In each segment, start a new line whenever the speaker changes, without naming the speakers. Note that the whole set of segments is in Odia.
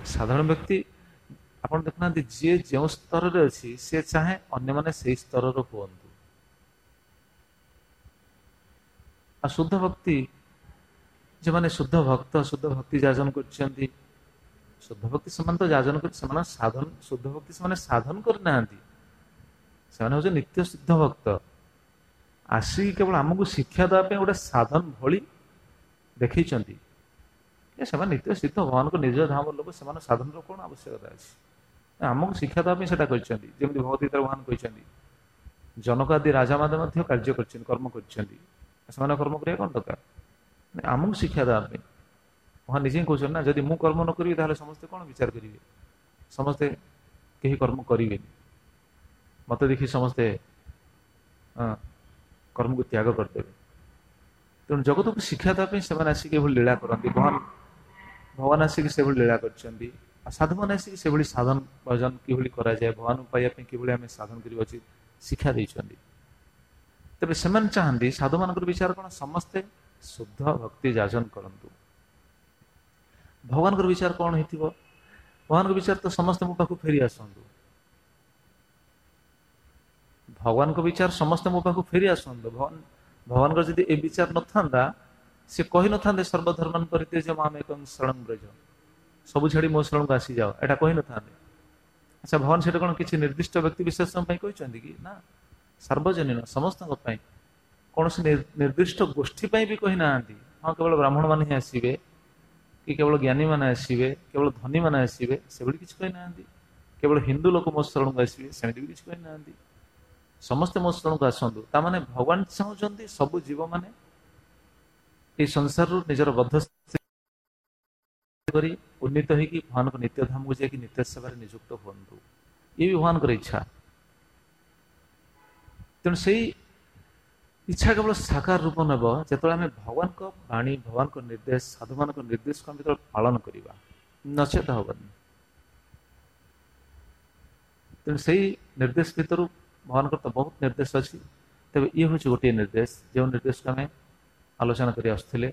ସାଧାରଣ ବ୍ୟକ୍ତି ଆପଣ ଦେଖୁନାହାନ୍ତି ଯିଏ ଯେଉଁ ସ୍ତରରେ ଅଛି ସେ ଚାହେଁ ଅନ୍ୟମାନେ ସେଇ ସ୍ତରର ହୁଅନ୍ତୁ। ଆଉ ଶୁଦ୍ଧ ଭକ୍ତି ଯେଉଁମାନେ ଶୁଦ୍ଧ ଭକ୍ତ ଶୁଦ୍ଧ ଭକ୍ତି ଯାଜନ କରିଛନ୍ତି, ଶୁଦ୍ଧ ଭକ୍ତି ସେମାନେ ତ ଯାଜନ କରି ସେମାନେ ସାଧନ ଶୁଦ୍ଧ ଭକ୍ତି ସେମାନେ ସାଧନ କରିନାହାନ୍ତି, ସେମାନେ ହଉଛନ୍ତି ନିତ୍ୟ ସିଦ୍ଧ ଭକ୍ତ। ଆସିକି କେବଳ ଆମକୁ ଶିକ୍ଷା ଦେବା ପାଇଁ ଗୋଟେ ସାଧନ ଭଳି ଦେଖେଇଛନ୍ତି। ସେମାନେ ନିତ୍ୟ ସିଦ୍ଧ ଭଗବାନଙ୍କ ନିଜ ଧାମ ଲୋକ, ସେମାନେ ସାଧନର କଣ ଆବଶ୍ୟକତା ଅଛି? ଆମକୁ ଶିକ୍ଷା ଦେବା ପାଇଁ ସେଟା କରିଛନ୍ତି। ଯେମିତି ଭଗବଦ୍ଗୀତାରେ ଭଗବାନ କହିଛନ୍ତି, ଜନକ ଆଦି ରାଜାମାନେ ମଧ୍ୟ କାର୍ଯ୍ୟ କରିଛନ୍ତି, କର୍ମ କରିଛନ୍ତି, ସେମାନେ କର୍ମ କରିବା କଣ ଦରକାର? ଆମକୁ ଶିକ୍ଷା ଦେବା ପାଇଁ ଭଗବାନ ନିଜେ ହିଁ କହୁଛନ୍ତି ନା, ଯଦି ମୁଁ କର୍ମ ନ କରିବି ତାହେଲେ ସମସ୍ତେ କଣ ବିଚାର କରିବେ? ସମସ୍ତେ କେହି କର୍ମ କରିବେନି, ମତେ ଦେଖି ସମସ୍ତେ କର୍ମକୁ ତ୍ୟାଗ କରିଦେବେ। ତେଣୁ ଜଗତକୁ ଶିକ୍ଷା ଦେବା ପାଇଁ ସେମାନେ ଆସିକି ଏଭଳି ଲୀଳା କରନ୍ତି। ଭଗବାନ ଆସିକି ସେଭଳି ଲୀଳା କରିଛନ୍ତି। ଆଉ ସାଧୁମାନେ ଆସିକି ସେଭଳି ସାଧନ ଭଜନ କିଭଳି କରାଯାଏ, ଭଗବାନଙ୍କୁ ପାଇବା ପାଇଁ କିଭଳି ଆମେ ସାଧନ କରିବା ଉଚିତ ଶିକ୍ଷା ଦେଇଛନ୍ତି। ତେବେ ସେମାନେ ଚାହାନ୍ତି, ସାଧୁମାନଙ୍କର ବିଚାର କଣ? ସମସ୍ତେ ଶୁଦ୍ଧ ଭକ୍ତି ଯାଜନ କରନ୍ତୁ। ଭଗବାନଙ୍କର ବିଚାର କଣ ହେଇଥିବ? ଭଗବାନଙ୍କ ବିଚାର ତ ସମସ୍ତେ ମୋ ପାଖକୁ ଫେରି ଆସନ୍ତୁ। ଭଗବାନଙ୍କ ବିଚାର ସମସ୍ତେ ମୋ ପାଖକୁ ଫେରି ଆସନ୍ତୁ। ଭଗବାନଙ୍କର ଯଦି ଏ ବିଚାର ନଥାନ୍ତା, ସେ କହିନଥାନ୍ତେ ସର୍ବଧର୍ମାନ ପରିତ୍ୟଜ୍ୟ ମାମ୍ ଏକଂ ଶରଣଂ ବ୍ରଜ, ସବୁ ଛାଡି ମୋ ଶରଣକୁ ଆସିଯାଅ, ଏଟା କହିନଥାନ୍ତେ। ଆଚ୍ଛା, ଭଗବାନ ସେଟା କଣ କିଛି ନିର୍ଦ୍ଦିଷ୍ଟ ବ୍ୟକ୍ତି ବିଶେଷଙ୍କ ପାଇଁ କହିଛନ୍ତି କି? ନା, ସାର୍ବଜନୀନ ସମସ୍ତଙ୍କ ପାଇଁ। କୌଣସି ନିର୍ଦ୍ଦିଷ୍ଟ ଗୋଷ୍ଠୀ ପାଇଁ ବି କହିନାହାନ୍ତି। ହଁ କେବଳ ବ୍ରାହ୍ମଣ ମାନେ ହିଁ ଆସିବେ, କି କେବଳ ଜ୍ଞାନୀ ମାନେ ଆସିବେ, କେବଳ ଧନୀ ମାନେ ଆସିବେ, ସେଭଳି କିଛି କହିନାହାନ୍ତି। କେବଳ ହିନ୍ଦୁ ଲୋକ ମୋ ଶରଣକୁ ଆସିବେ, ସେମିତି ବି କିଛି କହିନାହାନ୍ତି। ସମସ୍ତେ ମୋ ଶରଣକୁ ଆସନ୍ତୁ। ତାମାନେ ଭଗବାନ ଚାହୁଁଛନ୍ତି ସବୁ ଜୀବ ମାନେ ଏଇ ସଂସାରରୁ ନିଜର ବଦ୍ଧ କରି ଉନ୍ନୀତ ହେଇକି ଭଗବାନଙ୍କ ନିତ୍ୟ ଧାମକୁ ଯାଇକି ନିତ୍ୟ ସେବାରେ ନିଯୁକ୍ତ ହୁଅନ୍ତୁ। ଇଏ ବି ଭଗବାନଙ୍କର ଇଚ୍ଛା। ତେଣୁ ସେଇ ଇଚ୍ଛା କେବଳ ସାକାର ରୂପ ନେବ ଯେତେବେଳେ ଆମେ ଭଗବାନଙ୍କ ବାଣୀ, ଭଗବାନଙ୍କ ନିର୍ଦ୍ଦେଶ, ସାଧୁମାନଙ୍କ ନିର୍ଦ୍ଦେଶକୁ ଆମେ ଯେତେବେଳେ ପାଳନ କରିବା, ନଚେତ ହବନି। ତେଣୁ ସେଇ ନିର୍ଦ୍ଦେଶ ଭିତରୁ ଭଗବାନଙ୍କର ତ ବହୁତ ନିର୍ଦ୍ଦେଶ ଅଛି, ତେବେ ଇଏ ହେଉଛି ଗୋଟିଏ ନିର୍ଦ୍ଦେଶ, ଯେଉଁ ନିର୍ଦ୍ଦେଶକୁ ଆମେ ଆଲୋଚନା କରି ଆସୁଥିଲେ।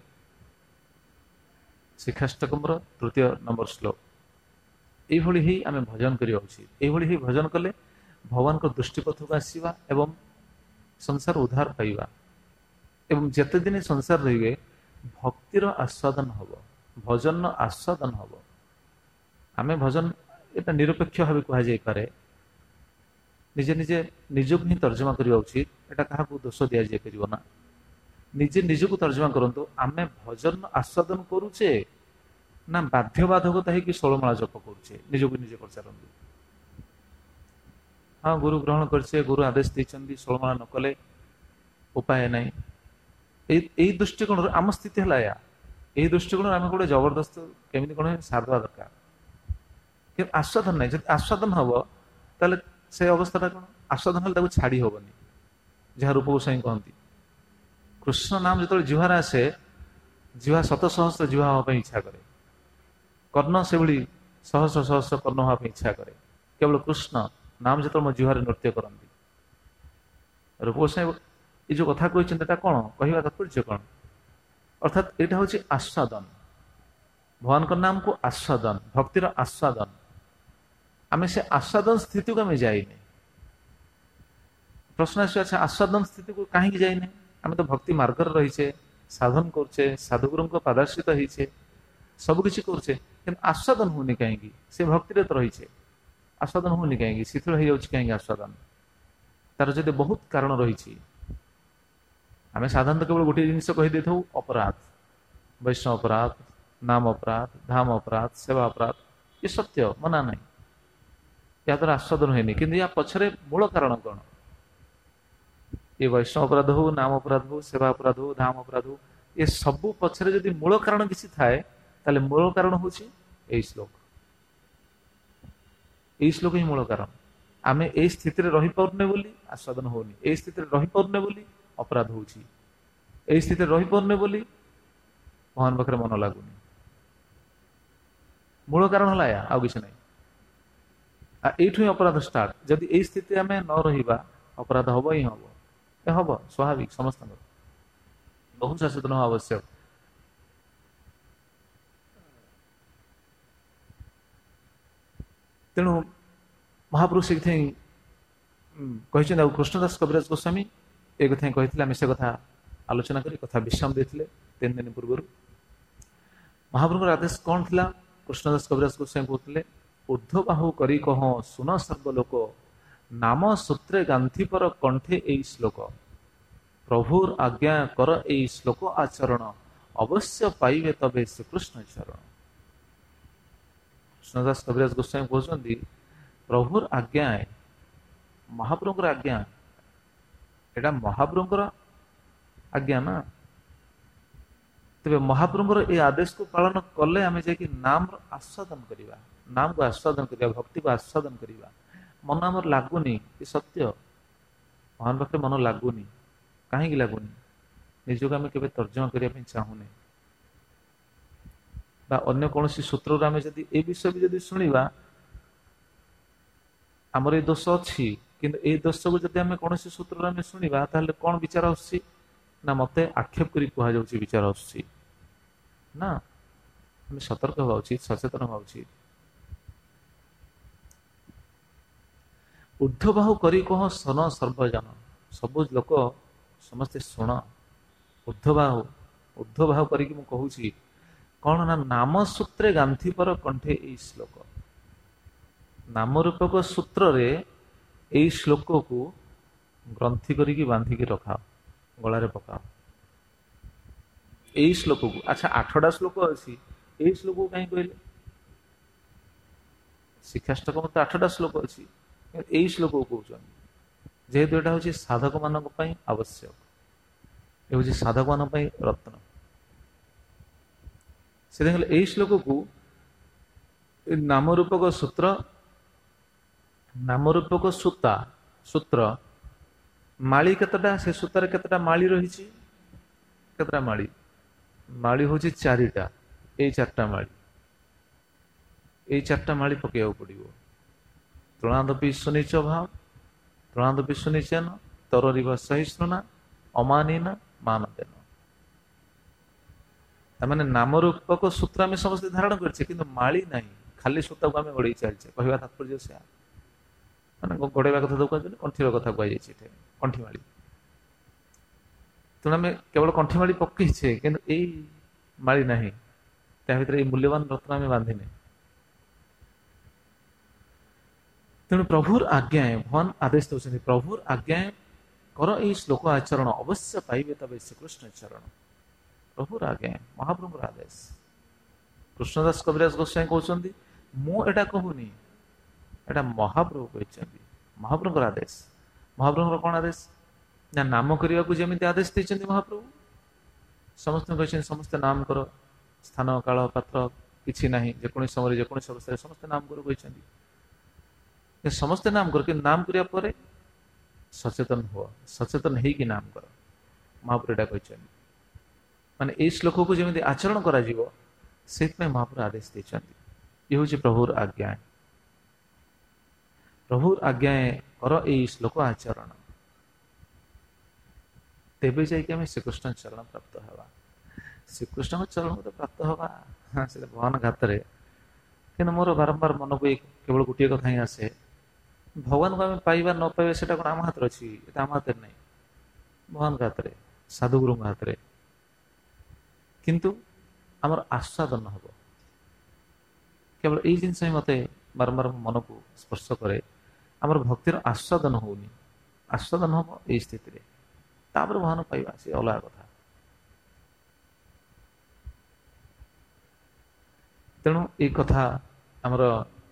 ଶିକ୍ଷାଷ୍ଟକମର 3ୟ ନମ୍ବର ଶ୍ଲୋକ। ଏଇଭଳି ହିଁ ଆମେ ଭଜନ କରିବା ଉଚିତ। ଏଇଭଳି ହିଁ ଭଜନ କଲେ ଭଗବାନଙ୍କ ଦୃଷ୍ଟିପଥକୁ ଆସିବା ଏବଂ ସଂସାର ଉଦ୍ଧାର ପାଇବା। ଏବଂ ଯେତେ ଦିନ ସଂସାର ରହିବେ ଭକ୍ତିର ଆସ୍ୱାଦନ ହବ, ଭଜନର ଆସ୍ୱାଦନ ହବ। ଆମେ ଭଜନ, ଏଟା ନିରପେକ୍ଷ ଭାବେ କୁହାଯାଇପାରେ। ନିଜେ ନିଜେ ନିଜକୁ ହିଁ ତର୍ଜମା କରିବା ଉଚିତ। ଏଟା କାହାକୁ ଦୋଷ ଦିଆଯାଇପାରିବ ନା। ନିଜେ ନିଜକୁ ତର୍ଜମା କରନ୍ତୁ, ଆମେ ଭଜନ ଆସ୍ୱାଦନ କରୁଛେ ନା ବାଧ୍ୟବାଧକତା ହେଇକି ଷୋଳମାଳା ଜପ କରୁଛେ? ନିଜକୁ ନିଜେ ପଚାରନ୍ତୁ। ହଁ ଗୁରୁ ଗ୍ରହଣ କରିଛେ, ଗୁରୁ ଆଦେଶ ଦେଇଛନ୍ତି, ଷୋଳମାଳା ନ କଲେ ଉପାୟ ନାହିଁ। ଏଇ ଦୃଷ୍ଟିକୋଣରୁ ଆମ ସ୍ଥିତି ହେଲା ଏୟା। ଏଇ ଦୃଷ୍ଟିକୋଣରୁ ଆମେ ଗୋଟେ ଜବରଦସ୍ତ କେମିତି କଣ ସାରିବା ଦରକାର, କିନ୍ତୁ ଆସ୍ୱାଦନ ନାହିଁ। ଯଦି ଆସ୍ୱାଦନ ହବ ତାହେଲେ ସେ ଅବସ୍ଥାଟା କଣ? ଆସ୍ୱାଦନ ହେଲେ ତାକୁ ଛାଡି ହବନି, ଯାହା ରୂପ ଗୋସ୍ୱାମୀ କହନ୍ତି। କୃଷ୍ଣ ନାମ ଯେତେବେଳେ ଜିହ୍ୱାରେ ଆସେ, ଜିହ୍ୱା ଶତ ସହସ୍ର ଜିହ୍ୱା ହେବା ପାଇଁ ଇଚ୍ଛା କରେ। କର୍ଣ୍ଣ ସେଭଳି ସହସ୍ର ସହସ୍ର କର୍ଣ୍ଣ ହେବା ପାଇଁ ଇଚ୍ଛା କରେ। କେବଳ କୃଷ୍ଣ ନାମ ଯେତେବେଳେ ମୋ ଜିହ୍ୱାରେ ନୃତ୍ୟ କରନ୍ତି। ରୂପ ଗୋସ୍ୱାମୀ ଏ ଯୋଉ କଥା କହିଛନ୍ତି, ଏଟା କଣ କହିବା ତାତ୍ପର୍ଯ୍ୟ କଣ? ଅର୍ଥାତ୍ ଏଇଟା ହଉଛି ଆସ୍ୱାଦନ, ଭଗବାନଙ୍କ ନାମକୁ ଆସ୍ୱାଦନ, ଭକ୍ତିର ଆସ୍ୱାଦନ। ଆମେ ସେ ଆସ୍ୱାଦନ ସ୍ଥିତିକୁ ଆମେ ଯାଇନେ। ପ୍ରଶ୍ନ ଆସିବ, ଆଚ୍ଛା ଆସ୍ୱାଦନ ସ୍ଥିତିକୁ କାହିଁକି ଯାଇନେ? ଆମେ ତ ଭକ୍ତି ମାର୍ଗରେ ରହିଛେ, ସାଧନ କରୁଛେ, ସାଧୁଗୁରୁଙ୍କ ପାଦାଶ୍ରିତ ହେଇଛେ, ସବୁ କିଛି କରୁଛେ, କିନ୍ତୁ ଆସ୍ୱାଦନ ହଉନି କାହିଁକି? ସେ ଭକ୍ତିରେ ତ ରହିଛେ, ଆସ୍ୱାଦନ ହଉନି କାହିଁକି? ଶିଥିଳ ହେଇଯାଉଛି କାହିଁକି ଆସ୍ୱାଦନ? ତାର ଯଦି ବହୁତ କାରଣ ରହିଛି। ଆମେ ସାଧାରଣତଃ କେବଳ ଗୋଟିଏ ଜିନିଷ କହିଦେଇଥାଉ, ଅପରାଧ, ବୈଷ୍ଣବ ଅପରାଧ, ନାମ ଅପରାଧ, ଧାମ ଅପରାଧ, ସେବା ଅପରାଧ। ଏ ସତ୍ୟ, ମନା ନାହିଁ, ଏହା ଦ୍ୱାରା ଆସ୍ୱାଦନ ହୁଏନି। କିନ୍ତୁ ୟା ପଛରେ ମୂଳ କାରଣ କଣ? ଏ ବୈଷ୍ଣବ ଅପରାଧ ହଉ, ନାମ ଅପରାଧ ହଉ, ସେବା ଅପରାଧ ହଉ, ଧାମ ଅପରାଧ ହଉ, ଏ ସବୁ ପଛରେ ଯଦି ମୂଳ କାରଣ କିଛି ଥାଏ, ତାହେଲେ ମୂଳ କାରଣ ହଉଛି ଏଇ ଶ୍ଲୋକ। ଏଇ ଶ୍ଲୋକ ହିଁ ମୂଳ କାରଣ। ଆମେ ଏଇ ସ୍ଥିତିରେ ରହିପାରୁନେ ବୋଲି ଆସ୍ୱାଦନ ହଉନି, ଏଇ ସ୍ଥିତିରେ ରହିପାରୁନେ ବୋଲି ଅପରାଧ ହଉଛି, ଏଇ ସ୍ଥିତିରେ ରହିପାରୁନେ ବୋଲି ଭଗବାନ ପାଖରେ ମନ ଲାଗୁନି। ମୂଳ କାରଣ ହେଲା ଏହା, ଆଉ କିଛି ନାହିଁ। ଏଇଠୁ ହିଁ ଅପରାଧ ଷ୍ଟାର୍ଟ। ଯଦି ଏଇ ସ୍ଥିତି ଆମେ ନ ରହିବା, ଅପରାଧ ହବ ହିଁ ହବ। ଏ ହବ ସ୍ୱାଭାବିକ, ସମସ୍ତଙ୍କର। ବହୁ ସଚେତନ ହବା ଆବଶ୍ୟକ। ତେଣୁ ମହାପ୍ରଭୁ ସେଇଥିପାଇଁ କହିଛନ୍ତି। ଆଉ କୃଷ୍ଣଦାସ କବିରାଜ ଗୋସ୍ୱାମୀ ଏ କଥା ହିଁ କହିଥିଲେ। ଆମେ ସେ କଥା ଆଲୋଚନା କରି କଥା ବିଶ୍ରାମ ଦେଇଥିଲେ 3 ଦିନ ପୂର୍ବରୁ। ମହାପ୍ରଭୁଙ୍କର ଆଦେଶ କ'ଣ ଥିଲା? କୃଷ୍ଣଦାସ କବିରାଜ ଗୋସ୍ୱାମୀ କହୁଥିଲେ, ଉର୍ଦ୍ଧ୍ୱବାହୁ କରି କହ ଶୁଣ ସର୍ବ ଲୋକ, ନାମ ସୂତ୍ରେ ଗାନ୍ଧି ପର କଣ୍ଠେ ଏଇ ଶ୍ଲୋକ, ପ୍ରଭୁର ଆଜ୍ଞା କର ଏଇ ଶ୍ଲୋକ ଆଚରଣ, ଅବଶ୍ୟ ପାଇବେ ତବେ ଶ୍ରୀକୃଷ୍ଣ ଚରଣ। କୃଷ୍ଣଦାସ କବିରାଜ ଗୋସ୍ୱାମୀ କହୁଛନ୍ତି, ପ୍ରଭୁର ଆଜ୍ଞା, ମହାପ୍ରଭୁଙ୍କର ଆଜ୍ଞା, ଏଇଟା ମହାପ୍ରଭୁଙ୍କର ଆଜ୍ଞା ନା। ତେବେ ମହାପ୍ରଭୁଙ୍କର ଏ ଆଦେଶକୁ ପାଳନ କଲେ ଆମେ ଯାଇକି ନାମର ଆସ୍ୱାଦନ କରିବା, ନାମକୁ ଆସ୍ୱାଦନ କରିବା, ଭକ୍ତିକୁ ଆସ୍ୱାଦନ କରିବା। ମନ ଆମର ଲାଗୁନି, ଏ ସତ୍ୟ, ମହାନ ପାଖରେ ମନ ଲାଗୁନି। କାହିଁକି ଲାଗୁନି? ନିଜକୁ ଆମେ କେବେ ତର୍ଜମା କରିବା ପାଇଁ ଚାହୁଁନି, ବା ଅନ୍ୟ କୌଣସି ସୂତ୍ରରୁ ଆମେ ଯଦି ଏ ବିଷୟ ବି ଯଦି ଶୁଣିବା, ଆମର ଏ ଦୋଷ ଅଛି, କିନ୍ତୁ ଏଇ ଦୋଷକୁ ଯଦି ଆମେ କୌଣସି ସୂତ୍ରରେ ଆମେ ଶୁଣିବା, ତାହେଲେ କ'ଣ ବିଚାର ଆସୁଛି ନା ମତେ ଆକ୍ଷେପ କରି କୁହାଯାଉଛି ବିଚାର ଆସୁଛି ନା। ଆମେ ସତର୍କ ହେବା ଉଚିତ, ସଚେତନ ହେବା ଉଚିତ। ଉର୍ଦ୍ଧ୍ୱବାହୁ କରି କହ ଶୁଣ ସର୍ବଜନ, ସବୁ ଲୋକ ସମସ୍ତେ ଶୁଣ। ଉର୍ଦ୍ଧ୍ୱବାହୁ କରିକି ମୁଁ କହୁଛି କ'ଣ ନା, ନାମ ସୂତ୍ରେ ଗାନ୍ଧି ପର କଣ୍ଠେ ଏଇ ଶ୍ଲୋକ, ନାମ ରୂପକ ସୂତ୍ରରେ ଏଇ ଶ୍ଲୋକକୁ ଗ୍ରନ୍ଥି କରିକି ବାନ୍ଧିକି ରଖାଅ, ଗଳାରେ ପକାଅ। ଏଇ ଶ୍ଲୋକକୁ, ଆଚ୍ଛା 8ଟା ଶ୍ଲୋକ ଅଛି, ଏଇ ଶ୍ଲୋକକୁ କାହିଁ କହିଲେ? ଶିକ୍ଷାଷ୍ଟକ ମତେ 8ଟା ଶ୍ଲୋକ ଅଛି, ଏଇ ଶ୍ଲୋକକୁ କହୁଛନ୍ତି ଯେହେତୁ ଏଇଟା ହଉଛି ସାଧକ ମାନଙ୍କ ପାଇଁ ଆବଶ୍ୟକ, ଏ ହଉଛି ସାଧକ ମାନଙ୍କ ପାଇଁ ରତ୍ନ। ସେଥିପାଇଁ ଏଇ ଶ୍ଲୋକକୁ ନାମ ରୂପକ ସୂତ୍ର, ନାମ ରୂପକ ସୂତ୍ର ମାଳି କେତେଟା? ସେ ସୂତାରେ କେତେଟା ମାଳି ରହିଛି? କେତେଟା ମାଳି? ମାଳି ହଉଛି 4ଟା। ଏଇ 4ଟା ମାଳି, ଏଇ 4ଟା ମାଳି ପକେଇବାକୁ ପଡିବ। ତୃଣାଦପି ସୁନିଚ ଭାବ, ତୃଣାଦପି ସୁନିଚନ, ତରରିବ ସହିଷ୍ଣୁନା, ଅମାନିନ ମାନଦେନ। ତାମାନେ ନାମ ରୂପକ ସୂତ୍ର ଆମେ ସମସ୍ତେ ଧାରଣ କରିଛେ, କିନ୍ତୁ ମାଳି ନାହିଁ, ଖାଲି ସୂତାକୁ ଆମେ ଘୋଡେଇ ଚାଲିଛେ। କହିବା ତାତ୍ପର୍ଯ୍ୟ ସେୟା, ମାନେ ଘୋଡେଇବା କଥା ତ କୁହାଯାଉନି, କଣ୍ଠିର କଥା କୁହାଯାଇଛି ଏଠି, କଣ୍ଠି ମାଳି। ତେଣୁ ଆମେ କେବଳ କଣ୍ଠି ମାଳି ପକେଇଛେ, କିନ୍ତୁ ଏଇ ମାଳି ନାହିଁ, ତା ଭିତରେ ଏଇ ମୂଲ୍ୟବାନ ରତ୍ନ ଆମେ ବାନ୍ଧିନେ। ତେଣୁ ପ୍ରଭୁର ଆଜ୍ଞା, ଭଗବାନ ଆଦେଶ ଦେଉଛନ୍ତି, ପ୍ରଭୁର ଆଜ୍ଞା କର ଏଇ ଶ୍ଲୋକ ଆଚରଣ, ଅବଶ୍ୟ ପାଇବେ ତବେ ଶ୍ରୀକୃଷ୍ଣ ଚରଣ। ପ୍ରଭୁର ଆଜ୍ଞା, ମହାପ୍ରଭୁଙ୍କର ଆଦେଶ। କୃଷ୍ଣଦାସ କବିରାଜ ଗୋସ୍ୱାମୀ କହୁଛନ୍ତି, ମୁଁ ଏଇଟା କହୁନି, ଏଇଟା ମହାପ୍ରଭୁ କହିଛନ୍ତି, ମହାପ୍ରଭୁଙ୍କର ଆଦେଶ। ମହାପ୍ରଭୁଙ୍କର କ'ଣ ଆଦେଶ? ନା ନାମ କରିବାକୁ ଯେମିତି ଆଦେଶ ଦେଇଛନ୍ତି ମହାପ୍ରଭୁ, ସମସ୍ତଙ୍କୁ କହିଛନ୍ତି ସମସ୍ତେ ନାମ କର, ସ୍ଥାନ କାଳ ପାତ୍ର କିଛି ନାହିଁ, ଯେକୌଣସି ସମୟରେ ଯେକୌଣସି ଅବସ୍ଥାରେ ସମସ୍ତେ ନାମ କର କହିଛନ୍ତି। ସମସ୍ତେ ନାମ କର, କିନ୍ତୁ ନାମ କରିବା ପରେ ସଚେତନ ହୁଅ, ସଚେତନ ହେଇକି ନାମ କର, ମହାପ୍ରଭୁ ଏଇଟା କହିଛନ୍ତି। ମାନେ ଏଇ ଶ୍ଲୋକକୁ ଯେମିତି ଆଚରଣ କରାଯିବ, ସେଇଥିପାଇଁ ମହାପ୍ରଭୁ ଆଦେଶ ଦେଇଛନ୍ତି। ଇଏ ହେଉଛି ପ୍ରଭୁର ଆଜ୍ଞା। ପ୍ରଭୁର ଆଜ୍ଞା କର ଏଇ ଶ୍ଲୋକ ଆଚରଣ, ତେବେ ଯାଇକି ଆମେ ଶ୍ରୀକୃଷ୍ଣ ଚରଣ ପ୍ରାପ୍ତ ହେବା। ଶ୍ରୀକୃଷ୍ଣଙ୍କ ଚରଣକୁ ତ ପ୍ରାପ୍ତ ହେବା ସେଟା ଭଗବାନଙ୍କ ହାତରେ। କିନ୍ତୁ ମୋର ବାରମ୍ବାର ମନକୁ କେବଳ ଗୋଟିଏ କଥା ହିଁ ଆସେ, ଭଗବାନଙ୍କୁ ଆମେ ପାଇବା ନ ପାଇବା ସେଟା କ'ଣ ଆମ ହାତରେ ଅଛି? ଏଟା ଆମ ହାତରେ ନାହିଁ, ଭଗବାନଙ୍କ ହାତରେ, ସାଧୁଗୁରୁଙ୍କ ହାତରେ। କିନ୍ତୁ ଆମର ଆସ୍ୱାଦନ ହବ। କେବଳ ଏଇ ଜିନିଷ ହିଁ ମତେ ବାରମ୍ବାର ମନକୁ ସ୍ପର୍ଶ କରେ, ଆମର ଭକ୍ତିର ଆସ୍ୱାଦନ ହଉନି। ଆସ୍ୱାଦନ ହବ ଏଇ ସ୍ଥିତିରେ, ତାପରେ ଭଗବାନ ପାଇବା, ସେ ଅଲଗା କଥା। ତେଣୁ ଏଇ କଥା ଆମର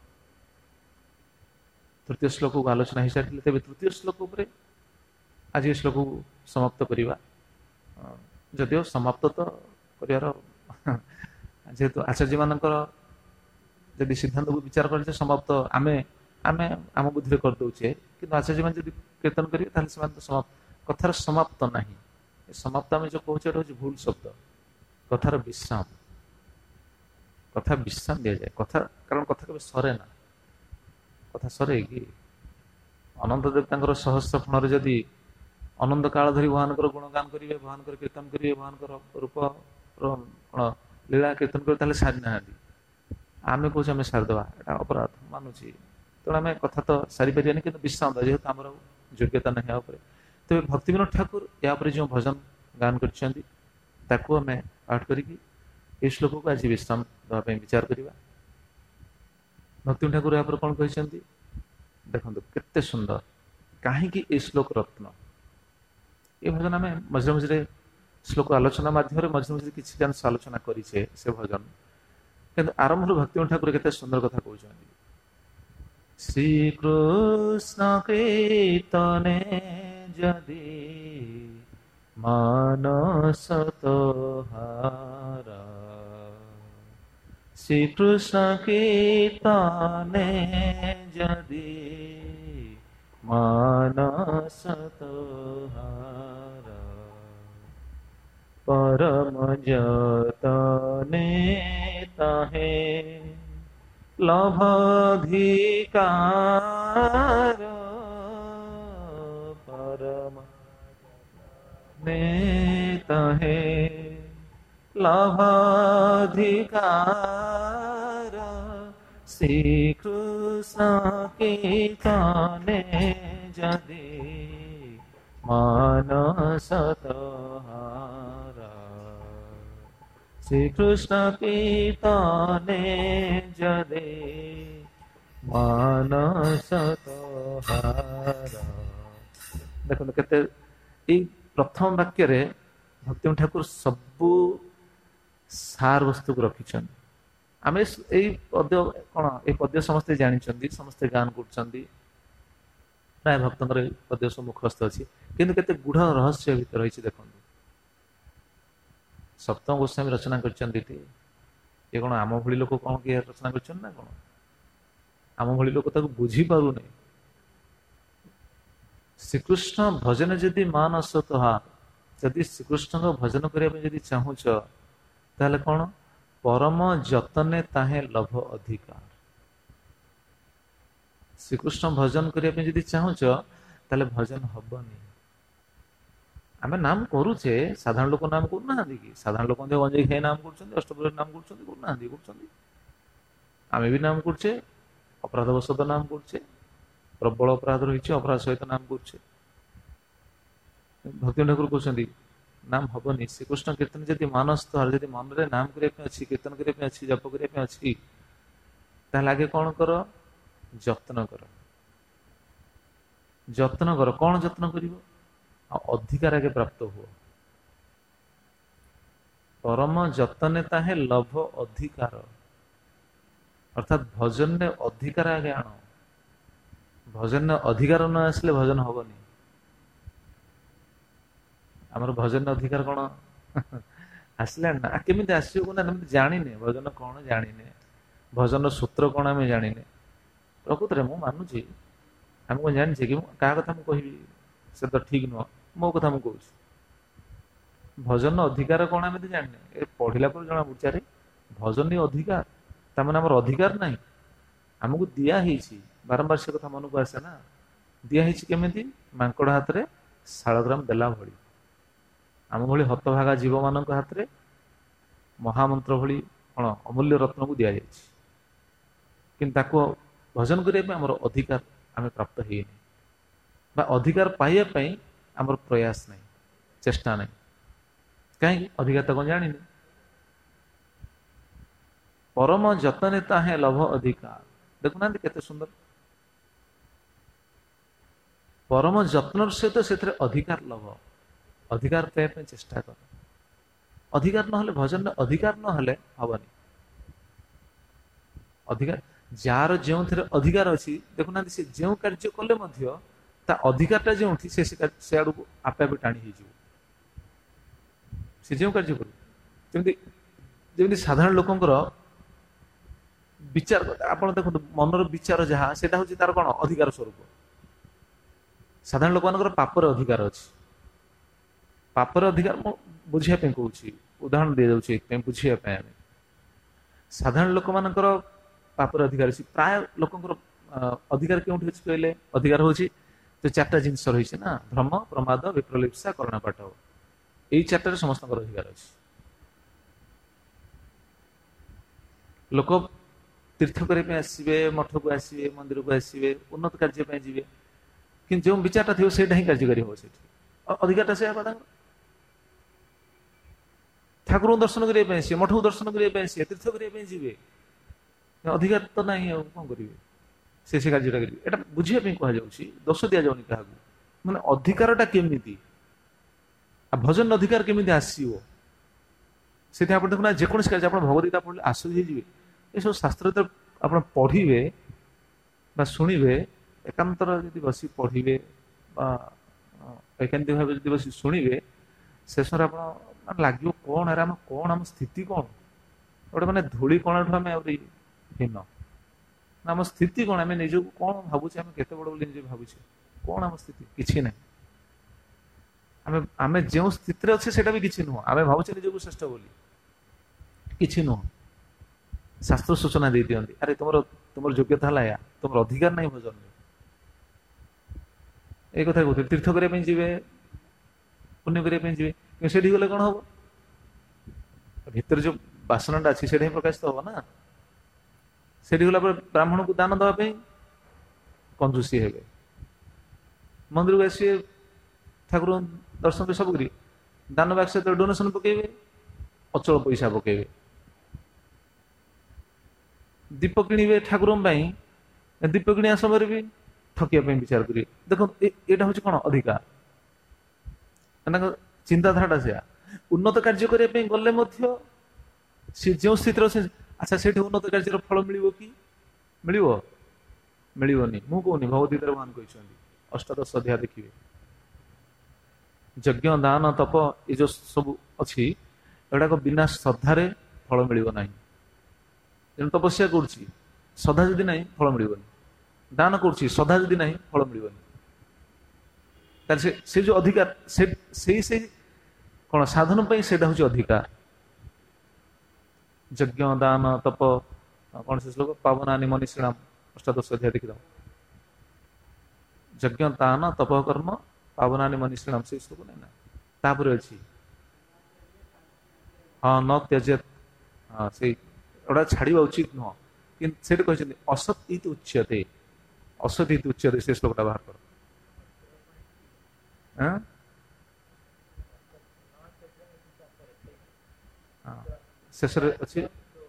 ତୃତୀୟ ଶ୍ଲୋକକୁ ଆଲୋଚନା ହେଇସାରିଥିଲେ। ତେବେ ତୃତୀୟ ଶ୍ଲୋକ ଉପରେ ଆଜି ଏ ଶ୍ଲୋକକୁ ସମାପ୍ତ କରିବା। ଯଦିଓ ସମାପ୍ତ ତ କରିବାର ଯେହେତୁ ଆଚାର୍ଯ୍ୟମାନଙ୍କର ଯଦି ସିଦ୍ଧାନ୍ତକୁ ବିଚାର କରିଛେ ସମାପ୍ତ ଆମେ ଆମ ବୁଦ୍ଧିରେ କରିଦଉଛେ, କିନ୍ତୁ ଆଚାର୍ଯ୍ୟମାନେ ଯଦି କୀର୍ତ୍ତନ କରିବେ ତାହେଲେ ସେମାନେ ତ କଥାର ସମାପ୍ତ ନାହିଁ। ଏ ସମାପ୍ତ ଆମେ ଯୋଉ କହୁଛେ ଏଟା ହଉଛି ଭୁଲ ଶବ୍ଦ। କଥାର ବିଶ୍ରାମ, କଥା ବିଶ୍ରାମ ଦିଆଯାଏ। କଥା, କାରଣ କଥା କେବେ ସରେ ନା। କଥା ସରେ କି? ଅନନ୍ତ ଦେବତାଙ୍କର ସହସ୍ର ଫଣରେ ଯଦି ଅନନ୍ତ କାଳ ଧରି ଭଗବାନଙ୍କର ଗୁଣଗାନ କରିବେ, ଭଗବାନଙ୍କର କୀର୍ତ୍ତନ କରିବେ, ଭଗବାନଙ୍କର ରୂପର କ'ଣ ଲୀଳା କୀର୍ତ୍ତନ କରିବେ, ତାହେଲେ ସାରି ନାହାନ୍ତି। ଆମେ କହୁଛେ ଆମେ ସାରିଦେବା, ଏଟା ଅପରାଧ ମାନୁଛି। ତେଣୁ ଆମେ କଥା ତ ସାରିପାରିବାନି, କିନ୍ତୁ ବିଶ୍ରାମ ଦେବା ଯେହେତୁ ଆମର ଯୋଗ୍ୟତା ନାହିଁ ଏହା ଉପରେ। ତେବେ ଭକ୍ତିବିନୋଦ ଠାକୁର ଏହା ଉପରେ ଯେଉଁ ଭଜନ ଗାନ କରିଛନ୍ତି ତାକୁ ଆମେ ପାଠ କରିକି এই ଶ୍ଲୋକକୁ ଆଜି ବିଶ୍ରାମ ଦେବା ପାଇଁ ବିଚାର କରିବା। ଭକ୍ତିବିନୋଦ ଠାକୁର ଏହା ପରେ କଣ କହିଛନ୍ତି ଦେଖନ୍ତୁ, କେତେ ସୁନ୍ଦର, କାହିଁକି এই ଶ୍ଲୋକ ରତ୍ନ। ଏ ଭଜନ ଆମେ ମଝିରେ ମଝିରେ ଶ୍ଲୋକ ଆଲୋଚନା ମାଧ୍ୟମରେ ମଝିରେ ମଝିରେ କିଛି ଅଂଶ ଆଲୋଚନା କରିଛେ ସେ ଭଜନ, କିନ୍ତୁ ଆରମ୍ଭରୁ ଭକ୍ତିବିନୋଦ ଠାକୁର କେତେ ସୁନ୍ଦର କଥା କହୁଛନ୍ତି। ଶ୍ରୀକୃଷ୍ଣ କୀର୍ତ୍ତନେ ଯଦି ମାନସ ତୋହାର, শ্রীকৃষ্ণ কীর্তনে যদি মানস তোহার, পরম যতনে তাহে লভাধিকার, পরম নে তাহে লাভাধিকার, শ্রীকৃষ্ণ কীর্তনে যদি মানস তোহার, শ্রীকৃষ্ণ কীর্তনে যদি ମାନସ ତୋହାର। ଦେଖନ୍ତୁ କେତେ ଏଇ ପ୍ରଥମ ବାକ୍ୟରେ ଭକ୍ତିବିନୋଦ ଠାକୁର ସବୁ ସାର ବସ୍ତୁକୁ ରଖିଛନ୍ତି। ଆମେ ଏଇ ପଦ୍ୟ କଣ, ଏଇ ପଦ୍ୟ ସମସ୍ତେ ଜାଣିଛନ୍ତି, ସମସ୍ତେ ଗାନ କରୁଛନ୍ତି, ପ୍ରାୟ ଭକ୍ତଙ୍କର ଏଇ ପଦ୍ୟ ସବୁ ମୁଖସ୍ଥ ଅଛି, କିନ୍ତୁ କେତେ ଗୂଢ ରହସ୍ୟ ଭିତରେ ରହିଛି ଦେଖନ୍ତୁ। ସପ୍ତମ ଗୋସ୍ୱାମୀ ରଚନା କରିଛନ୍ତି ଏଠି। ଏ କଣ ଆମ ଭଳି ଲୋକ କଣ କିଏ ରଚନା କରିଛନ୍ତି ନା କଣ? ଆମ ଭଳି ଲୋକ ତାକୁ ବୁଝିପାରୁନି। ଶ୍ରୀକୃଷ୍ଣ ଭଜନ ଯଦି ମାନସ ତୋହାର, ଯଦି ଶ୍ରୀକୃଷ୍ଣଙ୍କ ଭଜନ କରିବା ପାଇଁ ଯଦି ଚାହୁଁଛ ତାହେଲେ କଣ, ପରମ ଯତନେ ତାହେଁ ଲଭ ଅଧିକାର। ଶ୍ରୀକୃଷ୍ଣ ଭଜନ କରିବା ପାଇଁ ଯଦି ଚାହୁଁଛ ତାହେଲେ ଭଜନ ହବନି। ଆମେ ନାମ କରୁଛେ, ସାଧାରଣ ଲୋକ ନାମ କରୁନାହାନ୍ତି କି? ସାଧାରଣ ଲୋକ ଗଞ୍ଜେଇ ଖାଇ ନାମ କରୁଛନ୍ତି, ଅଷ୍ଟପ୍ରହରୀ ନାମ କରୁଛନ୍ତି, କରୁନାହାନ୍ତି? କରୁଛନ୍ତି। ଆମେ ବି ନାମ କରୁଛେ, ଅପରାଧ ବଶତ ନାମ କରୁଛେ, ପ୍ରବଳ ଅପରାଧ ରହିଛି, ଅପରାଧ ସହିତ ନାମ କରୁଛେ। ଭକ୍ତିବିନୋଦ ଠାକୁର କହୁଛନ୍ତି ନାମ ହବନି। ଶ୍ରୀକୃଷ୍ଣ କୀର୍ତ୍ତନ ଯଦି ମାନସ ତୋହାର, ଯଦି ମନରେ ନାମ କରିବା ପାଇଁ ଅଛି, କୀର୍ତ୍ତନ କରିବା ପାଇଁ ଅଛି, ଜପ କରିବା ପାଇଁ ଅଛି, ତାହେଲେ ଆଗେ କଣ କର, ଯତ୍ନ କର। ଯତ୍ନ କର। କଣ ଯତ୍ନ କରିବ? ଆଉ ଅଧିକାର ଆଗେ ପ୍ରାପ୍ତ ହୁଅ। ପରମ ଯତନେ ତାହେଁ ଲଭ ଅଧିକାର, ଅର୍ଥାତ ଭଜନରେ ଅଧିକାର ଆଗେ ଆଣ। ଭଜନରେ ଅଧିକାର ନ ଆସିଲେ ଭଜନ ହବନି। ଆମର ଭଜନ ଅଧିକାର କଣ ଆସିଲାଣି ନା? କେମିତି ଆସିବ ନା, ଏମିତି ଜାଣିନେ ଭଜନ କଣ, ଜାଣିନେ ଭଜନର ସୂତ୍ର କଣ ଆମେ ଜାଣିନେ। ପ୍ରକୃତରେ ମୁଁ ମାନୁଛି, ଆମେ କଣ ଜାଣିଛେ କି? କାହା କଥା ମୁଁ କହିବି ସେ ତ ଠିକ ନୁହଁ, ମୋ କଥା ମୁଁ କହୁଛି। ଭଜନର ଅଧିକାର କଣ ଆମେ ତ ଜାଣିନେ। ଏ ପଢିଲା ପରେ ଜଣା ପଡୁଛି, ଆରେ ଭଜନ ଅଧିକାର, ତାମାନେ ଆମର ଅଧିକାର ନାହିଁ। ଆମକୁ ଦିଆ ହେଇଛି, ବାରମ୍ବାର ସେ କଥା ମନକୁ ଆସେ ନା। ଦିଆ ହେଇଛି କେମିତି? ମାଙ୍କଡ ହାତରେ ଶାଳଗ୍ରାମ ଦେଲା ଭଳି, ଆମ ଭଳି ହତଭାଗା ଜୀବମାନଙ୍କ ହାତରେ ମହାମନ୍ତ୍ର ଭଳି କଣ ଅମୂଲ୍ୟ ରତ୍ନକୁ ଦିଆଯାଇଛି। କିନ୍ତୁ ତାକୁ ଭଜନ କରିବା ପାଇଁ ଆମର ଅଧିକାର ଆମେ ପ୍ରାପ୍ତ ହେଇନି, ବା ଅଧିକାର ପାଇବା ପାଇଁ ଆମର ପ୍ରୟାସ ନାହିଁ, ଚେଷ୍ଟା ନାହିଁ। କାହିଁକି? ଅଧିକାର ତ କଣ ଜାଣିନି। ପରମ ଯତନେ ତାହେଁ ଲଭ ଅଧିକାର। ଦେଖୁନାହାନ୍ତି କେତେ ସୁନ୍ଦର। ପରମ ଯତ୍ନର ସହିତ ସେଥିରେ ଅଧିକାର ଲଭ, ଅଧିକାର ପାଇବା ପାଇଁ ଚେଷ୍ଟା କର। ଅଧିକାର ନହେଲେ, ଭଜନରେ ଅଧିକାର ନହେଲେ ହବନି। ଅଧିକାର, ଯାହାର ଯେଉଁଥିରେ ଅଧିକାର ଅଛି, ଦେଖୁନାହାନ୍ତି ସେ ଯେଉଁ କାର୍ଯ୍ୟ କଲେ ମଧ୍ୟ ତା ଅଧିକାରଟା ଯେଉଁଠି, ସେ ଆଡକୁ ଆପେ ଆପେ ଟାଣି ହେଇଯିବ। ସେ ଯେଉଁ କାର୍ଯ୍ୟ କରୁ, ଯେମିତି ଯେମିତି ସାଧାରଣ ଲୋକଙ୍କର ବିଚାର, ଆପଣ ଦେଖନ୍ତୁ ମନର ବିଚାର ଯାହା, ସେଇଟା ହଉଛି ତାର କଣ, ଅଧିକାର ସ୍ୱରୂପ। ସାଧାରଣ ଲୋକମାନଙ୍କର ପାପର ଅଧିକାର ଅଛି। ପାପର ଅଧିକାର ମୁଁ ବୁଝିବା ପାଇଁ କହୁଛି, ଉଦାହରଣ ଦିଆଯାଉଛି ଏଥିପାଇଁ ବୁଝିବା ପାଇଁ। ଆମେ ସାଧାରଣ ଲୋକମାନଙ୍କର ପାପର ଅଧିକାର ଅଛି। ପ୍ରାୟ ଲୋକଙ୍କର ଅଧିକାର କେଉଁଠି ଅଛି କହିଲେ? ଅଧିକାର ହଉଛି ଯୋଉ ଚାରିଟା ଜିନିଷ ରହିଛି ନା, ଭ୍ରମ, ପ୍ରମାଦ, ବିପ୍ରଲିପ୍ସା, କରୁଣାପାଠ। ଏଇ ଚାରିଟାରେ ସମସ୍ତଙ୍କର ଅଧିକାର ଅଛି। ଲୋକ तीर्थ करने आसवे मठ को आसवे मंदिर को आसवे उन्नत कार्य जी कि जो विचारटा थी से कार्यकारी हम से अधिकारटा से ठाकुर दर्शन करने सी मठ को दर्शन करने सी तीर्थ करने जी अधिकार तो ना कौन करेंगे से कार्यटा करेंगे यहाँ बुझापी कहुच्छी दोष दि जाऊनी क्या मैंने अधिकारटा केमी भजन अधिकार केमी आसो से देखना जेकोसी कार्य भगवदगीता पढ़े आश्चर्य जी ये सब शास्त्र तो आप पढ़े शुणे एकांतर यदि बस पढ़े एकांतिक भाव जो बस शुणे शेष आप लगे कौन है कौन आम स्थिति कौन गोटे मैंने धूली कणा आम हीन आम स्थिति कौन आम निज कौन भावुचे आम केते बड़ निजे भावुचे कौन आम स्थिति किसी ना आम जो स्थिति अच्छे से भी किसी नुह आम भावुचे निजक श्रेष्ठ बोली किसी नुह शास्त्र सूचना दे दियंती अरे तुम योग्यता है या तुम अधिकार नहीं भजन में एक कथा कहते तीर्थ करने जी पुण्य करने जी से गले कौन हम भर जो बासनाटा अच्छी से प्रकाशित हम ना से गला ब्राह्मण को दान देवाई कंजूसी हे मंदिर को आसवे ठाकुर दर्शन कर सब कर दान बाक्स डोनेशन पकेबे अचल पैसा पकेबे दीप किणे ठाकुर दीप किणा समय भी ठकिया विचार करेंगे देखो यहाँ हूँ कौन अधिकार चिंताधारा से उन्नत कार्य करने गले सी जो स्थित अच्छा से उन्नत कार्य फल मिल कि मिलनी मु कहूनी भगवदगीता भगवान कहते अष्टादश अध्याय देखिए यज्ञ दान तप ये जो सब अच्छी एगुड़ाक बिना श्रद्धार फल मिलना तेणु तपस्या करुच्ची श्रद्धा जदि ना फल मिलनी दान करुच्ची श्रद्धा जदि ना फल मिलनी से जो अधिकार से कौन साधन से हूँ अधिकार यज्ञ दान तप कौन से श्लोक पावनानि मनीषिणाम अष्टादश अध्याय देखी यज्ञ दान तप कर्म पावनानि मनीषिणाम से श्लोक नहीं ना तापर अच्छी हाँ न त्यजेत हाँ से छाड़ा उचित नुह कि कहते असत इत उच्यते असत इत उच्यते से श्लोकटा बाहर कर शेष अच्छी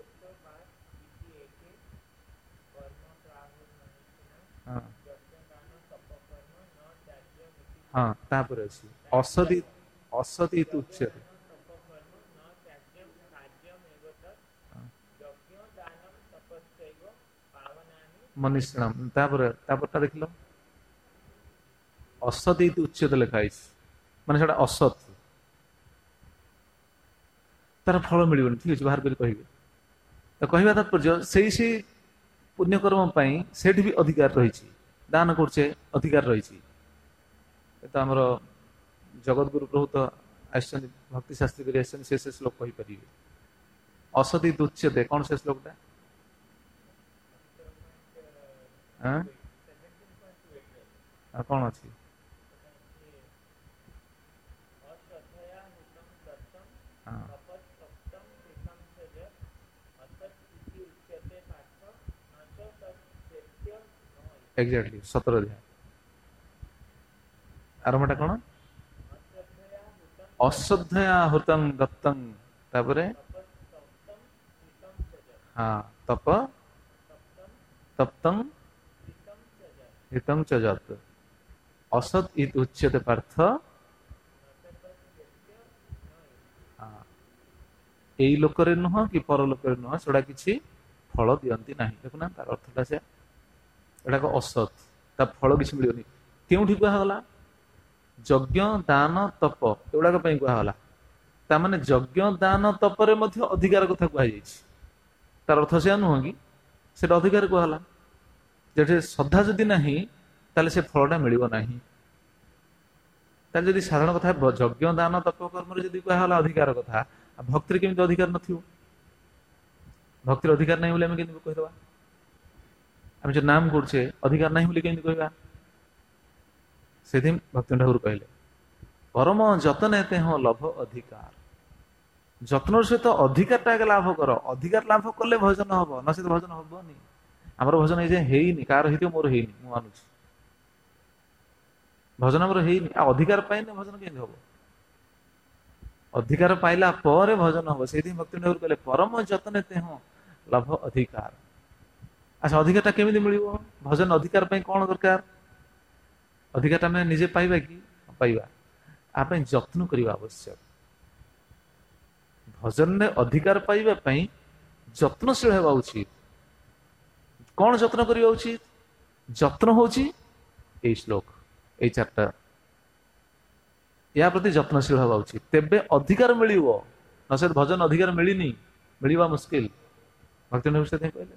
हाँ तापर अच्छी असत इत उच्यते मनीषिणाम देख लो असत उच्चते लिखाई माने असत तार फल मिलनी ठीक अच्छे बाहर कर कहे तो कहवा तात्पर्य से पुण्यकर्म से भी अधिकार रही दान करचे अधिकार रही तो आमर जगत गुरु प्रभु तो आस भक्ति शास्त्री कर से श्लोक कहीपर असत उच्यते कौन से श्लोकटा कौन अच्छी एग्जैक्टली 17 अध्याय आरंभटा कौन अश्रद्धया हुतं दत्तं तापरे हाँ तप तप्तं हितं च जत् असत इत उच्यते पार्थ यही लोकरे नुह कि पर लोकरे नुह सेटा किसी फल दियंती नहीं देखुना तार अर्थटा से एटा असत ता फल किसी मिलनी क्योंठी कहला यज्ञ दान तप एगुड़ाक कहला तामाने यज्ञ दान तपरे मध्य अधिकार कथा कहुई तार अर्थ से नुह कि से अधिकार कहला जे श्रद्धा जदि नहीं ताले से फलटा मिलिबो नहीं ताले जदि साधारण कथा यज्ञ दान तप कर्म जदि कहला अधिकार कथा भक्ति केमती अधिकार नथिबो भक्तिर अधिकार नहीं बोले आम केमती कहीदबा आम जो नाम करछे अधिकार नहीं बोले केमती कहबा से भक्ति ठाकुर कहले परम जतन एते हाँ लभ अधिकार ଯତ୍ନର ସହିତ ଅଧିକାରଟା ଆଗେ ଲାଭ କର। ଅଧିକାର ଲାଭ କଲେ ଭଜନ ହବ, ନଚେତ ଭଜନ ହବନି। ଆମର ଭଜନ ଏଇ ଯାଏଁ ହେଇନି, କାହାର ହେଇଥିବ, ମୋର ହେଇନି, ମୁଁ ମାନୁଛି। ଭଜନ ଆମର ହେଇନି, ଆଉ ଅଧିକାର ପାଇନି ଭଜନ କେମିତି ହବ? ଅଧିକାର ପାଇଲା ପରେ ଭଜନ ହବ। ସେଇଥିପାଇଁ ଭକ୍ତି ଠାକୁର କହିଲେ ପରମ ଯତ୍ନେ ତେହ ଲାଭ ଅଧିକାର। ଆଚ୍ଛା, ଅଧିକାରଟା କେମିତି ମିଳିବ? ଭଜନ ଅଧିକାର ପାଇଁ କଣ ଦରକାର? ଅଧିକାରଟା ଆମେ ନିଜେ ପାଇବା କି? ପାଇବା। ଆ ପାଇଁ ଯତ୍ନ କରିବା ଆବଶ୍ୟକ। ଭଜନରେ ଅଧିକାର ପାଇବା ପାଇଁ ଯତ୍ନଶୀଳ ହେବା ଉଚିତ। କଣ ଯତ୍ନ କରିବା ଉଚିତ? ଯତ୍ନ ହଉଛି ଏଇ ଶ୍ଲୋକ, ଏଇ ଚାରିଟା, ୟା ପ୍ରତି ଯତ୍ନଶୀଳ ହେବା ଉଚିତ। ତେବେ ଅଧିକାର ମିଳିବ, ନଚେତ ଭଜନ ଅଧିକାର ମିଳିନି, ମିଳିବା ମୁସ୍କିଲ। ଭକ୍ତି ସେଥିପାଇଁ କହିଲେ।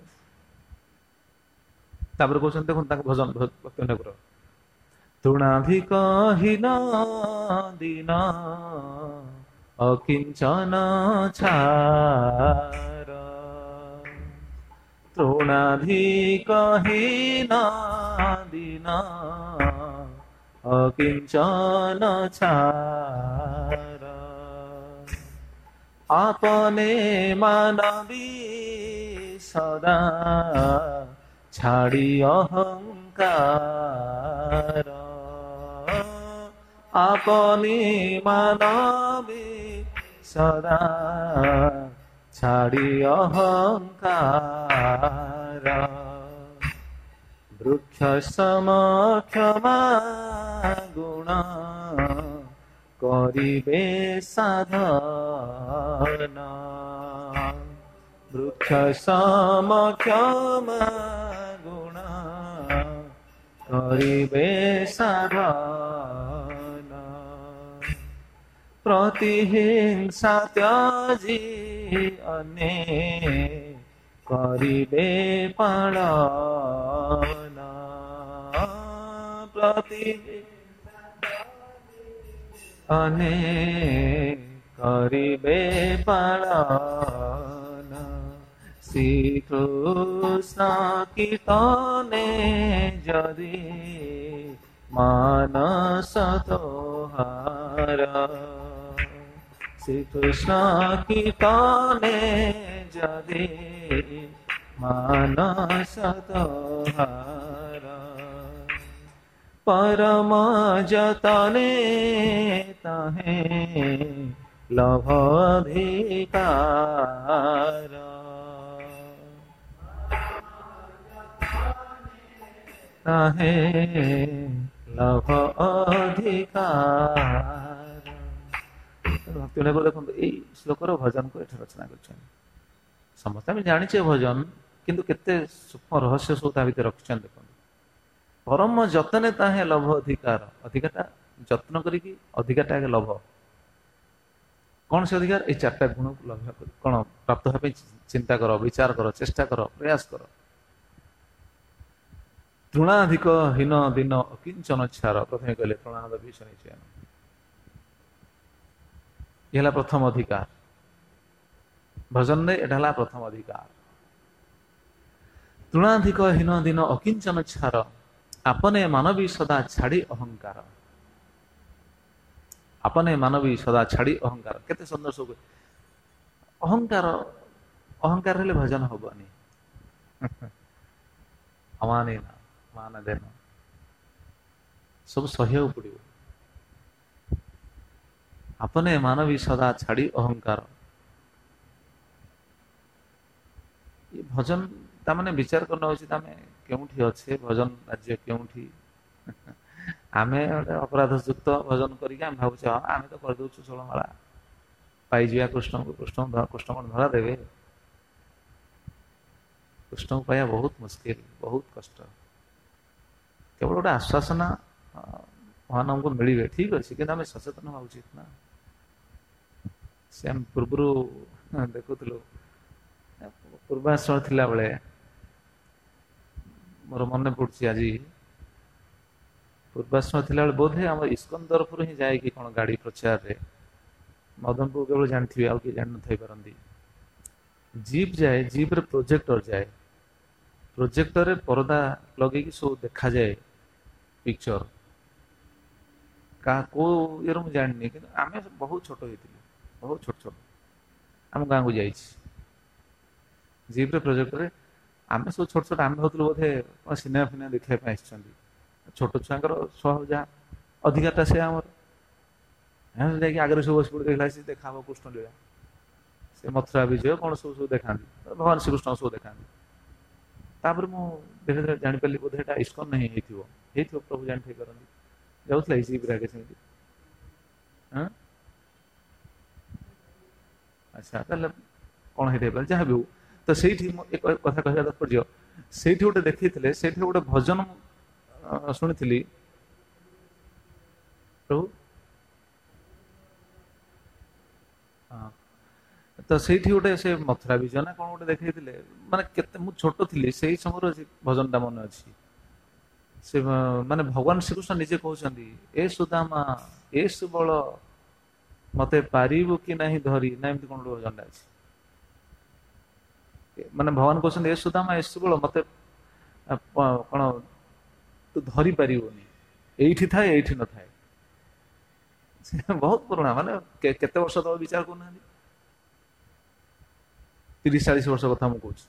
ତାପରେ କହୁଛନ୍ତି ଦେଖନ୍ତୁ ତାଙ୍କ ଭଜନ ଭକ୍ତି ଠାକୁର, ତୃଣାଧିକ ହୀନ ଦୀନ ଅକିଞ୍ଚନ ଛାର, ତୃଣାଧିକ ହୀନ ଦୀନ অকিঞ্চন ছার, আপনে মানবী সদা ছাড়ি অহংকার, আপনি মানবী সদা ছাড়ি অহংকার, বৃক্ষ সমক্ষমা গুণ করিবে সাধন, বৃক্ষ সমক্ষমা গুণ করিবে সাধন, প্রতিহিংসা ত্যাজি অনে করিবে পালন, অনে করিবে পালন, শ্রীকৃষ্ণ কীর্তনে যদি মানস তোহার, শ্রীকৃষ্ণ কীর্তনে যদি মানস তোহার, পরম যতনে তাহে লভ অধিকার, তাহে লভ অধিକାର। ଭକ୍ତି ଠାକୁର ଦେଖନ୍ତୁ ଏଇ ଶ୍ଲୋକର ଭଜନକୁ ଏଠି ରଚନା କରିଛନ୍ତି। ସମସ୍ତେ ଆମେ ଜାଣିଛେ ଭଜନ, କିନ୍ତୁ କେତେ ସୂକ୍ଷ୍ମ ରହସ୍ୟ ସବୁ ତା ଭିତରେ ରଖିଛନ୍ତି ଦେଖନ୍ତୁ। ପରମ ଯତ୍ନେ ତାহে ଲଭ ଅଧିକାର, ଅଧିକାରଟା ଯତ୍ନ କରିକି ଅଧିକାରଟା ଆଗେ ଲଭ। କଣ ସେ ଅଧିକାର? ଏଇ ଚାରିଟା ଗୁଣକୁ ଲଭ କରି କଣ ପ୍ରାପ୍ତ ହେବା ପାଇଁ ଚିନ୍ତା କର, ବିଚାର କର, ଚେଷ୍ଟା କର, ପ୍ରୟାସ କର। ତୃଣାଧିକ ହୀନ ଦୀନ ଅକିଞ୍ଚନ ଛାର, ପ୍ରଥମେ କହିଲେ ତୃଣାଦ ଭୀଷଣ। ଇଏ ହେଲା ପ୍ରଥମ ଅଧିକାର ଭଜନରେ, ଏଟା ହେଲା ପ୍ରଥମ ଅଧିକାର। ତୃଣାଧିକ ହୀନ ଦୀନ ଅକିଞ୍ଚନ ଛାର, ଆପନେ ମାନବୀ ସଦା ଛାଡ଼ି ଅହଙ୍କାର, ଆପନେ ମାନବୀ ସଦା ଛାଡ଼ି ଅହଙ୍କାର। କେତେ ସୁନ୍ଦର ସବୁ। ଅହଙ୍କାର, ଅହଙ୍କାର ହେଲେ ଭଜନ ହବନି। ଅମାନେ ନା ମାନ ଦେନ ସବୁ ସହିବାକୁ ପଡିବ। ଆପନେ ମାନବୀ ସଦା ଛାଡ଼ି ଅହଙ୍କାର, ଏ ଭଜନ ତାମାନେ ବିଚାର କରି ନେଉଛି ତମେ କେଉଁଠି ଅଛେ, ଭଜନ ରାଜ୍ୟ କେଉଁଠି। ଆମେ ଗୋଟେ ଅପରାଧ ଯୁକ୍ତ ଭଜନ କରିକି ଆମେ ଭାବୁଛେ ହଁ ଆମେ ତ କରିଦଉଛୁ ଷୋଳମାଳା, ପାଇଯିବା କୃଷ୍ଣଙ୍କୁ, କୃଷ୍ଣ କଣ ଧରା ଦେବେ? କୃଷ୍ଣଙ୍କୁ ପାଇବା ବହୁତ ମୁସ୍କିଲ, ବହୁତ କଷ୍ଟ। କେବଳ ଗୋଟେ ଆଶ୍ୱାସନା ମହାନବଙ୍କୁ ମିଳିବେ, ଠିକ ଅଛି, କିନ୍ତୁ ଆମେ ସଚେତନ ହେବା ଉଚିତ ନା। ସେ ଆମେ ପୂର୍ବରୁ ଦେଖୁଥିଲୁ, ପୂର୍ବାଶ୍ରମ ଥିଲାବେଳେ ମୋର ମନେ ପଡୁଛି ଆଜି, ପୂର୍ବାଶ୍ରମ ଥିଲାବେଳେ ବୋଧେ ଆମ ଇସ୍କନ ତରଫରୁ ହିଁ ଯାଏ କି କଣ ଗାଡି ପ୍ରଚାରରେ, ମଦନପୁର କେବଳ ଜାଣିଥିବେ, ଆଉ କିଏ ଜାଣିନଥାଇ ପାରନ୍ତି। ଜିପ୍ ଯାଏ, ଜିପ୍ରେ ପ୍ରୋଜେକ୍ଟର ଯାଏ, ପ୍ରୋଜେକ୍ଟରରେ ପରଦା ଲଗେଇକି ସବୁ ଦେଖାଯାଏ ପିକ୍ଚର। କୋଉ ଇଏର ମୁଁ ଜାଣିନି, କିନ୍ତୁ ଆମେ ବହୁତ ଛୋଟ ହେଇଥିଲୁ, ବହୁତ ଛୋଟ ଛୋଟ। ଆମ ଗାଁକୁ ଯାଇଛି ଜିପ୍ରେ ପ୍ରୋଜେକ୍ଟରେ। ଆମେ ସବୁ ଛୋଟ ଛୋଟ ଆମେ ଭାବୁଥିଲୁ ବୋଧେ କ'ଣ ସିନେମା ଫିନେମା ଦେଖିବା ପାଇଁ ଆସିଛନ୍ତି। ଛୋଟ ଛୁଆଙ୍କର ସ୍ୱଭାବ ଯାହା, ଅଧିକାରଟା ସେ ଆମର। ଯାଇକି ଆଗରେ ସବୁ ବସି ପଡ଼ି ଦେଖିଲା ସେ ଦେଖା ହବ କୃଷ୍ଣ ଲୀଳା, ସେ ମଥୁରା ବିଜୟ କ'ଣ ସବୁ ସବୁ ଦେଖାନ୍ତି, ଭଗବାନ ଶ୍ରୀକୃଷ୍ଣ ସବୁ ଦେଖାନ୍ତି। ତାପରେ ମୁଁ ଧୀରେ ଧୀରେ ଜାଣିପାରିଲି ବୋଧେ ଏଇଟା ଇସ୍କନ ନାହିଁ, ହେଇଥିବ ପ୍ରଭୁ ଜାଣିଥାଇପାରନ୍ତି। ଯାଉଥିଲା ଏଇ ଜିପ୍ରେ ଆଗେ ସେମିତି। ଆଚ୍ଛା, ତାହେଲେ କ'ଣ ହେଇଥାଇପାରେ, ଯାହା ବି ହଉ। ତ ସେଇଠି ଏକ କଥା କହିବା ତାତ୍ପର୍ଯ୍ୟ, ସେଇଠି ଗୋଟେ ଦେଖେଇଥିଲେ, ସେଇଠି ଗୋଟେ ଭଜନ ଶୁଣିଥିଲି ପ୍ରଭୁ। ତ ସେଇଠି ଗୋଟେ ସେ ମଥୁରା ବିଜୟ ନା କ'ଣ ଗୋଟେ ଦେଖେଇଥିଲେ, ମାନେ କେତେ ମୁଁ ଛୋଟ ଥିଲି ସେଇ ସମୟର ଭଜନଟା ମନେ ଅଛି। ସେ ମାନେ ଭଗବାନ ଶ୍ରୀକୃଷ୍ଣ ନିଜେ କହୁଛନ୍ତି, ଏ ସୁଦାମା ଏ ସୁବଳ ମତେ ପାରିବୁ କି ନାହିଁ ଧରି, ନା ଏମିତି କ'ଣ ଗୋଟେ ଭଜନଟା ଅଛି। ମାନେ ଭଗବାନ କହୁଛନ୍ତି ଏ ସୁଦାମା ଏ ସୁବଳ ମତେ କ'ଣ ତୁ ଧରି ପାରିବୁନି, ଏଇଠି ଥାଏ ଏଇଠି ନଥାଏ। ବହୁତ ପୁରୁଣା, ମାନେ କେତେ ବର୍ଷ ତଳେ ବିଚାର କରୁନାହାନ୍ତି, 30-40 ବର୍ଷ କଥା ମୁଁ କହୁଛି।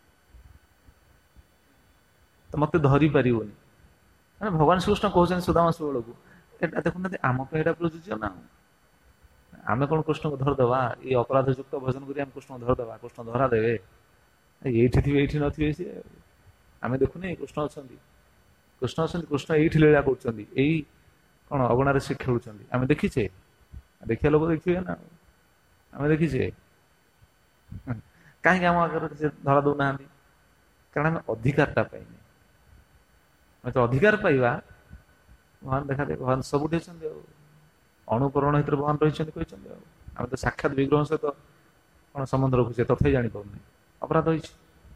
ତ ମତେ ଧରି ପାରିବୁନି, ମାନେ ଭଗବାନ ଶ୍ରୀକୃଷ୍ଣ କହୁଛନ୍ତି ସୁଦାମା ସୁବଳକୁ। ଏଇଟା ଦେଖୁନାହାନ୍ତି, ଆମ ପାଇଁ ଏଇଟା ପ୍ରଯୁଜ୍ୟ ନା। ଆମେ କ'ଣ କୃଷ୍ଣଙ୍କୁ ଧରିଦେବା? ଏଇ ଅପରାଧ ଯୁକ୍ତ ଭଜନ କରି ଆମେ କୃଷ୍ଣଙ୍କୁ ଧରିଦେବା? କୃଷ୍ଣ ଧରା ଦେବେ? ଏଇଠି ଥିବେ ଏଇଠି ନଥିବେ ସିଏ। ଆମେ ଦେଖୁନି କୃଷ୍ଣ ଅଛନ୍ତି, କୃଷ୍ଣ ଏଇଠି ଲୀଳା କରୁଛନ୍ତି, ଏଇ କ'ଣ ଅଗଣାରେ ସେ ଖେଳୁଛନ୍ତି। ଆମେ ଦେଖିଛେ? ଦେଖିବା ଲୋକ ଦେଖିବେ ନା, ଆମେ ଦେଖିଛେ? କାହିଁକି ଆମ ଆଗରେ ସେ ଧରା ଦଉନାହାନ୍ତି? କାରଣ ଆମେ ଅଧିକାରଟା ପାଇନେ। ଆମେ ତ ଅଧିକାର ପାଇବା, ଭଗବାନ ଦେଖାଦେବେ। ଭଗବାନ ସବୁଠି ଅଛନ୍ତି, ଆଉ ଅଣୁପରଣ ଭିତରେ ଭଗବାନ ରହିଛନ୍ତି କହିଛନ୍ତି। ଆଉ ଆମେ ତ ସାକ୍ଷାତ ବିଗ୍ରହ ସହିତ କ'ଣ ସମ୍ବନ୍ଧ ରଖୁଛେ, ତଥାପି ଜାଣିପାରୁନି ଅପରାଧ ହେଇଛି।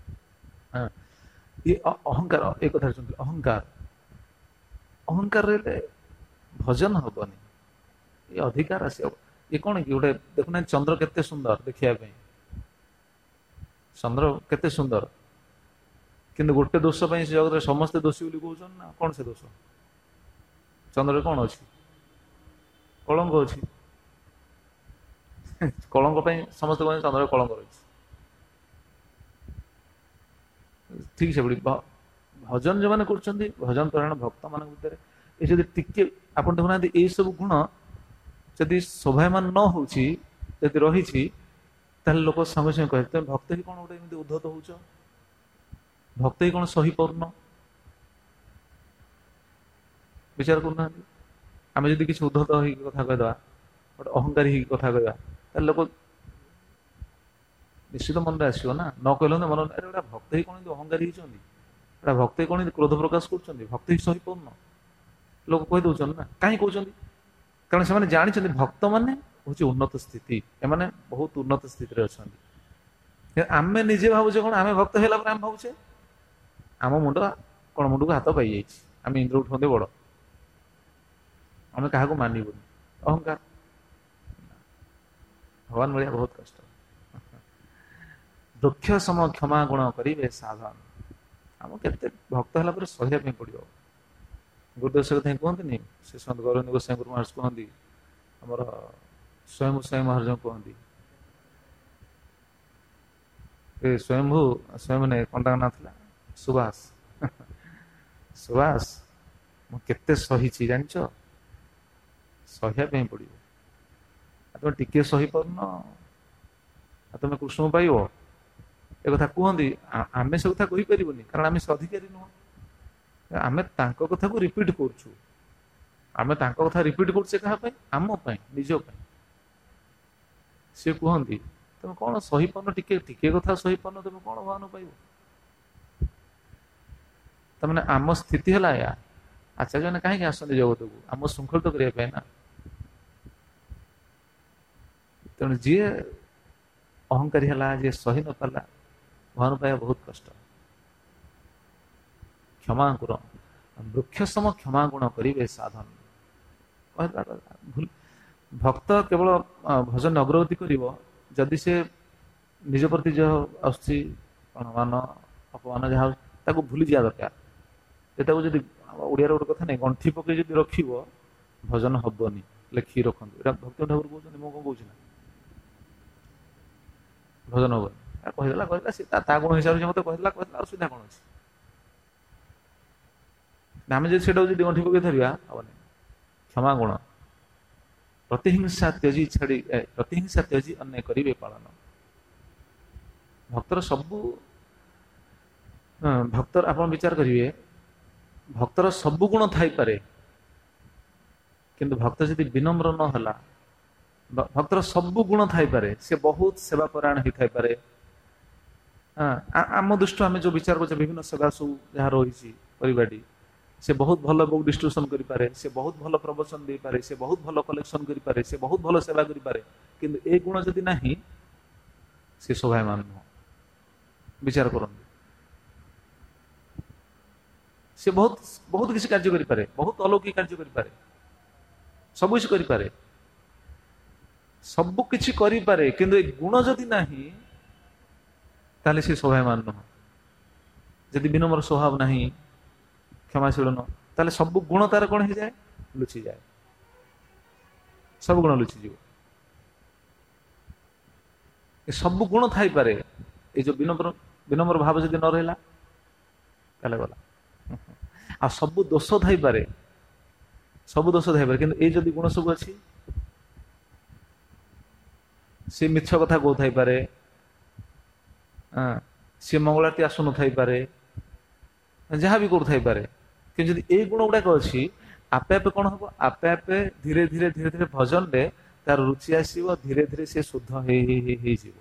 ଇଏ ଅହଙ୍କାର, ଏ କଥା ଶୁଣନ୍ତୁ, ଅହଙ୍କାର ରହିଲେ ଭଜନ ହବନି, ଏ ଅଧିକାର ଆସିବ। ଇଏ କ'ଣ କି ଗୋଟେ ଦେଖୁନାହାନ୍ତି, ଚନ୍ଦ୍ର କେତେ ସୁନ୍ଦର ଦେଖିବା ପାଇଁ, ଚନ୍ଦ୍ର କେତେ ସୁନ୍ଦର, କିନ୍ତୁ ଗୋଟେ ଦୋଷ ପାଇଁ ସେ ଜଗତରେ ସମସ୍ତେ ଦୋଷୀ ବୋଲି କହୁଛନ୍ତି ନା। କ'ଣ ସେ ଦୋଷ? ଚନ୍ଦ୍ରରେ କ'ଣ ଅଛି? କଳଙ୍କ ଅଛି। କଳଙ୍କ ପାଇଁ ସମସ୍ତେ କହୁଛନ୍ତି ଚନ୍ଦ୍ରରେ କଳଙ୍କ ରହିଛି। ଠିକ ସେଭଳି ଭଜନ ଯୋଉମାନେ କରୁଛନ୍ତି, ଭଜନ ପରାୟଣ ଭକ୍ତ ମାନଙ୍କ ଭିତରେ ଏ ଯଦି ଟିକେ ଆପଣ ଦେଖୁନାହାନ୍ତି, ଏଇ ସବୁ ଗୁଣ ଯଦି ଶୋଭାୟମାନ ନ ହଉଛି, ଯଦି ରହିଛି, ତାହେଲେ ଲୋକ ସଙ୍ଗେ ସଙ୍ଗେ କହିବେ ତମେ ଭକ୍ତ ହିଁ କ'ଣ ଗୋଟେ ଏମିତି ଉଦ୍ଧତ ହଉଛ, ଭକ୍ତ ହିଁ କ'ଣ ସହିପାରୁନ। ବିଚାର କରୁନାହାନ୍ତି, ଆମେ ଯଦି କିଛି ଉଦ୍ଧତ ହେଇକି କଥା କହିଦେବା, ଗୋଟେ ଅହଙ୍କାରୀ ହେଇକି କଥା କହିବା, ତାହେଲେ ଲୋକ ନିଶ୍ଚିତ ମନରେ ଆସିବ ନା। ନ କହିଲେ ମନ, ଆରେ ଗୋଟେ ଭକ୍ତ ହିଁ କ'ଣ ଅହଙ୍କାରୀ ହେଇଛନ୍ତି, ଗୋଟେ ଭକ୍ତ ହିଁ କ'ଣ କ୍ରୋଧ ପ୍ରକାଶ କରୁଛନ୍ତି, ଭକ୍ତ ହିଁ ସହିପାରୁନ, ଲୋକ କହିଦଉଛନ୍ତି ନା। କାହିଁ କହୁଛନ୍ତି? କାରଣ ସେମାନେ ଜାଣିଛନ୍ତି ଭକ୍ତ ମାନେ ହଉଛି ଉନ୍ନତ ସ୍ଥିତି, ଏମାନେ ବହୁତ ଉନ୍ନତ ସ୍ଥିତିରେ ଅଛନ୍ତି। ଆମେ ନିଜେ ଭାବୁଛେ କ'ଣ, ଆମେ ଭକ୍ତ ହେଲା ପରେ ଆମେ ଭାବୁଛେ ଆମ ମୁଣ୍ଡକୁ ହାତ ପାଇଯାଇଛି, ଆମେ ଇନ୍ଦ୍ର ଉଠନ୍ତେ ବଡ, ଆମେ କାହାକୁ ମାନିବୁନି। ଅହଙ୍କାର। ଭଗବାନ ଭଳିଆ ବହୁତ କଷ୍ଟ। ଦୁଃଖ ସମ କ୍ଷମା ଗୁଣ କରିବେ ସାଧନ। ଆମକୁ କେତେ ଭକ୍ତ ହେଲା ପରେ ସହିବା ପାଇଁ ପଡିବ। ଗୁରୁଦେବ କଥା କୁହନ୍ତିନି, ସେ ସନ୍ତ ଗୌରାଙ୍ଗ ଗୋସ୍ୱାମୀ ଗୁରୁ ମହାରାଜ କୁହନ୍ତି, ଆମର ସ୍ୱୟଂ ମହାରାଜ କୁହନ୍ତି, ସ୍ୱୟଂ ନାଇଁ, କ'ଣ ତାଙ୍କ ନାଁ ଥିଲା, ସୁବାସ। ସୁବାସ, ମୁଁ କେତେ ସହିଛି ଜାଣିଛ, ସହିବା ପାଇଁ ପଡିବ। ଆଉ ତମେ ଟିକେ ସହିପାରୁନ, ଆଉ ତମେ କୃଷ୍ଣଙ୍କୁ ପାଇବ? ଏ କଥା କୁହନ୍ତି। ଆମେ ସେ କଥା କହିପାରିବୁନି, କାରଣ ଆମେ ସେ ଅଧିକାରୀ ନୁହଁ। ଆମେ ତାଙ୍କ କଥାକୁ ରିପିଟ୍ କରୁଛୁ, ଆମେ ତାଙ୍କ କଥା ରିପିଟ୍ କରୁଛେ କାହା ପାଇଁ? ଆମ ପାଇଁ, ନିଜ ପାଇଁ। ସେ କୁହନ୍ତି ତମେ କ'ଣ ସହିପାରୁନ, ଟିକେ କଥା ସହିପାରୁନ, ତମେ କ'ଣ ଭଗବାନ ପାଇବ? ତାମାନେ ଆମ ସ୍ଥିତି ହେଲା ଏୟା। ଆଚାର୍ଯ୍ୟମାନେ କାହିଁକି ଆସନ୍ତି ଜଗତକୁ? ଆମ ଶୃଙ୍ଖଳିତ କରିବା ପାଇଁ ନା। ତେଣୁ ଯିଏ ଅହଙ୍କାରୀ ହେଲା, ଯିଏ ସହି ନ ପାରିଲା, ଭଗବାନ ପାଇବା ବହୁତ କଷ୍ଟ। କ୍ଷମା କର, ବୃକ୍ଷ ସମ କ୍ଷମା ଗୁଣ କରିବେ ସାଧନ। ଭକ୍ତ କେବଳ ଭଜନ ଅଗ୍ରଗତି କରିବ ଯଦି ସେ ନିଜ ପ୍ରତି ଯାହା ଆସୁଛି ମାନ ଅପମାନ ଯାହା ତାକୁ ଭୁଲି ଯିବା ଦରକାର। ଏଟାକୁ ଯଦି ଓଡ଼ିଆର ଗୋଟେ କଥା ନାହିଁ, ଗଣ୍ଠି ପକେଇ ଯଦି ରଖିବ ଭଜନ ହବନି। ଲେଖିକି ରଖନ୍ତୁ, ଏଇଟା ଭକ୍ତ ଠାକୁର କହୁଛନ୍ତି, ମୁଁ କ'ଣ କହୁଛି ନା। ଭୋଜନ ହବନି। କହିଦେଲା ସେ ତା ଗୁଣ ହିସାବରେ ସେ ମତେ କହିଦେଲା ଅସୁବିଧା କଣ ଅଛି? ଆମେ ଯଦି ସେଟାକୁ ଯଦି ଗଣ୍ଠି ପକେଇ ଧରିବା ହବନି। କ୍ଷମା ଗୁଣ ପ୍ରତିହିଂସା ତ୍ୟଜି ଅନ୍ୟ କରିବେ ପାଳନ। ଭକ୍ତର ସବୁ ଭକ୍ତର ଆପଣ ବିଚାର କରିବେ, ଭକ୍ତର ସବୁ ଗୁଣ ଥାଇପାରେ, କିନ୍ତୁ ଭକ୍ତ ଯଦି ବିନମ୍ର ନ ହେଲା, ଭକ୍ତର ସବୁ ଗୁଣ ଥାଇପାରେ, ସେ ବହୁତ ସେବା ପରାୟଣ ହେଇଥାଇପାରେ। ଆମ ଦୃଷ୍ଟିରୁ ଆମେ ଯୋଉ ବିଚାର କରୁଛେ ବିଭିନ୍ନ ସେବା ସବୁ ଯାହା ରହିଛି ପରିବାଟି, ସେ ବହୁତ ଭଲ ବୁକ୍ ଡିଷ୍ଟ୍ରିବ୍ୟୁସନ କରିପାରେ, ସେ ବହୁତ ଭଲ ପ୍ରବଚନ ଦେଇପାରେ, ସେ ବହୁତ ଭଲ କଲେକ୍ସନ କରିପାରେ, ସେ ବହୁତ ଭଲ ସେବା କରିପାରେ, କିନ୍ତୁ ଏ ଗୁଣ ଯଦି ନାହିଁ ସେ ଶୋଭାୟମାନ ନୁହଁ। ବିଚାର କରନ୍ତୁ, ସେ ବହୁତ ବହୁତ କିଛି କାର୍ଯ୍ୟ କରିପାରେ, ବହୁତ ଅଲୌକିକ କାର୍ଯ୍ୟ କରିପାରେ, ସବୁ କିଛି କରିପାରେ, ସବୁ କିଛି କରିପାରେ, କିନ୍ତୁ ଏ ଗୁଣ ଯଦି ନାହିଁ ତାହେଲେ ସେ ଶୋଭାୟମାନ ନୁହଁ। ଯଦି ବିନମ୍ର ସ୍ୱଭାବ ନାହିଁ, କ୍ଷମାଶୀଳ ନୁହଁ, ତାହେଲେ ସବୁ ଗୁଣ ତାର କଣ ହେଇଯାଏ? ଲୁଚିଯାଏ, ସବୁ ଗୁଣ ଲୁଚିଯିବ। ଏ ସବୁ ଗୁଣ ଥାଇପାରେ, ଏଇ ଯୋଉ ବିନମ୍ର ଭାବ ଯଦି ନ ରହିଲା ତାହେଲେ ଗଲା। ଆଉ ସବୁ ଦୋଷ ଥାଇପାରେ, କିନ୍ତୁ ଏଇ ଯଦି ଗୁଣ ସବୁ ଅଛି, ସେ ମିଛ କଥା କହୁଥାଇପାରେ, ସିଏ ମଙ୍ଗଳାଟି ଆସୁନଥାଇପାରେ, ଯାହା ବି କରୁଥାଇପାରେ, କିନ୍ତୁ ଯଦି ଏଇ ଗୁଣ ଗୁଡାକ ଅଛି, ଆପେ ଆପେ କଣ ହବ? ଆପେ ଆପେ ଧୀରେ ଧୀରେ ଭଜନରେ ତାର ରୁଚି ଆସିବ, ଧୀରେ ଧୀରେ ସେ ଶୁଦ୍ଧ ହେଇଯିବ।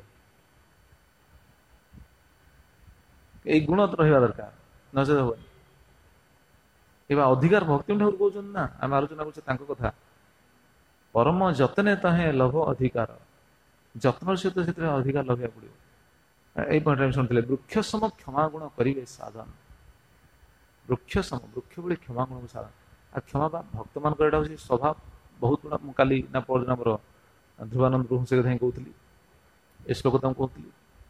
ଏଇ ଗୁଣ ତ ରହିବା ଦରକାର, ନଚେତ ହବନି। ଏବେ ଅଧିକାର ଭକ୍ତି ଠାକୁର କହୁଛନ୍ତି ନା, ଆମେ ଆଲୋଚନା କରୁଛେ ତାଙ୍କ କଥା, ପରମ ଯତ୍ନେ ତହେଁ ଲଭ ଅଧିକାର, ଯତ୍ନର ସହିତ ସେଥିରେ ଅଧିକାର ଲଭିବାକୁ ପଡିବ। ଏଇ ପଏଣ୍ଟ ଆମେ ଶୁଣିଥିଲେ, ବୃକ୍ଷ ସମ କ୍ଷମା ଗୁଣ କରିବେ ସାଧନ। ବୃକ୍ଷ ଭଳି କ୍ଷମା ଗୁଣକୁ ସାଧନ। ଆଉ କ୍ଷମା ବା ଭକ୍ତ ମାନଙ୍କର ଏଇଟା ହଉଛି ସ୍ୱଭାବ। ବହୁତ ଗୁଣ, ମୁଁ କାଲି ନା ପରଦିନ ଆମର ଧ୍ରୁବାନନ୍ଦ ପ୍ରଭୁ ସେ କଥା ହିଁ କହୁଥିଲି, ଏ ଶ୍ଲୋକ ତ ମୁଁ କହୁଥିଲି।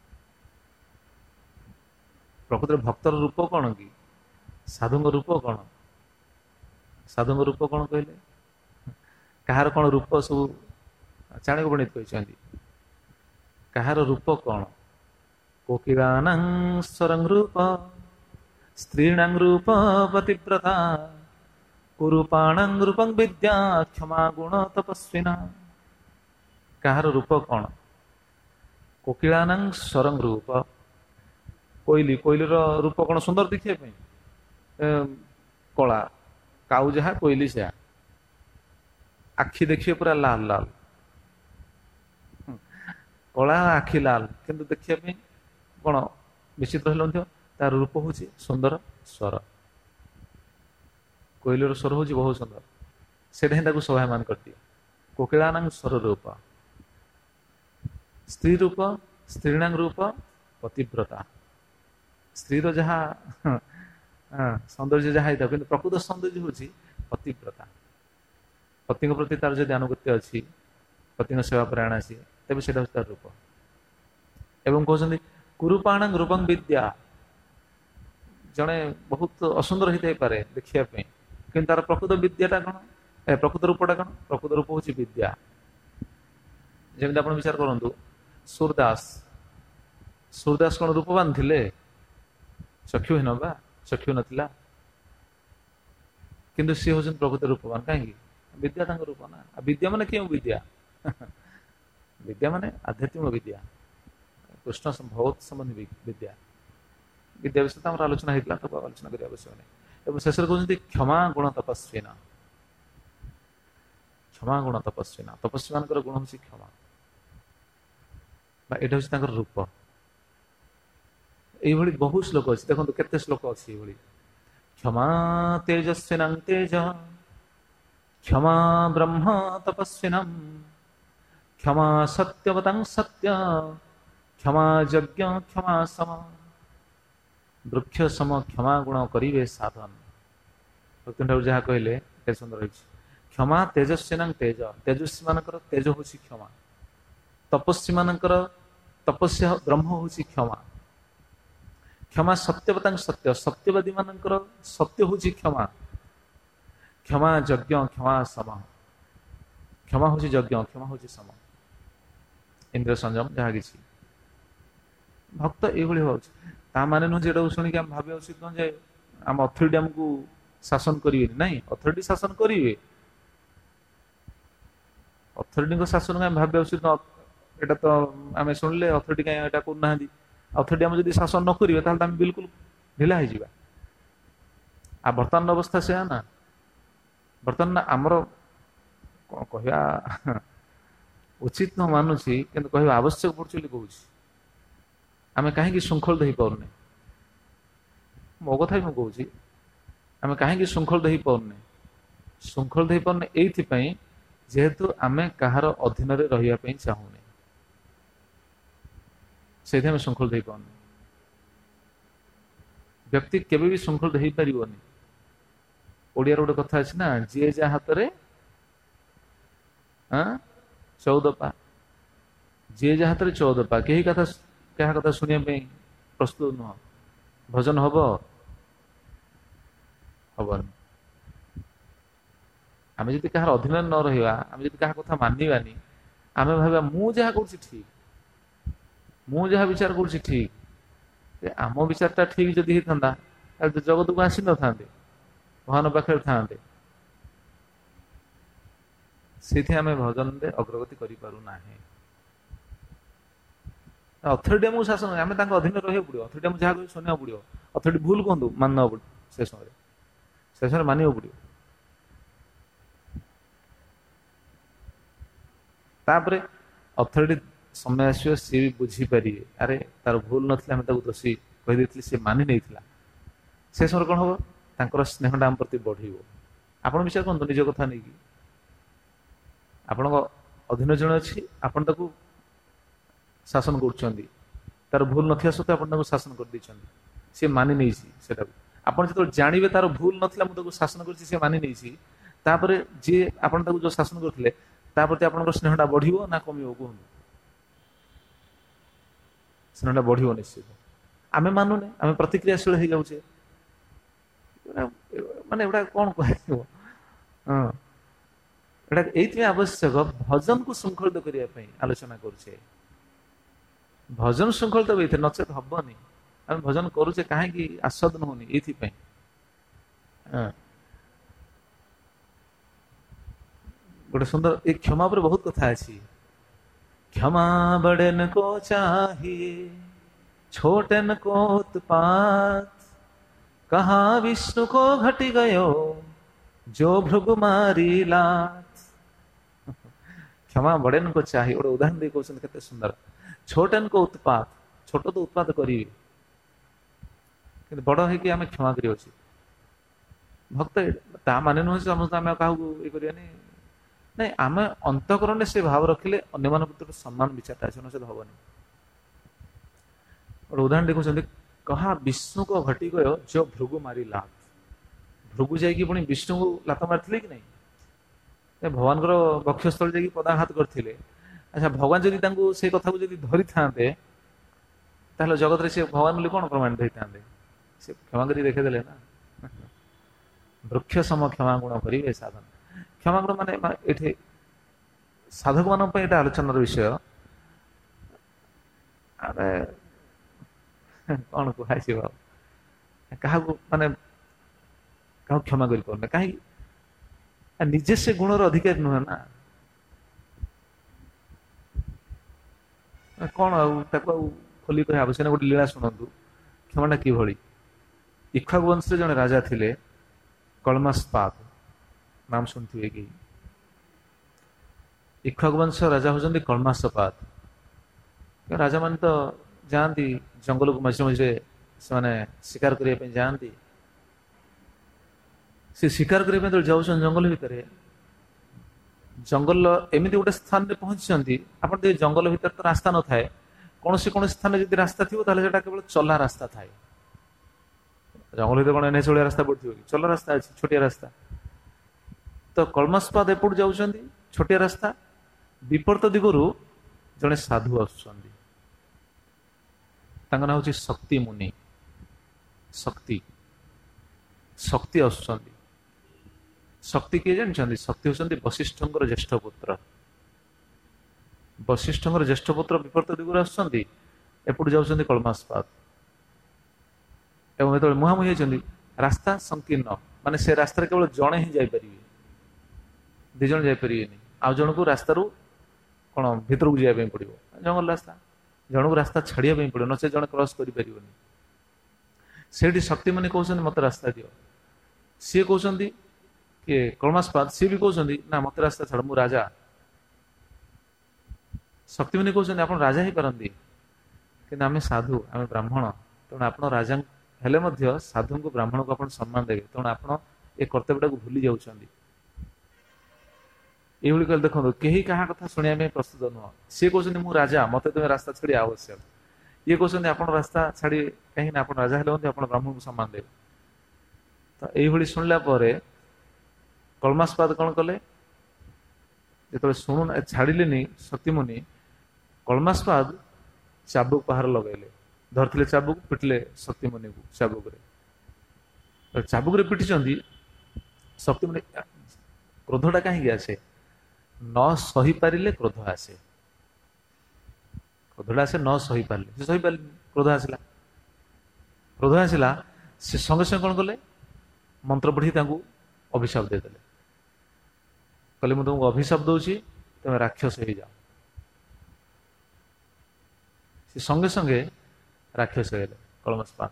ପ୍ରକୃତରେ ଭକ୍ତର ରୂପ କଣ କି? ସାଧୁଙ୍କ ରୂପ କଣ? ସାଧୁଙ୍କ ରୂପ କଣ କହିଲେ? କାହାର କଣ ରୂପ ସବୁ ଚାଣକ୍ୟ ପଣ୍ଡିତ କହିଛନ୍ତି। କାହାର ରୂପ କଣ? କୋକିଳାନାଂ ସ୍ୱରଂ ରୂପ, ସ୍ତ୍ରୀଣାଂ ରୂପ ପତିବ୍ରତା, କୁରୂପାଣାଂ ରୂପଂ ବିଦ୍ୟା, କ୍ଷମା ଗୁଣ ତପସ୍ୱିନା। କାହାର ରୂପ କଣ? କୋକିଳାନାଂ ସ୍ୱରଂ ରୂପ, କୋଇଲିର ରୂପ କଣ ସୁନ୍ଦର ଦେଖିବା ପାଇଁ? କଳା, କାଉ ଯାହା କୋଇଲି ସେୟା, ଆଖି ଦେଖିବେ ପୁରା ଲାଲ ଲାଲ, କଳା ଆଖି ଲାଲ, କିନ୍ତୁ ଦେଖିବା ପାଇଁ କଣ ବିଚିତ୍ର ହେଲେ ମଧ୍ୟ ତାର ରୂପ ହଉଛି ସୁନ୍ଦର ସ୍ୱର। କୋଇଲିର ସ୍ୱର ହଉଛି ବହୁତ ସୁନ୍ଦର, ସେଇଟା ହିଁ ତାକୁ ଶୋଭାୟମାନ କରିଦିଏ। କୋକିଳାନାଂ ସ୍ୱର ରୂପ, ସ୍ତ୍ରୀ ରୂପ, ସ୍ତ୍ରୀଣାଂ ରୂପ ପତିବ୍ରତା। ସ୍ତ୍ରୀର ଯାହା ସୌନ୍ଦର୍ଯ୍ୟ ଯାହା ହେଇଥାଉ, କିନ୍ତୁ ପ୍ରକୃତ ସୌନ୍ଦର୍ଯ୍ୟ ହଉଛି ପତିବ୍ରତା। ପତିଙ୍କ ପ୍ରତି ତାର ଯଦି ଆନୁଗତ୍ୟ ଅଛି, ପତିଙ୍କ ସେବା ପରାୟଣ ଅଛି, ତେବେ ସେଇଟା ହଉଛି ତାର ରୂପ। ଏବଂ କହୁଛନ୍ତି କୁରୂପାଣାଂ ରୂପଂ ବିଦ୍ୟା। ଜଣେ ବହୁତ ଅସୁନ୍ଦର ହେଇଥାଇପାରେ ଦେଖିବା ପାଇଁ, କିନ୍ତୁ ତାର ପ୍ରକୃତ ବିଦ୍ୟାଟା କଣ? ପ୍ରକୃତ ରୂପଟା କଣ? ପ୍ରକୃତ ରୂପ ହଉଛି ବିଦ୍ୟା। ଯେମିତି ଆପଣ ବିଚାର କରନ୍ତୁ, ସୁରଦାସ କଣ ରୂପବାନ ଥିଲେ? ଚକ୍ଷୁହୀନ ବା, ଚକ୍ଷୁ ନଥିଲା, କିନ୍ତୁ ସିଏ ହଉଛନ୍ତି ପ୍ରକୃତ ରୂପବାନ। କାହିଁକି? ବିଦ୍ୟା ତାଙ୍କ ରୂପ ନା। ଆଉ ବିଦ୍ୟା ମାନେ କେଉଁ ବିଦ୍ୟା? ବିଦ୍ୟା ମାନେ ଆଧ୍ୟାତ୍ମିକ ବିଦ୍ୟା, କୃଷ୍ଣ ଭଗବତ ସମ୍ବନ୍ଧୀ ବିଦ୍ୟା। ବିଦ୍ୟା ବିଷୟରେ ତ ଆମର ଆଲୋଚନା ହେଇଥିଲା, ତାକୁ ଆଲୋଚନା କରିବା ଆବଶ୍ୟକ ନାହିଁ। ଏବଂ ଶେଷରେ କହୁଛନ୍ତି କ୍ଷମା ଗୁଣ ତପସ୍ୱିନା। କ୍ଷମା ଗୁଣ ତପସ୍ୱିନା, ତପସ୍ୱୀ ମାନଙ୍କର ଗୁଣ ହଉଛି କ୍ଷମା, ବା ଏଇଟା ହଉଛି ତାଙ୍କର ରୂପ। এইଭଳି ବହୁ ଶ୍ଲୋକ ଅଛି, ଦେଖନ୍ତୁ କେତେ ଶ୍ଲୋକ ଅଛି ଏଇଭଳି। କ୍ଷମା ତେଜସ୍ୱିନାଂ ତେଜ, କ୍ଷମା ବ୍ରହ୍ମ ତପସ୍ୱିନାଂ, କ୍ଷମା ସତ୍ୟବତାଂ ସତ୍ୟ, କ୍ଷମା ଯଜ୍ଞ କ୍ଷମା ସମ। ବୃକ୍ଷ ସମ କ୍ଷମା ଗୁଣ କରିବେ ସାଧନ। ଭକ୍ତି ଠାକୁର ଯାହା କହିଲେ କେତେ ସୁନ୍ଦର ହେଇଛି। କ୍ଷମା ତେଜସ୍ୱିନାଂ ତେଜ, ତେଜସ୍ୱୀ ମାନଙ୍କର ତେଜ ହଉଛି କ୍ଷମା। ତପସ୍ୱୀ ମାନଙ୍କର ତପସ୍ୟା ବ୍ରହ୍ମ ହଉଛି କ୍ଷମା। କ୍ଷମା ସତ୍ୟବତାଂ ସତ୍ୟ, ସତ୍ୟବାଦୀ ମାନଙ୍କର ସତ୍ୟ ହଉଛି କ୍ଷମା। କ୍ଷମା ଯଜ୍ଞ କ୍ଷମା ସମ, କ୍ଷମା ହଉଛି ଯଜ୍ଞ, କ୍ଷମା ହଉଛି ସମ। ଇନ୍ଦ୍ରିୟ ସଂଯମ ଯାହା କିଛି। ଭକ୍ତ ଏଇଭଳି ହଉଛି। ତା ମାନେ ନୁହଁ ଯେ ଏଟାକୁ ଶୁଣିକି ଆମେ ଭାବିବା ଉଚିତ ନୁହଁ ଯେ ଆମ ଅଥରିଟି ଆମକୁ ଶାସନ କରିବେନି। ନାଇଁ, ଅଥରିଟି ଶାସନ କରିବେ। ଅଥରିଟିଙ୍କ ଶାସନକୁ ଆମେ ଭାବିବା ଉଚିତ। ଏଇଟା ତ ଆମେ ଶୁଣିଲେ ଅଥରିଟି କାହିଁ ଏଇଟା କରୁନାହାନ୍ତି। ଅଥରିଟି ଆମେ ଯଦି ଶାସନ ନ କରିବେ ତାହେଲେ ଆମେ ବିଲକୁଲ ଢିଲା ହେଇଯିବା। ଆଉ ବର୍ତ୍ତମାନ ଅବସ୍ଥା ସେୟା ନା। ବର୍ତ୍ତମାନ ଆମର କଣ କହିବା ଉଚିତ ନ ମାନୁଛି, କିନ୍ତୁ କହିବା ଆବଶ୍ୟକ ପଡୁଛି ବୋଲି କହୁଛି। ଆମେ କାହିଁକି ଶୃଙ୍ଖଳିତ ହେଇପାରୁନେ? ମୋ କଥା ବି ମୁଁ କହୁଛି, ଆମେ କାହିଁକି ଶୃଙ୍ଖଳିତ ହେଇପାରୁନେ? ଶୃଙ୍ଖଳିତ ହେଇପାରୁନେ ଏଇଥିପାଇଁ ଯେହେତୁ ଆମେ କାହାର ଅଧୀନରେ ରହିବା ପାଇଁ ଚାହୁଁନେ, ସେଇଥିପାଇଁ ଆମେ ଶୃଙ୍ଖଳିତ ହେଇପାରୁନେ। ବ୍ୟକ୍ତି କେବେ ବି ଶୃଙ୍ଖଳିତ ହେଇପାରିବନି। ଓଡିଆର ଗୋଟେ କଥା ଅଛି ନା, ଯିଏ ଯାହା ହାତରେ 14 ପା। ଯିଏ ଯାହା ହାତରେ 14 ପା। କେହି କାହା କଥା ଶୁଣିବା ପାଇଁ ପ୍ରସ୍ତୁତ ନୁହଁ। ଭଜନ ହବ ହବନି। ଆମେ ଯଦି କାହାର ଅଧୀନରେ ନ ରହିବା, ଆମେ ଯଦି କାହା କଥା ମାନିବାନି, ଆମେ ଭାବିବା ମୁଁ ଯାହା କରୁଛି ଠିକ, ମୁଁ ଯାହା ବିଚାର କରୁଛି ଠିକ। ଆମ ବିଚାରଟା ଠିକ ଯଦି ହେଇଥାନ୍ତା ତାହେଲେ ଜଗତକୁ ଆସିନଥାନ୍ତେ, ଭଗବାନ ପାଖରେ ଥାନ୍ତେ। ସେଇଥିପାଇଁ ଆମେ ଭଜନରେ ଅଗ୍ରଗତି କରିପାରୁନାହିଁ। ଅଥରିଟି ଆମକୁ ଶାସନ, ଆମେ ତାଙ୍କ ଅଧୀନରେ ରହିବାକୁ ପଡିବ। ଅଥରିଟି ଆମକୁ ଯାହା କହିବେ ଶୁଣିବାକୁ ପଡିବ। ଅଥରିଟି ଭୁଲ କୁହନ୍ତୁ, ମାନିବାକୁ ପଡିବ। ସେ ସମୟରେ ମାନିବାକୁ ପଡିବ। ତାପରେ ଅଥରିଟି ସମୟ ଆସିବ, ସିଏ ବି ବୁଝିପାରିବେ, ଆରେ ତାର ଭୁଲ ନଥିଲା, ଆମେ ତାକୁ ଦୋଷୀ କହିଦେଇଥିଲି, ସେ ମାନି ନେଇଥିଲା। ସେ ସମୟରେ କଣ ହବ? ତାଙ୍କର ସ୍ନେହଟା ଆମ ପ୍ରତି ବଢିବ। ଆପଣ ବିଚାର କରନ୍ତୁ ନିଜ କଥା ନେଇକି। ଆପଣଙ୍କ ଅଧୀନ ଜଣେ ଅଛି, ଆପଣ ତାକୁ ଶାସନ କରୁଛନ୍ତି, ତାର ଭୁଲ ନଥିବା ସତ୍ତ୍ୱେ ଆପଣ ତାକୁ ଶାସନ କରିଦେଇଛନ୍ତି, ସେ ମାନି ନେଇଛି ସେଟାକୁ। ଆପଣ ଯେତେବେଳେ ଜାଣିବେ ତାର ଭୁଲ ନଥିଲା, ମୁଁ ତାକୁ ଶାସନ କରିଛି, ସେ ମାନି ନେଇଛି, ତାପରେ ଯିଏ ଆପଣ ତାକୁ ଯୋଉ ଶାସନ କରୁଥିଲେ ତା ପ୍ରତି ଆପଣଙ୍କର ସ୍ନେହଟା ବଢିବ ନା କମିବ କୁହନ୍ତୁ? ସ୍ନେହଟା ବଢିବ ନିଶ୍ଚିତ। ଆମେ ମାନୁନେ, ଆମେ ପ୍ରତିକ୍ରିୟାଶୀଳ ହେଇଯାଉଛେ। ମାନେ ଏଗୁଡା କଣ କୁହାଯିବ? ହଁ, ଏଟା ଏଇଥିପାଇଁ ଆବଶ୍ୟକ, ଭଜନକୁ ଶୃଙ୍ଖଳିତ କରିବା ପାଇଁ ଆଲୋଚନା କରୁଛେ। ଭଜନ ଶୃଙ୍ଖଳିତ ହେଇଥାଏ, ନଚେତ ହବନି। ଆମେ ଭଜନ କରୁଛେ କାହିଁକି ଆସ୍ୱାଦନ ହଉନି? ଏଇଥିପାଇଁ। ଗୋଟେ ସୁନ୍ଦର, ଏଇ କ୍ଷମା ଉପରେ ବହୁତ କଥା ଅଛି। क्षमा बड़न को चाहिए, छोटन को उत्पात, कहा विष्णु को घटी गयो, जो भृगु मारी लात। क्षमा बड़न को चाहिए, ଗୋଟେ ଉଦାହରଣ ଦେଇ କହୁଛନ୍ତି, କେତେ ସୁନ୍ଦର। ଛୋଟନ को उत्पात, ଛୋଟ ତ ଉତ୍ପାତ କରିବେ, କିନ୍ତୁ ବଡ ହେଇକି ଆମେ କ୍ଷମା କରିବା ଉଚିତ। ଭକ୍ତ ତା ମାନେ ନୁହେଁ ସମସ୍ତେ ଆମେ କାହାକୁ ଇଏ କରିବାନି। ନାଇଁ, ଆମେ ଅନ୍ତଃକରଣରେ ସେ ଭାବ ରଖିଲେ ଅନ୍ୟମାନଙ୍କ ପ୍ରତି ସମ୍ମାନ ବିଚାରଟା ଆସିବ, ନଚେତ ହବନି। ଗୋଟେ ଉଦାହରଣ ଦେଖୁଛନ୍ତି, କହା ବିଷ୍ଣୁଙ୍କ ଘଟି ଗୟ ଯୋ ଭୃଗୁ ମାରି ଲାତ। ଭୃଗୁ ଯାଇକି ପୁଣି ବିଷ୍ଣୁଙ୍କୁ ଲାତ ମାରିଥିଲେ କି ନାଇଁ? ଭଗବାନଙ୍କର ବକ୍ଷସ୍ଥଳ ଯାଇକି ପଦାଘାତ କରିଥିଲେ। ଆଚ୍ଛା, ଭଗବାନ ଯଦି ତାଙ୍କୁ ସେଇ କଥାକୁ ଯଦି ଧରିଥାନ୍ତେ, ତାହେଲେ ଜଗତରେ ସେ ଭଗବାନ ବୋଲି କଣ ପ୍ରମାଣିତ ହେଇଥାନ୍ତେ? ସେ କ୍ଷମା କରି ଦେଖେଇଦେଲେ ନା। ବୃକ୍ଷ ସମ କ୍ଷମା ଗୁଣ କରିବେ ସାଧନ। କ୍ଷମା ଗୁଣ ମାନେ ଏଠି ସାଧକ ମାନଙ୍କ ପାଇଁ ଏଟା ଆଲୋଚନାର ବିଷୟ। ଆମେ କଣ କୁହାଯିବ, କାହାକୁ ମାନେ କାହାକୁ କ୍ଷମା କରିପାରୁନେ କାହିଁକି? ନିଜେ ସେ ଗୁଣର ଅଧିକାରୀ ନୁହେଁ ନା। କଣ ଆଉ ତାକୁ ଆଉ ଖୋଲି କହିବା ଆବଶ୍ୟକ। ଗୋଟେ ଲୀଳା ଶୁଣନ୍ତୁ, କ୍ଷମାଟା କିଭଳି। ଇକ୍ଷ୍ୱାକୁ ବଂଶରେ ଜଣେ ରାଜା ଥିଲେ, କଳମାସପାଦ ନାମ ଶୁଣିଥିବେ କି? ଇକ୍ଷ୍ୱାକୁ ବଂଶ ରାଜା ହଉଛନ୍ତି କଳମାସପାଦ। ରାଜା ମାନେ ତ ଯାଆନ୍ତି ଜଙ୍ଗଲକୁ, ମଝିରେ ମଝିରେ ସେମାନେ ଶିକାର କରିବା ପାଇଁ ଯାଆନ୍ତି। ସେ ଶିକାର କରିବା ପାଇଁ ଯେତେବେଳେ ଯାଉଛନ୍ତି ଜଙ୍ଗଲ ଭିତରେ, ଜଙ୍ଗଲ ଏମିତି ଗୋଟେ ସ୍ଥାନରେ ପହଞ୍ଚିଛନ୍ତି, ଆପଣ ଯଦି ଜଙ୍ଗଲ ଭିତରେ ତ ରାସ୍ତା ନଥାଏ, କୌଣସି ସ୍ଥାନରେ ଯଦି ରାସ୍ତା ଥିବ ତାହେଲେ ସେଟା କେବଳ ଚଲା ରାସ୍ତା ଥାଏ। ଜଙ୍ଗଲ ଭିତରେ କଣ ଏନ୍ଏଚ୍ ଭଳିଆ ରାସ୍ତା ପଡିଥିବ କି? ଚଲା ରାସ୍ତା ଅଛି, ଛୋଟିଆ ରାସ୍ତା। ତ କଳମାସପାଦ ଏପଟୁ ଯାଉଛନ୍ତି, ଛୋଟିଆ ରାସ୍ତା। ବିପରୀତ ଦିଗରୁ ଜଣେ ସାଧୁ ଆସୁଛନ୍ତି, ତାଙ୍କ ନାଁ ହଉଛି ଶକ୍ତି ମୁନି। ଶକ୍ତି ଆସୁଛନ୍ତି। ଶକ୍ତି କିଏ ଜାଣିଛନ୍ତି? ଶକ୍ତି ହଉଛନ୍ତି ବଶିଷ୍ଠଙ୍କର ଜ୍ୟେଷ୍ଠ ପୁତ୍ର। ବଶିଷ୍ଠଙ୍କର ଜ୍ୟେଷ୍ଠ ପୁତ୍ର ବିପରୀତ ଦିଗରୁ ଆସୁଛନ୍ତି। ଏପଟୁ ଯାଉଛନ୍ତି କଳମାସପାଦ ଏବଂ ଯେତେବେଳେ ମୁହାଁମୁହିଁ ହେଇଛନ୍ତି ରାସ୍ତା ସଂକୀର୍ଣ୍ଣ, ମାନେ ସେ ରାସ୍ତାରେ କେବଳ ଜଣେ ହିଁ ଯାଇପାରିବେ, ଦି ଜଣ ଯାଇପାରିବେନି। ଆଉ ଜଣକୁ ରାସ୍ତାରୁ କଣ ଭିତରକୁ ଯିବା ପାଇଁ ପଡିବ, ଜଙ୍ଗଲ ରାସ୍ତା, ଜଣକୁ ରାସ୍ତା ଛାଡିବା ପାଇଁ ପଡିବ, ନଚେତ ଜଣେ କ୍ରସ କରିପାରିବନି। ସେଇଠି ଶକ୍ତିମାନେ କହୁଛନ୍ତି ମତେ ରାସ୍ତା ଦିଅ, ସିଏ କହୁଛନ୍ତି କିଏ କଳମାସପାଦ, ସିଏ ବି କହୁଛନ୍ତି ନା ମତେ ରାସ୍ତା ଛାଡ, ମୁଁ ରାଜା। ଶକ୍ତିମାନେ କହୁଛନ୍ତି ଆପଣ ରାଜା ହେଇପାରନ୍ତି, କିନ୍ତୁ ଆମେ ସାଧୁ, ଆମେ ବ୍ରାହ୍ମଣ, ତେଣୁ ଆପଣ ରାଜା ହେଲେ ମଧ୍ୟ ସାଧୁଙ୍କୁ ବ୍ରାହ୍ମଣକୁ ଆପଣ ସମ୍ମାନ ଦେବେ, ତେଣୁ ଆପଣ ଏ କର୍ତ୍ତବ୍ୟଟାକୁ ଭୁଲି ଯାଉଛନ୍ତି। ଏଇଭଳି କହିଲେ ଦେଖନ୍ତୁ, କେହି କାହା କଥା ଶୁଣିବା ପାଇଁ ପ୍ରସ୍ତୁତ ନୁହଁ। ସିଏ କହୁଛନ୍ତି ମୁଁ ରାଜା, ମତେ ତୁମେ ରାସ୍ତା ଛାଡିବା ଆବଶ୍ୟକ। ଇଏ କହୁଛନ୍ତି ଆପଣ ରାସ୍ତା ଛାଡି, କାହିଁକି ନା ଆପଣ ରାଜା ହେଲେ ମଧ୍ୟ ଆପଣ ବ୍ରାହ୍ମଣଙ୍କୁ ସମ୍ମାନ ଦେବେ। ତ ଏଇଭଳି ଶୁଣିଲା ପରେ କଳମାସପାଦ କଣ କଲେ, ଯେତେବେଳେ ଛାଡିଲେନି ଶକ୍ତିମୁନି, କଳମାସପାଦ ଚାବୁକ ପାହାର ଲଗାଇଲେ, ଧରିଥିଲେ ଚାବୁକ, ପିଟିଲେ ଶକ୍ତିମୁନିକୁ ଚାବୁକରେ। ଚାବୁକରେ ପିଟିଛନ୍ତି, ଶକ୍ତିମୁନି, କ୍ରୋଧଟା କାହିଁକି ଆସେ? ନ ସହିପାରିଲେ କ୍ରୋଧ ଆସେ, କ୍ରୋଧଟା ଆସେ ନ ସହିପାରିଲେ, ସେ ସହିପାରିଲେନି, କ୍ରୋଧ ଆସିଲା। କ୍ରୋଧ ଆସିଲା, ସେ ସଙ୍ଗେ ସଙ୍ଗେ କଣ କଲେ, ମନ୍ତ୍ର ପଢି ତାଙ୍କୁ ଅଭିଶାପ ଦେଇଦେଲେ। କହିଲେ ମୁଁ ତୁମକୁ ଅଭିଶାପ ଦଉଛି, ତମେ ରାକ୍ଷସ ହେଇଯାଅ। ସେ ସଙ୍ଗେ ସଙ୍ଗେ ରାକ୍ଷସ ହେଇଗଲେ କଳମାସପାଦ।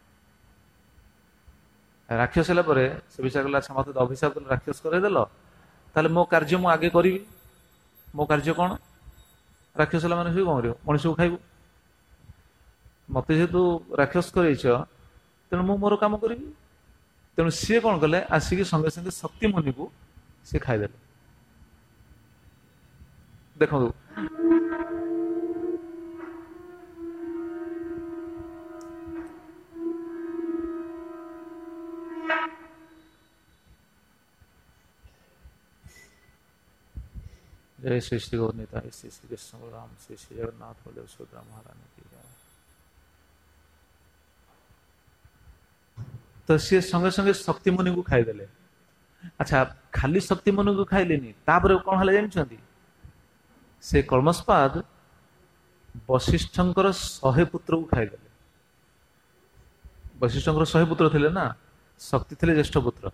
ରାକ୍ଷସ ହେଲା ପରେ ସେ ବିଚାର କଲା, ଆଚ୍ଛା ମତେ ଅଭିଶାପ ଦେଲ, ରାକ୍ଷସ କରେଇଦେଲ, ତାହେଲେ ମୋ କାର୍ଯ୍ୟ ମୁଁ ଆଗେ କରିବି। ମୋ କାର୍ଯ୍ୟ କଣ? ରାକ୍ଷସ ହେଲା ମାନେ କଣ କରିବ, ମଣିଷକୁ ଖାଇବୁ। ମତେ ଯେହେତୁ ରାକ୍ଷସ କରେଇଛ, ତେଣୁ ମୁଁ ମୋର କାମ କରିବି। ତେଣୁ ସିଏ କଣ କଲେ, ଆସିକି ସଙ୍ଗେ ସଙ୍ଗେ ଶକ୍ତିମୁନିକୁ ସିଏ ଖାଇଦେଲେ। ଦେଖନ୍ତୁ जय श्री श्री गौरनीता, श्री श्री कृष्ण बलराम, श्री श्री जगन्नाथ बलदेव सुभद्रा महारानी की जय। ତ ସିଏ ସଙ୍ଗେ ସଙ୍ଗେ ଶକ୍ତିମୁନିକୁ ଖାଇଦେଲେ। ଆଚ୍ଛା, ଖାଲି ଶକ୍ତିମୁନିକୁ ଖାଇଲେନି, ତାପରେ କଣ ହେଲା ଜାଣିଛନ୍ତି? ସେ କଳମାସପାଦ ବଶିଷ୍ଠଙ୍କର 100 ପୁତ୍ରକୁ ଖାଇଦେଲେ। ବଶିଷ୍ଠଙ୍କର 100 ପୁତ୍ର ଥିଲେ ନା, ଶକ୍ତି ଥିଲେ ଜ୍ୟେଷ୍ଠ ପୁତ୍ର,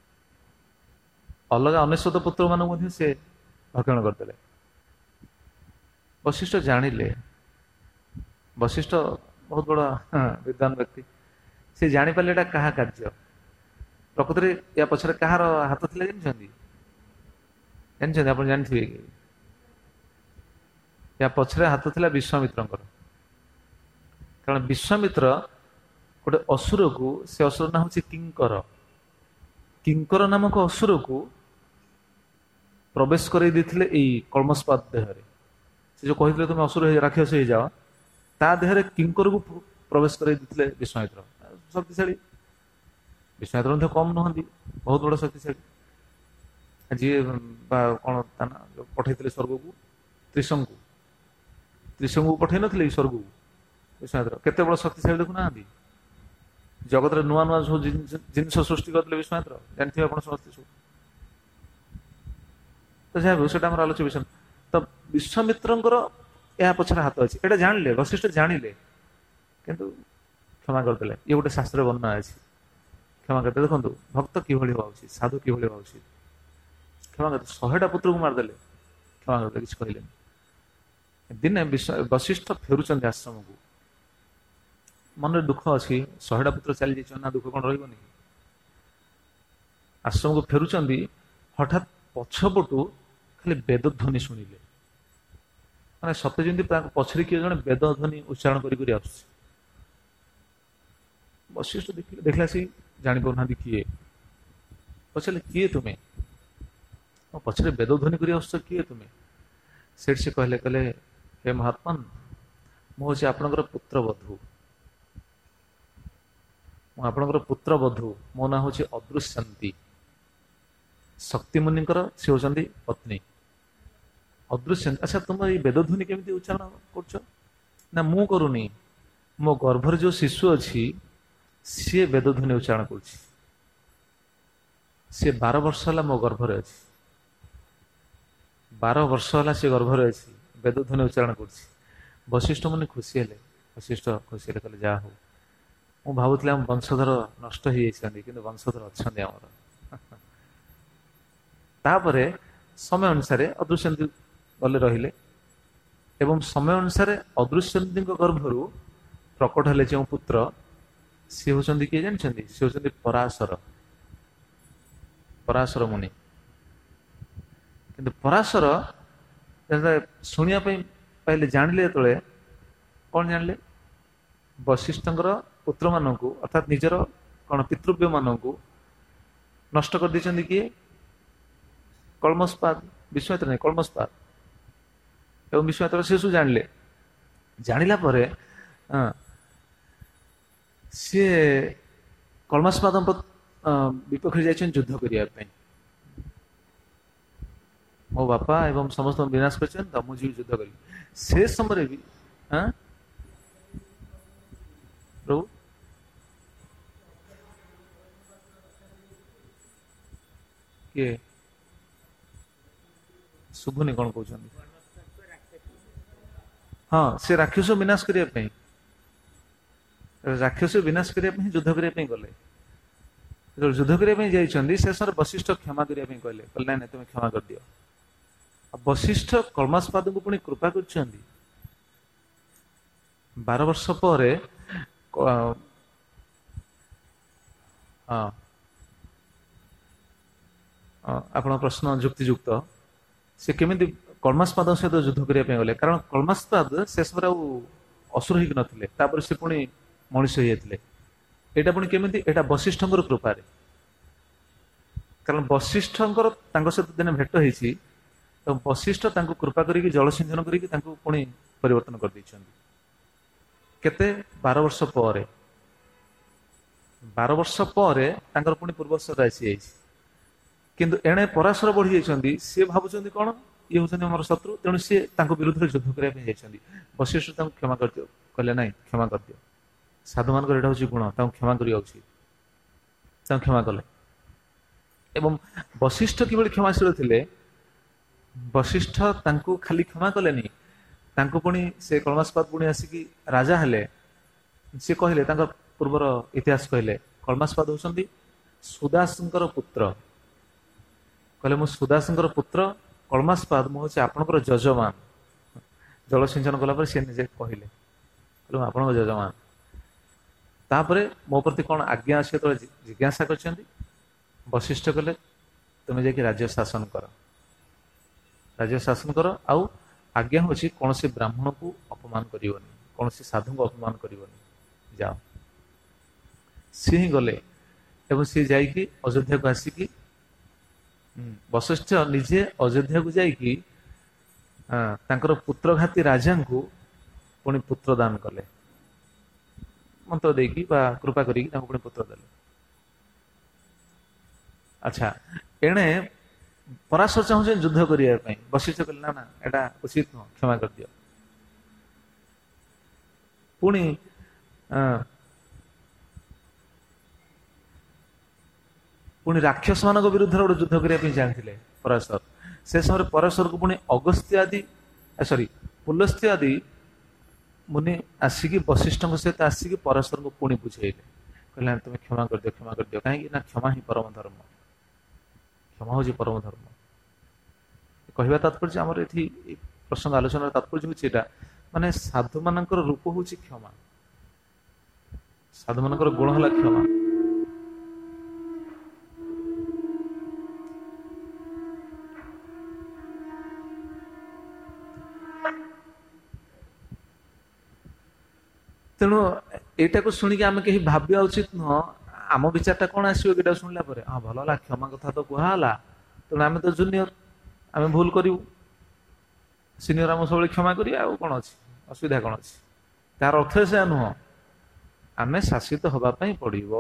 ଅଲଗା 99 ପୁତ୍ର ମାନଙ୍କୁ ମଧ୍ୟ ସେ ଭକ୍ଷଣ କରିଦେଲେ। ବଶିଷ୍ଠ ଜାଣିଲେ, ବଶିଷ୍ଠ ବହୁତ ବଡ ବିଦ୍ୱାନ ବ୍ୟକ୍ତି, ସେ ଜାଣିପାରିଲେ ଏଟା କାହା କାର୍ଯ୍ୟ। ପ୍ରକୃତରେ ୟା ପଛରେ କାହାର ହାତ ଥିଲା ଜାଣିଛନ୍ତି? ଜାଣିଛନ୍ତି, ଆପଣ ଜାଣିଥିବେ କି? ୟା ପଛରେ ହାତ ଥିଲା ବିଶ୍ୱାମିତ୍ରଙ୍କର। କାରଣ ବିଶ୍ୱାମିତ୍ର ଗୋଟେ ଅସୁରକୁ, ସେ ଅସୁର ନାଁ ହଉଛି କିଙ୍କର, କିଙ୍କର ନାମକ ଅସୁରକୁ ପ୍ରବେଶ କରାଇ ଦେଇଥିଲେ ଏଇ କଳମାସପାଦ ଦେହରେ। ସେ ଯୋଉ କହିଥିଲେ ତୁମେ ଅସୁର ରାକ୍ଷସ ହେଇଯାଅ, ତା ଦେହରେ କିଙ୍କରକୁ ପ୍ରବେଶ କରାଇ ଦେଇଥିଲେ ବିଶ୍ୱାମିତ୍ର। ଶକ୍ତିଶାଳୀ, ବିଶ୍ୱାମିତ୍ର ମଧ୍ୟ କମ ନୁହନ୍ତି, ବହୁତ ବଡ ଶକ୍ତିଶାଳୀ। ଯିଏ ବା କଣ ତା ନା ପଠେଇଥିଲେ ସ୍ୱର୍ଗକୁ, ତ୍ରିଶଙ୍କୁ, ତ୍ରିଶଙ୍କୁ ପଠେଇ ନଥିଲେ କି ସ୍ୱର୍ଗକୁ ବିଶ୍ୱାମିତ୍ର, କେତେ ବଡ ଶକ୍ତିଶାଳୀ ଦେଖୁନାହାନ୍ତି। ଜଗତରେ ନୂଆ ନୂଆ ସବୁ ଜିନିଷ ସୃଷ୍ଟି କରିଥିଲେ ବିଶ୍ୱାମିତ୍ର, ଜାଣିଥିବେ ଆପଣ ସମସ୍ତେ ସବୁ। ତ ଯାହା ବି ସେଟା ଆମର ଆଲୋଚ୍ୟ ବିଷୟ। ତ ବିଶ୍ୱାମିତ୍ରଙ୍କର ଏହା ପଛରେ ହାତ ଅଛି, ଏଇଟା ଜାଣିଲେ, ବଶିଷ୍ଠ ଜାଣିଲେ, କିନ୍ତୁ କ୍ଷମା କରିଦେଲେ। ଇଏ ଗୋଟେ ଶାସ୍ତ୍ରରେ ବର୍ଣ୍ଣନା ଅଛି, କ୍ଷମା କରିଦେଲେ। ଦେଖନ୍ତୁ ଭକ୍ତ କିଭଳି ହବା ଉଚିତ, ସାଧୁ କିଭଳି ହବା ଉଚିତ। କ୍ଷମା କରିଦେଲେ, 100ଟା ପୁତ୍ରକୁ ମାରିଦେଲେ, କ୍ଷମା କରିଦେଲେ, କିଛି କହିଲେନି। ଦିନେ ବଶିଷ୍ଠ ଫେରୁଛନ୍ତି ଆଶ୍ରମକୁ, ମନରେ ଦୁଃଖ ଅଛି, 100ଟା ପୁତ୍ର ଚାଲି ଯାଇଛନ୍ତି ନା, ଦୁଃଖ କଣ ରହିବନି? ଆଶ୍ରମକୁ ଫେରୁଛନ୍ତି, ହଠାତ୍ ପଛପଟୁ ଖାଲି ବେଦ ଧ୍ୱନି ଶୁଣିଲେ, ମାନେ ସତେ ଯେମିତି ତାଙ୍କ ପଛରେ କିଏ ଜଣେ ବେଦ ଧ୍ୱନି ଉଚ୍ଚାରଣ କରି କରି ଆସୁଛି। ବଶିଷ୍ଠ ଦେଖିଲା ସେ ଜାଣିପାରୁନାହାନ୍ତି କିଏ। ପଚାରିଲେ କିଏ ତୁମେ, ମୋ ପଛରେ ବେଦ ଧ୍ୱନି କରି ଆସୁଛ, କିଏ ତୁମେ? ସେଠି ସେ କହିଲେ, ହେ ମହାତ୍ମନ୍, ମୁଁ ହଉଛି ଆପଣଙ୍କର ପୁତ୍ରବଧୂ, ମୁଁ ଆପଣଙ୍କର ପୁତ୍ରବଧୂ, ମୋ ନାଁ ହଉଛି ଅଦୃଶ୍ୟନ୍ତୀ। ଶକ୍ତିମୁନିଙ୍କର ସେ ହଉଛନ୍ତି ପତ୍ନୀ ଅଦୃଶ୍ୟନ୍ତୀ। ଆଚ୍ଛା, ତୁମ ଏଇ ବେଦଧ୍ୱନି କେମିତି ଉଚ୍ଚାରଣ କରୁଛ? ନା ମୁଁ କରୁନି, ମୋ ଗର୍ଭରେ ଯୋଉ ଶିଶୁ ଅଛି ସିଏ ବେଦଧ୍ୱନି ଉଚ୍ଚାରଣ କରୁଛି। ସିଏ 12 ବର୍ଷ ହେଲା ମୋ ଗର୍ଭରେ ଅଛି, 12 ବର୍ଷ ହେଲା ସେ ଗର୍ଭରେ ଅଛି, ବେଦଧ୍ୱନି ଉଚ୍ଚାରଣ କରୁଛି। ବଶିଷ୍ଠ ମୁନି ଖୁସି ହେଲେ, ବଶିଷ୍ଠ ଖୁସିରେ କହିଲେ ଯାହା ହଉ, ମୁଁ ଭାବୁଥିଲି ଆମ ବଂଶଧର ନଷ୍ଟ ହେଇଯାଇଛନ୍ତି, କିନ୍ତୁ ବଂଶଧର ଅଛନ୍ତି ଆମର। ତାପରେ ସମୟ ଅନୁସାରେ ଅଦୃଶ୍ୟନ୍ତି ଗଲେ ରହିଲେ, ଏବଂ ସମୟ ଅନୁସାରେ ଅଦୃଶ୍ୟନ୍ତୀଙ୍କ ଗର୍ଭରୁ ପ୍ରକଟ ହେଲେ ଯେଉଁ ପୁତ୍ର, ସିଏ ହଉଛନ୍ତି କିଏ ଜାଣିଛନ୍ତି? ସିଏ ହଉଛନ୍ତି ପରାଶର, ପରାଶର ମୁନି। କିନ୍ତୁ ପରାଶର ଶୁଣିବା ପାଇଁ ପାଇଲେ, ଜାଣିଲେ ଯେତେବେଳେ, କଣ ଜାଣିଲେ? ବଶିଷ୍ଠଙ୍କର ପୁତ୍ରମାନଙ୍କୁ ଅର୍ଥାତ୍ ନିଜର କଣ ପିତୃବ୍ୟ ମାନଙ୍କୁ ନଷ୍ଟ କରିଦେଇଛନ୍ତି କିଏ? କଳ୍ମଷପାଦ, ବିଶ୍ୱାମିତ୍ର ନାହିଁ, କଳ୍ମଷପାଦ। ଏବଂ ବିଶ୍ୱାମିତ୍ର ସେ ସବୁ ଜାଣିଲେ। ଜାଣିଲା ପରେ ସିଏ କଳ୍ମଷପାଦଙ୍କ ବିପକ୍ଷରେ ଯାଇଛନ୍ତି ଯୁଦ୍ଧ କରିବା ପାଇଁ। ମୋ ବାପା ଏବଂ ସମସ୍ତଙ୍କୁ ବିନାଶ କରିଛନ୍ତି ତ ମୁଁ ଯିବି ଯୁଦ୍ଧ କରିବି। ସେ ସମୟରେ ବି ପ୍ରଭୁ କିଏ ଶୁଭୁନି କଣ କହୁଛନ୍ତି? ହଁ, ସେ ରାକ୍ଷସ ବିନାଶ କରିବା ପାଇଁ, ରାକ୍ଷସ ବିନାଶ କରିବା ପାଇଁ ଯୁଦ୍ଧ କରିବା ପାଇଁ ଗଲେ। ଯେତେବେଳେ ଯୁଦ୍ଧ କରିବା ପାଇଁ ଯାଇଛନ୍ତି, ସେ ସମୟରେ ବଶିଷ୍ଠ କ୍ଷମା କରିବା ପାଇଁ କହିଲେ ନାଇଁ ନାଇଁ ତୁମେ କ୍ଷମା କରିଦିଅ। ଆଉ ବଶିଷ୍ଠ କଳ୍ମଷପାଦଙ୍କୁ ପୁଣି କୃପା କରିଛନ୍ତି। 12 ବର୍ଷ ପରେ ଆପଣଙ୍କ ପ୍ରଶ୍ନ ଯୁକ୍ତିଯୁକ୍ତ। ସେ କେମିତି କଳ୍ମଷପାଦ ସହିତ ଯୁଦ୍ଧ କରିବା ପାଇଁ ଗଲେ? କାରଣ କଳ୍ମଷପାଦ ସେ ସମୟରେ ଆଉ ଅସୁର ହେଇକି ନଥିଲେ, ତାପରେ ସେ ପୁଣି ମଣିଷ ହେଇଯାଇଥିଲେ। ଏଇଟା ପୁଣି କେମିତି? ଏଇଟା ବଶିଷ୍ଠଙ୍କର କୃପାରେ। କାରଣ ବଶିଷ୍ଠଙ୍କର ତାଙ୍କ ସହିତ ଦିନେ ଭେଟ ହେଇଛି, ତ ବଶିଷ୍ଠ ତାଙ୍କୁ କୃପା କରିକି ଜଳସିଞ୍ଚନ କରିକି ତାଙ୍କୁ ପୁଣି ପରିବର୍ତ୍ତନ କରିଦେଇଛନ୍ତି। କେତେ? 12 ବର୍ଷ ପରେ। 12 ବର୍ଷ ପରେ ତାଙ୍କର ପୁଣି ପୂର୍ବଶର ଆସିଯାଇଛି। କିନ୍ତୁ ଏଣେ ପରାଶର ବଢି ଯାଇଛନ୍ତି, ସିଏ ଭାବୁଛନ୍ତି କଣ ଇଏ ହଉଛନ୍ତି ଆମର ଶତ୍ରୁ, ତେଣୁ ସିଏ ତାଙ୍କ ବିରୁଦ୍ଧରେ ଯୁଦ୍ଧ କରିବା ପାଇଁ ଯାଇଛନ୍ତି। ବଶିଷ୍ଠ ତାଙ୍କୁ କ୍ଷମା କରିଦିଅ କହିଲେ, ନାଇଁ କ୍ଷମା କରିଦିଅ। ସାଧୁ ମାନଙ୍କର ଏଇଟା ହଉଛି ଗୁଣ, ତାଙ୍କୁ କ୍ଷମା କରିବା ଉଚିତ। ତାଙ୍କୁ କ୍ଷମା କଲେ। ଏବଂ ବଶିଷ୍ଠ କିଭଳି କ୍ଷମାଶୀଳ ଥିଲେ, ବଶିଷ୍ଠ ତାଙ୍କୁ ଖାଲି କ୍ଷମା କଲେନି, ତାଙ୍କୁ ପୁଣି ସେ କଳ୍ମଷପାଦ ପୁଣି ଆସିକି ରାଜା ହେଲେ। ସେ କହିଲେ, ତାଙ୍କ ପୂର୍ବର ଇତିହାସ କହିଲେ, କଳ୍ମଷପାଦ ହଉଛନ୍ତି ସୁଦାସଙ୍କର ପୁତ୍ର। କହିଲେ ମୁଁ ସୁଦାସଙ୍କର ପୁତ୍ର କଳ୍ମଷପାଦ, ମୁଁ ହଉଛି ଆପଣଙ୍କର ଯଜମାନ। ଜଳସିଞ୍ଚନ କଲା ପରେ ସେ ନିଜେ କହିଲେ, ମୁଁ ଆପଣଙ୍କ ଯଜମାନ। ତାପରେ ମୋ ପ୍ରତି କଣ ଆଜ୍ଞା ଅଛି ଯେତେବେଳେ ଜିଜ୍ଞାସା କରିଛନ୍ତି, ବଶିଷ୍ଠ କହିଲେ ତୁମେ ଯାଇକି ରାଜ୍ୟ ଶାସନ କର, ରାଜ୍ୟ ଶାସନ କର। ଆଉ ଆଜ୍ଞା ହଉଛି କୌଣସି ବ୍ରାହ୍ମଣକୁ ଅପମାନ କରିବନି, କୌଣସି ସାଧୁଙ୍କୁ ଅପମାନ କରିବନି, ଯାଅ। ସିଏ ହିଁ ଗଲେ ଏବଂ ସିଏ ଯାଇକି ଅଯୋଧ୍ୟାକୁ ଆସିକି ବଶିଷ୍ଠ ନିଜେ ଅଯୋଧ୍ୟାକୁ ଯାଇକି ତାଙ୍କର ପୁତ୍ରଘାତୀ ରାଜାଙ୍କୁ ପୁଣି ପୁତ୍ର ଦାନ କଲେ, ମନ୍ତ୍ର ଦେଇକି ବା କୃପା କରିକି ତାଙ୍କୁ ପୁଣି ପୁତ୍ର ଦେଲେ। ଆଚ୍ଛା, ଏଣେ ପରାଶର ଚାହୁଁଛନ୍ତି ଯୁଦ୍ଧ କରିବା ପାଇଁ, ବଶିଷ୍ଠ କହିଲେ ନା ନା ଏଟା ଉଚିତ ନୁହଁ, କ୍ଷମା କରିଦିଅ। ପୁଣି ପୁଣି ରାକ୍ଷସ ମାନଙ୍କ ବିରୁଦ୍ଧରେ ଗୋଟେ ଯୁଦ୍ଧ କରିବା ପାଇଁ ଚାହିଁଥିଲେ ପରାଶର। ସେ ସମୟରେ ପରାଶରକୁ ପୁଣି ଅଗସ୍ତ୍ୟ ଆଦି ପୁଲସ୍ତ୍ୟ ଆଦି ମୁନି ଆସିକି ବଶିଷ୍ଠଙ୍କ ସହିତ ଆସିକି ପରାଶରଙ୍କୁ ପୁଣି ବୁଝେଇଲେ, କହିଲେ ତୁମେ କ୍ଷମା କରିଦିଅ, କ୍ଷମା କରିଦିଅ। କାହିଁକି ନା କ୍ଷମା ହିଁ ପରମ ଧର୍ମ, କ୍ଷମା ହଉଛି ପରମ ଧର୍ମ। କହିବା ତାତ୍ପର୍ଯ୍ୟ, ଆମର ଏଠି ପ୍ରସଙ୍ଗ ଆଲୋଚନାର ତାତ୍ପର୍ଯ୍ୟ ହଉଛି ଏଇଟା, ମାନେ ସାଧୁ ମାନଙ୍କର ରୂପ ହଉଛି କ୍ଷମା, ସାଧୁ ମାନଙ୍କର ଗୁଣ ହେଲା କ୍ଷମା। ତେଣୁ ଏଇଟାକୁ ଶୁଣିକି ଆମେ କେହି ଭାବିବା ଉଚିତ ନୁହଁ, ଆମ ବିଚାରଟା କଣ ଆସିବ ଏଇଟା ଶୁଣିଲା ପରେ, ହଁ ଭଲ ହେଲା, କ୍ଷମା କଥା ତ କୁହା ହେଲା, ତେଣୁ ଆମେ ତ ଜୁନିୟର, ଆମେ ଭୁଲ କରିବୁ, ସିନିୟର ଆମକୁ ସବୁବେଳେ କ୍ଷମା କରିବା, ଆଉ କଣ ଅଛି, ଅସୁବିଧା କଣ ଅଛି? ତାର ଅର୍ଥ ସେୟା ନୁହଁ। ଆମେ ଶାସିତ ହବା ପାଇଁ ପଡିବ।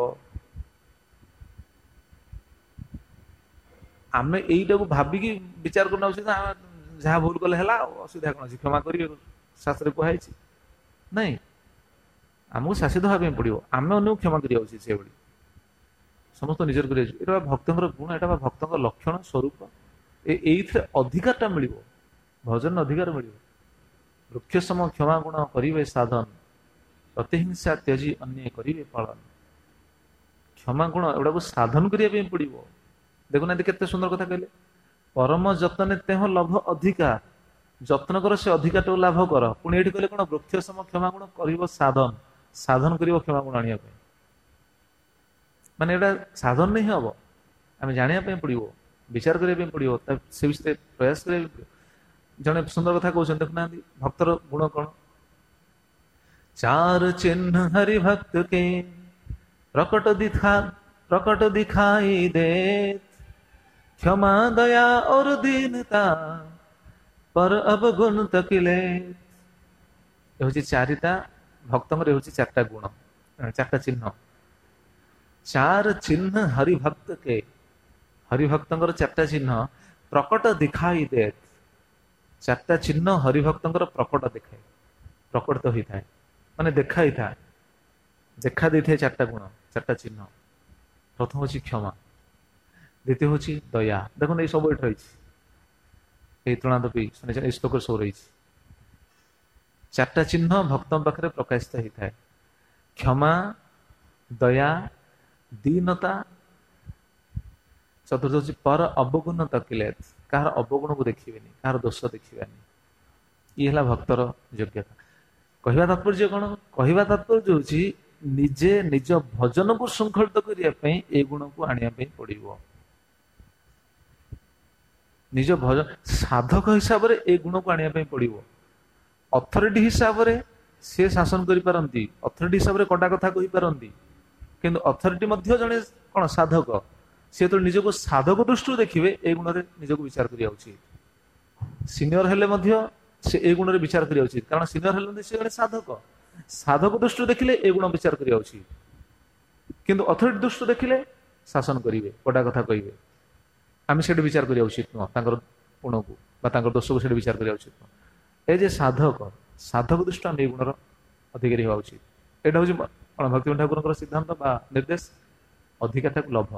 ଆମେ ଏଇଟାକୁ ଭାବିକି ବିଚାର କରୁଛୁ ନା ଯାହା ଭୁଲ କଲେ ହେଲା, ଆଉ ଅସୁବିଧା କଣ ଅଛି, କ୍ଷମା କରିବେ, ଶାସ୍ତ୍ରରେ କୁହାଯାଇଛି। ନାଇଁ, ଆମକୁ ଶାସିତ ହେବା ପାଇଁ ପଡିବ, ଆମେ ଅନ୍ୟକୁ କ୍ଷମା କରିବା ଉଚିତ। ସେଭଳି ସମସ୍ତ ନିଜର କରିବା ଉଚିତ। ଏଇଟା ବା ଭକ୍ତଙ୍କର ଗୁଣ, ଏଇଟା ବା ଭକ୍ତଙ୍କ ଲକ୍ଷଣ ସ୍ୱରୂପ। ଏଇଥିରେ ଅଧିକାରଟା ମିଳିବ, ଭଜନ ଅଧିକାର ମିଳିବ। ବୃକ୍ଷ ସମ କ୍ଷମା ଗୁଣ କରିବେ ସାଧନ, ପ୍ରତିହିଂସା ତ୍ୟଜି ଅନ୍ୟ କରିବେ ପାଳନ। କ୍ଷମା ଗୁଣ ଏଗୁଡାକୁ ସାଧନ କରିବା ପାଇଁ ପଡିବ। ଦେଖୁନାହାନ୍ତି କେତେ ସୁନ୍ଦର କଥା କହିଲେ, ପରମ ଯତନେ ତେହ ଲଭ ଅଧିକା, ଯତ୍ନ କର ସେ ଅଧିକାଟାକୁ ଲାଭ କର। ପୁଣି ଏଇଠି କହିଲେ କଣ, ବୃକ୍ଷ ସମ କ୍ଷମା ଗୁଣ କରିବ ସାଧନ, ସାଧନ କରିବ କ୍ଷମା ଗୁଣ ଆଣିବା ପାଇଁ। ମାନେ ଏଇଟା ସାଧନ ହିଁ ହବ, ଆମେ ଜାଣିବା ପାଇଁ ପଡିବ, ବିଚାର କରିବା ପାଇଁ ପଡିବ, ସେ ବିଷୟରେ ପ୍ରୟାସ କରିବା ପାଇଁ ପଡିବ। ଜଣେ ସୁନ୍ଦର କଥା କହୁଛନ୍ତି, ଦେଖୁନାହାନ୍ତି ଭକ୍ତର ଗୁଣ କଣ, ଚାର ଚିହ୍ନ ହରି ଭକ୍ତ କେ प्रकट दिखाई दे, क्षमा दया और दीनता पर अवगुण तकिले। ଏ ହଉଛି ଚାରିଟା ଭକ୍ତଙ୍କର, ଏ ହଉଛି ଚାରିଟା ଗୁଣ, ଚାରିଟା ଚିହ୍ନ। ଚାର ଚିହ୍ନ ହରିଭକ୍ତ କେ, ହରିଭକ୍ତଙ୍କର ଚାରିଟା ଚିହ୍ନ। ପ୍ରକଟ ଦିଖାଇ ଦେ, ଚାରିଟା ଚିହ୍ନ ହରିଭକ୍ତଙ୍କର ପ୍ରକଟ ଦେଖାଏ, ପ୍ରକଟିତ ହୋଇଥାଏ, ମାନେ ଦେଖାଇଥାଏ, ଦେଖା ଦେଇଥାଏ ଚାରିଟା ଗୁଣ, ଚାରିଟା ଚିହ୍ନ। ପ୍ରଥମ ହଉଛି କ୍ଷମା, ଦ୍ୱିତୀୟ ହଉଛି ଦୟା। ଦେଖନ୍ତୁ ଏଇ ସବୁ ଏଠି ରହିଛି, ଏଇ ତୃଣାଦପି ଏଇ ଶ୍ଲୋକରେ ସବୁ ରହିଛି। ଚାରିଟା ଚିହ୍ନ ଭକ୍ତଙ୍କ ପାଖରେ ପ୍ରକାଶିତ ହେଇଥାଏ, କ୍ଷମା, ଦୟା, ଦୀନତା। ଚତୁର୍ଥ ହଉଛି ପର ଅବଗୁଣ ତକିଲେ, କାହାର ଅବଗୁଣକୁ ଦେଖିବେନି, କାହାର ଦୋଷ ଦେଖିବାନି। ଇଏ ହେଲା ଭକ୍ତର ଯୋଗ୍ୟତା। କହିବା ତାତ୍ପର୍ଯ୍ୟ କଣ, କହିବା ତାତ୍ପର୍ଯ୍ୟ ହଉଛି ନିଜେ ନିଜ ଭଜନକୁ ଶୃଙ୍ଖଳିତ କରିବା ପାଇଁ ଏ ଗୁଣକୁ ଆଣିବା ପାଇଁ ପଡିବ। ନିଜ ଭଜନ ସାଧକ ହିସାବରେ ଏ ଗୁଣକୁ ଆଣିବା ପାଇଁ ପଡିବ। ଅଥରିଟି ହିସାବରେ ସେ ଶାସନ କରିପାରନ୍ତି, ଅଥରିଟି ହିସାବରେ କଡ଼ା କଥା କହିପାରନ୍ତି, କିନ୍ତୁ ଅଥରିଟି ମଧ୍ୟ ଜଣେ କଣ ସାଧକ। ସେ ଯେତେବେଳେ ନିଜକୁ ସାଧକ ଦୃଷ୍ଟିରୁ ଦେଖିବେ, ଏ ଗୁଣରେ ନିଜକୁ ବିଚାର କରିବା ଉଚିତ। ସିନିୟର ହେଲେ ମଧ୍ୟ ସେ ଏ ଗୁଣରେ ବିଚାର କରିବା ଉଚିତ, କାରଣ ସିନିୟର ହେଲେ ମଧ୍ୟ ସେ ଜଣେ ସାଧକ। ସାଧକ ଦୃଷ୍ଟିରୁ ଦେଖିଲେ ଏ ଗୁଣ ବିଚାର କରିବା ଉଚିତ, କିନ୍ତୁ ଅଥରିଟି ଦୃଷ୍ଟିରୁ ଦେଖିଲେ ଶାସନ କରିବେ, କଡ଼ା କଥା କହିବେ। ଆମେ ସେଠି ବିଚାର କରିବା ଉଚିତ ନୁହଁ, ତାଙ୍କର ଗୁଣକୁ ବା ତାଙ୍କର ଦୋଷକୁ ସେଠି ବିଚାର କରିବା ଉଚିତ ନୁହଁ। ଏ ଯେ ସାଧକ, ସାଧକ ଦୃଷ୍ଟିରୁ ଆମେ ଏଇ ଗୁଣର ଅଧିକାରୀ ହେବା ଉଚିତ। ଏଇଟା ହଉଛି କଣ ଭକ୍ତିବିନୋଦ ଠାକୁରଙ୍କର ସିଦ୍ଧାନ୍ତ ବା ନିର୍ଦ୍ଦେଶ, ଅଧିକାରଟାକୁ ଲଭ,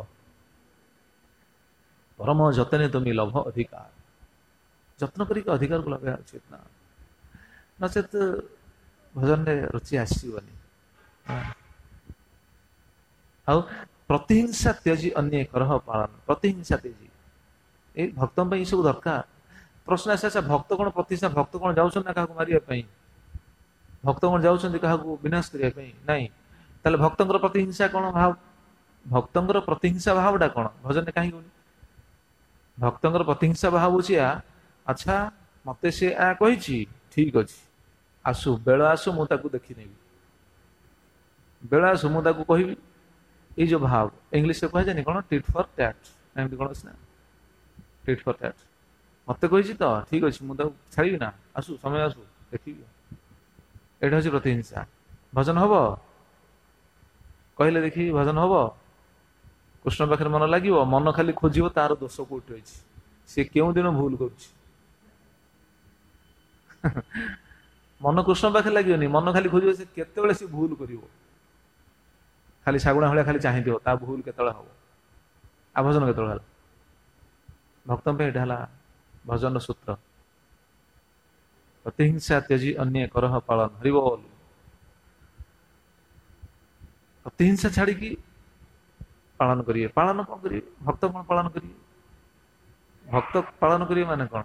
ପରମ ଯତନେ ତୁମି ଲଭ ଅଧିକାର। ଯତ୍ନ କରିକି ଅଧିକାରକୁ ଲଭେଇବା ଉଚିତ ନା, ନଚେତ ଭଜନରେ ରୁଚି ଆସିବନି। ଆଉ ପ୍ରତିହିଂସା ତ୍ୟଜି ଅନ୍ୟ କରହ ପାଳନ, ପ୍ରତିହିଂସା ତ୍ୟଜି, ଏଇ ଭକ୍ତଙ୍କ ପାଇଁ ଏସବୁ ଦରକାର। ପ୍ରଶ୍ନ ଆସେ, ଆଚ୍ଛା ଭକ୍ତ କଣ ପ୍ରତିହିଂସା, ଭକ୍ତ କଣ ଯାଉଛନ୍ତି ନା କାହାକୁ ମାରିବା ପାଇଁ, ଭକ୍ତ କଣ ଯାଉଛନ୍ତି କାହାକୁ ବିନାଶ କରିବା ପାଇଁ? ନାଇଁ। ତାହେଲେ ଭକ୍ତଙ୍କର ପ୍ରତିହିଂସା କଣ ଭାବ, ଭକ୍ତଙ୍କର ପ୍ରତିହିଂସା ଭାବଟା କଣ ଭଜନରେ କାହିଁକି ହଉନି? ଭକ୍ତଙ୍କର ପ୍ରତିହିଂସା ଭାବ ହଉଛି ଆଚ୍ଛା ମତେ ସେ କହିଛି, ଠିକ ଅଛି, ଆସୁ, ବେଳ ଆସୁ, ମୁଁ ତାକୁ ଦେଖିନେବି, ବେଳ ଆସୁ ମୁଁ ତାକୁ କହିବି। ଏଇ ଯୋଉ ଭାବ ଇଂଲିଶରେ କୁହାଯାଏନି କଣ, ଟିଟ୍ ଫର ଟ୍ୟାଟ୍, ଏମିତି କଣ ଅଛି ନା, ଟିଟ୍ ଫର ଟ୍ୟାଟ୍। ମତେ କହିଛି ତ ଠିକ ଅଛି, ମୁଁ ତାକୁ ଛାଡିବି ନା, ଆସୁ, ସମୟ ଆସୁ, ଦେଖିବି। ଏଇଟା ହଉଛି ପ୍ରତିହିଂସା। ଭଜନ ହବ, କହିଲେ ଦେଖିବି ଭଜନ ହବ, କୃଷ୍ଣ ପାଖରେ ମନ ଲାଗିବ, ମନ ଖାଲି ଖୋଜିବ ତାର ଦୋଷ କୋଉଠି ରହିଛି, ସେ କେଉଁ ଦିନ ଭୁଲ କରୁଛି। ମନ କୃଷ୍ଣ ପାଖରେ ଲାଗିବନି, ମନ ଖାଲି ଖୋଜିବ ସେ କେତେବେଳେ ସେ ଭୁଲ କରିବ, ଖାଲି ଶାଗୁଣା ଭଳିଆ ଖାଲି ଚାହିଁଥିବ ତା ଭୁଲ କେତେବେଳେ ହବ, ଆଉ ଭଜନ କେତେବେଳେ ହେଲା। ଭକ୍ତଙ୍କ ପାଇଁ ଏଇଟା ହେଲା ଭଜନର ସୂତ୍ର, ପ୍ରତିହିଂସା ତ୍ୟଜି ଅନ୍ୟ କରହ ପାଳନ। ହରିବୋଲ। ପ୍ରତିହିଂସା ଛାଡିକି ପାଳନ କରିବେ। ପାଳନ କଣ କରିବେ, ଭକ୍ତ କଣ ପାଳନ କରିବେ, ଭକ୍ତ ପାଳନ କରିବେ ମାନେ କଣ,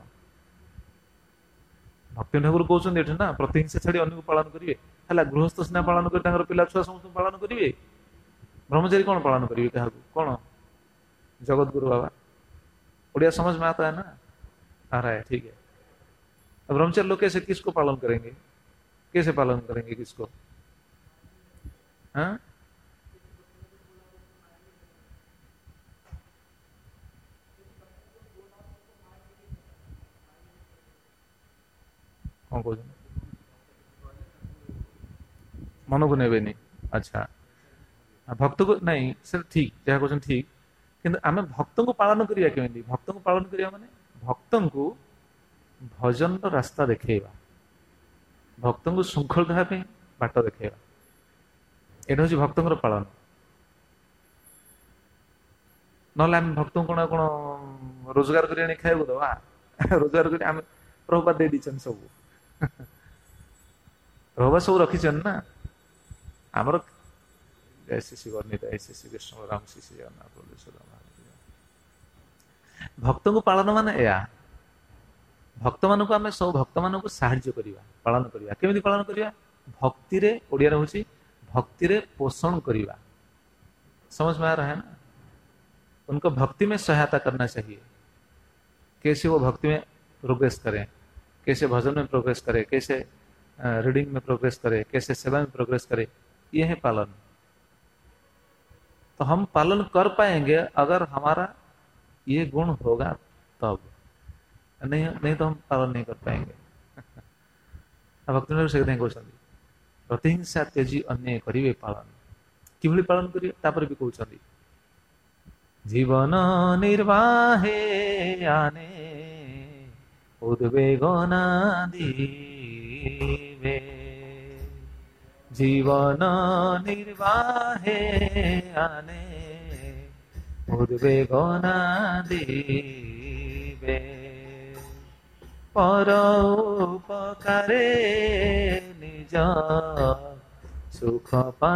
ଭକ୍ତି ଠାକୁର କହୁଛନ୍ତି ଏଠି ନା, ପ୍ରତିହିଂସା ଛାଡି ଅନ୍ୟକୁ ପାଳନ କରିବେ। ହେଲା, ଗୃହସ୍ଥ ସିନା ପାଳନ କରି ତାଙ୍କର ପିଲା ଛୁଆ ସମସ୍ତଙ୍କୁ ପାଳନ କରିବେ, ब्रह्मचारी कौन पालन करेंगे, क्या कौन, जगत गुरु बाबा, उड़िया समझ में आता है ना, आ रहा है, ठीक है। अब ब्रह्मचारी लोग कैसे किसको पालन करेंगे, कैसे पालन करेंगे किसको, हाँ? कौन कौन मन को नेबेनी, अच्छा भक्त को नहीं सर, ठीक जहाँ कहते ठीक, किंतु आम भक्त को पालन करिया केमिति, भक्त को पालन करिया माने भक्त को भजन रास्ता देखेबा, भक्त को शृंखल देवा पे बाट देखेबा, एटा हूँ भक्त पालन। ना भक्त को कौन रोजगार कर खाइबू दवा, रोजगार कर प्रभुपाद दे दीचन सब, प्रभुपाद सब रखीचन ना, ଆମର जय श्री श्री वर्णित ऐसे श्री कृष्ण राम श्री श्री जगन्नाथ भक्त को पालन मान या भक्त मान आम सब भक्त मान साहाଯ୍य करवा पालन करवा केमी पालन करवा भक्ति रे ओडिया रहूची भक्ति रे पोषण करवा समझ में आ रहा है ना उनको भक्ति में सहायता करना चाहिए कैसे वो भक्ति में प्रोग्रेस करें कैसे भजन में प्रोग्रेस करे कैसे रीडिंग में प्रोग्रेस करे कैसे सेवा में प्रोग्रेस करे ये है पालन तो हम पालन कर पाएंगे अगर हमारा ये गुण होगा तब नहीं तो हम पालन नहीं कर पाएंगे भक्त प्रतिहिंसा त्यजी अन्य करिवे पालन किभली पालन करिवे तापर भी कहउछंदी जीवन निर्वाहे आने उद्वेगना दीवे जीवन निर्वाहे आने उद्वेगना दीवे पर उपकारे निज सुख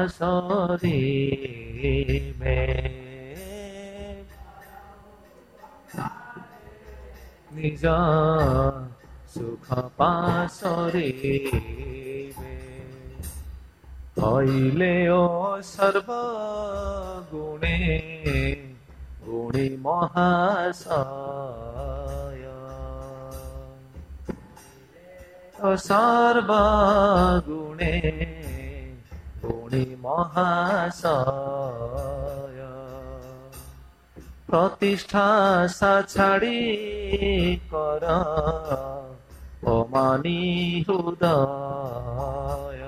पासरिबे निज सुख पासरिबे हईले ओ सर्वगुणे गुणी महाशय सर्वगुणे गुणी महाशय प्रतिष्ठा सा छाड़ी कर अमानी हृदय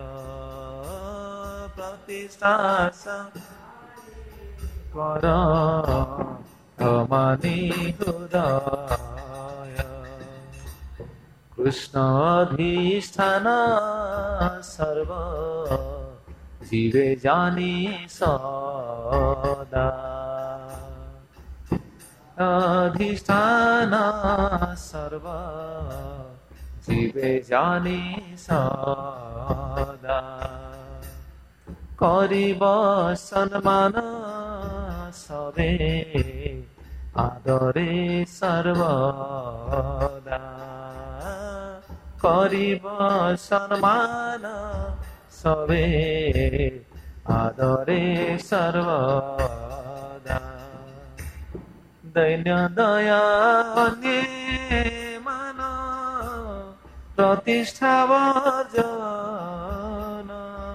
प्रतिष्ठा सा कर अमानी हृदय कृष्ण अधिष्ठान सर्व जीवे जानी सदा अधिष्ठान सर्व जीवे जानी सदा करिब सम्मान सबे आदरे सर्वदा करिब सम्मान सबे आदरे सर्वदा दैन्य दया अन्ये मान प्रतिष्ठा वर्जन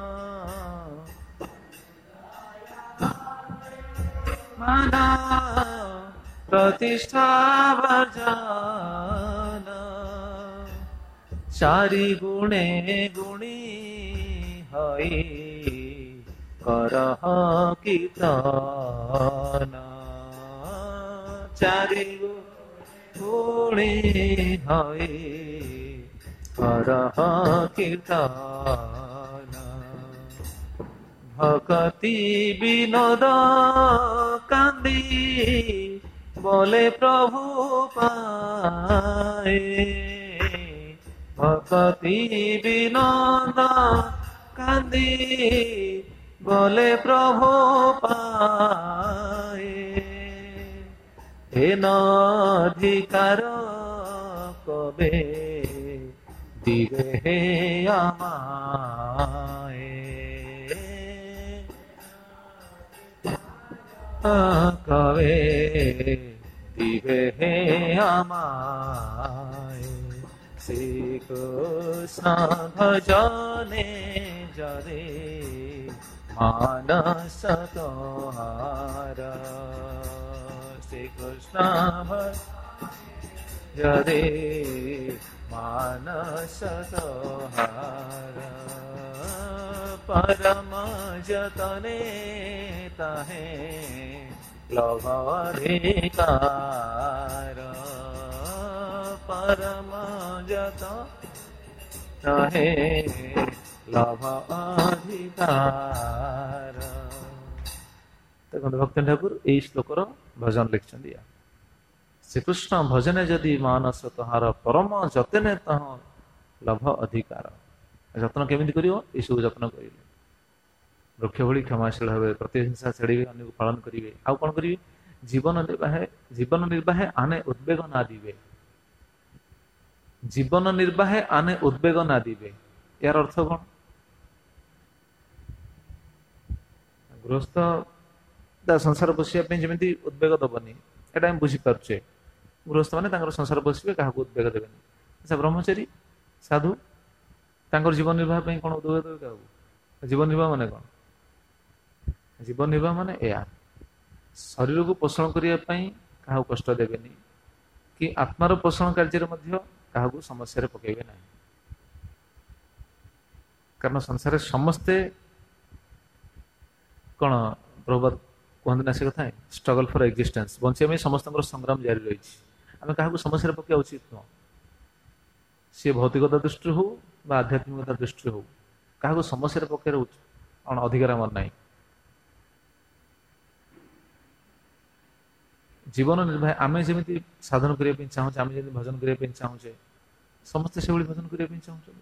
मान प्रतिष्ठा वर्जन चारि गुणे गुणी हई करह कीर्तन चारि गुणे हई करह कीर्तन भक्ति विनोद कांदी बोले प्रभु पाए भक्ति विनोद कांदी बोले प्रभु पाए हे अधिकार कबे दिवे हे आमाए कवे दिवे हे आमाए श्री कृष्ण भजने जरे मानस तोहारा श्री कृष्ण भजरे मानस तोहारा परम जतने ताहे लभधिकार परम जतने लभ अधिकार भक्त ठाकुर यही श्लोकर भजन लिखिं श्रीकृष्ण भजने जदि मानस तहार परम जतने तह लभ अधिकार जत्न केमी कर सब जत्न कर ବୃକ୍ଷ ଭଳି କ୍ଷମାଶୀଳ ହେବେ, ପ୍ରତିହିଂସା ଛାଡ଼ିବେ, ଅନ୍ୟକୁ ପାଳନ କରିବେ। ଆଉ କଣ କରିବେ? ଜୀବନ ନିର୍ବାହେ ଆନେ ଉଦ୍ବେଗ ନା ଦିବେ। ଜୀବନ ନିର୍ବାହେ ଆନେ ଉଦ୍ବେଗ ନା ଦିବେ। ଏହାର ଅର୍ଥ କଣ? ଗୃହସ୍ଥ ତା ସଂସାର ପୋଷିବା ପାଇଁ ଯେମିତି ଉଦ୍ବେଗ ଦବନି, ଏଇଟା ଆମେ ବୁଝିପାରୁଛେ। ଗୃହସ୍ଥ ମାନେ ତାଙ୍କର ସଂସାର ପୋଷିବେ, କାହାକୁ ଉଦ୍ବେଗ ଦେବେନି। ଆଚ୍ଛା, ବ୍ରହ୍ମଚାରୀ ସାଧୁ ତାଙ୍କର ଜୀବନ ନିର୍ବାହ ପାଇଁ କଣ ଉଦ୍ବେଗ ଦେବେ କାହାକୁ? ଜୀବନ ନିର୍ବାହ ମାନେ କଣ? ଜୀବନ ନିର୍ବାହ ମାନେ ଏହା, ଶରୀରକୁ ପୋଷଣ କରିବା ପାଇଁ କାହାକୁ କଷ୍ଟ ଦେବେନି, କି ଆତ୍ମାର ପୋଷଣ କାର୍ଯ୍ୟରେ ମଧ୍ୟ କାହାକୁ ସମସ୍ୟାରେ ପକେଇବେ ନାହିଁ। କାରଣ ସଂସାରରେ ସମସ୍ତେ କଣ ପ୍ରଭୁପାଦ କୁହନ୍ତି ନା ସେ କଥା, ଷ୍ଟ୍ରଗଲ ଫର ଏକ୍ଜିଷ୍ଟେନ୍ସ, ବଞ୍ଚିବା ପାଇଁ ସମସ୍ତଙ୍କର ସଂଗ୍ରାମ ଜାରି ରହିଛି। ଆମେ କାହାକୁ ସମସ୍ୟାରେ ପକେଇବା ଉଚିତ ନୁହଁ। ସିଏ ଭୌତିକତା ଦୃଷ୍ଟିରୁ ହଉ ବା ଆଧ୍ୟାତ୍ମିକତା ଦୃଷ୍ଟିରୁ ହଉ, କାହାକୁ ସମସ୍ୟାରେ ପକେଇବାର କଣ ଅଧିକାର ଆମର ନାହିଁ। ଜୀବନ ନିର୍ବାହ, ଆମେ ଯେମିତି ସାଧନ କରିବା ପାଇଁ ଚାହୁଁଛେ, ଆମେ ଯେମିତି ଭଜନ କରିବା ପାଇଁ ଚାହୁଁଛେ, ସମସ୍ତେ ସେଭଳି ଭଜନ କରିବା ପାଇଁ ଚାହୁଁଛନ୍ତି।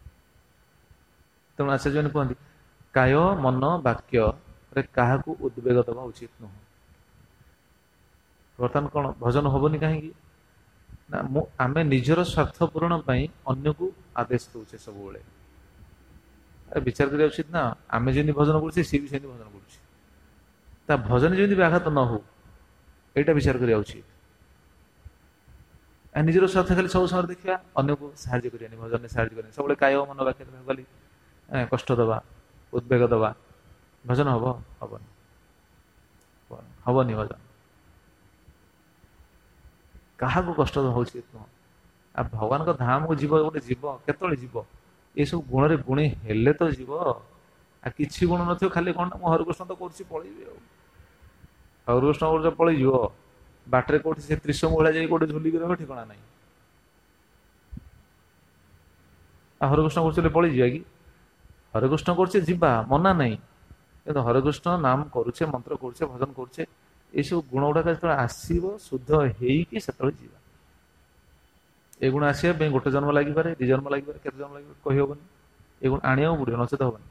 ତେଣୁ ଆଚାର୍ଯ୍ୟମାନେ କୁହନ୍ତି କାୟ ମନ ବାକ୍ୟରେ କାହାକୁ ଉଦ୍ବେଗ ଦେବା ଉଚିତ ନୁହଁ। ବର୍ତ୍ତମାନ କଣ ଭଜନ ହବନି କାହିଁକି ନା, ଆମେ ନିଜର ସ୍ୱାର୍ଥ ପୂରଣ ପାଇଁ ଅନ୍ୟକୁ ଆଦେଶ ଦଉଛେ ସବୁବେଳେ। ବିଚାର କରିବା ଉଚିତ ନା, ଆମେ ଯେମିତି ଭଜନ କରୁଛେ ସିଏ ବି ସେମିତି ଭଜନ କରୁଛି, ତା ଭଜନ ଯେମିତି ବ୍ୟାଘାତ ନ ହଉ, ଏଇଟା ବିଚାର କରିବା ଉଚିତ। ନିଜର ସ୍ୱାର୍ଥ ଖାଲି ସବୁ ସମୟରେ ଦେଖିବା, ଅନ୍ୟକୁ ସାହାଯ୍ୟ କରିବାନି, ଭଜନରେ ସାହାଯ୍ୟ କରିବାନି, ସବୁବେଳେ କାୟ ମନ ବାକ୍ୟରେ ଖାଲି କଷ୍ଟ ଦେବା, ଉଦ୍ବେଗ ଦେବା, ଭଜନ ହବ? ହବନି, ହବନି ଭଜନ। କାହାକୁ କଷ୍ଟ ଦେବା ଉଚିତ ନୁହଁ। ଆଉ ଭଗବାନଙ୍କ ଧାମକୁ ଯିବ ଗୋଟେ ଯିବ, କେତେବେଳେ ଯିବ? ଏସବୁ ଗୁଣରେ ଗୁଣୀ ହେଲେ ତ ଯିବ। ଆଉ କିଛି ଗୁଣ ନଥିବ, ଖାଲି କଣ ମୁଁ ହରିକୃଷ୍ଣ ତ କରୁଛି ପଳେଇବି, ଆଉ ହରିକୃଷ୍ଣ କରୁଛ ପଳେଇଯିବ, ବାଟରେ କୋଉଠି ସେ ତ୍ରିଶଙ୍ଗ ଭଳିଆ ଯାଇ କୋଉଠି ଝୁଲିକି ରହିବ ଠିକଣା ନାହିଁ। ଆଉ ହରିକୃଷ୍ଣ କରୁଥିଲେ ପଳେଇଯିବା କି? ହରିକୃଷ୍ଣ କରୁଛେ ଯିବା, ମନା ନାହିଁ, କିନ୍ତୁ ହରିକୃଷ୍ଣ ନାମ କରୁଛେ, ମନ୍ତ୍ର କରୁଛେ, ଭଜନ କରୁଛେ, ଏଇସବୁ ଗୁଣ ଗୁଡାକ ଯେତେବେଳେ ଆସିବ ଶୁଦ୍ଧ ହେଇକି ସେତେବେଳେ ଯିବା। ଏ ଗୁଣ ଆସିବା ପାଇଁ ଗୋଟେ ଜନ୍ମ ଲାଗିପାରେ, 2 ଜନ୍ମ ଲାଗିପାରେ, କେତେ ଜନ୍ମ ଲାଗିପାରେ କହିହବନି। ଏ ଗୁଣ ଆଣିବାକୁ ପଡିବ, ନଚେତ ହବନି।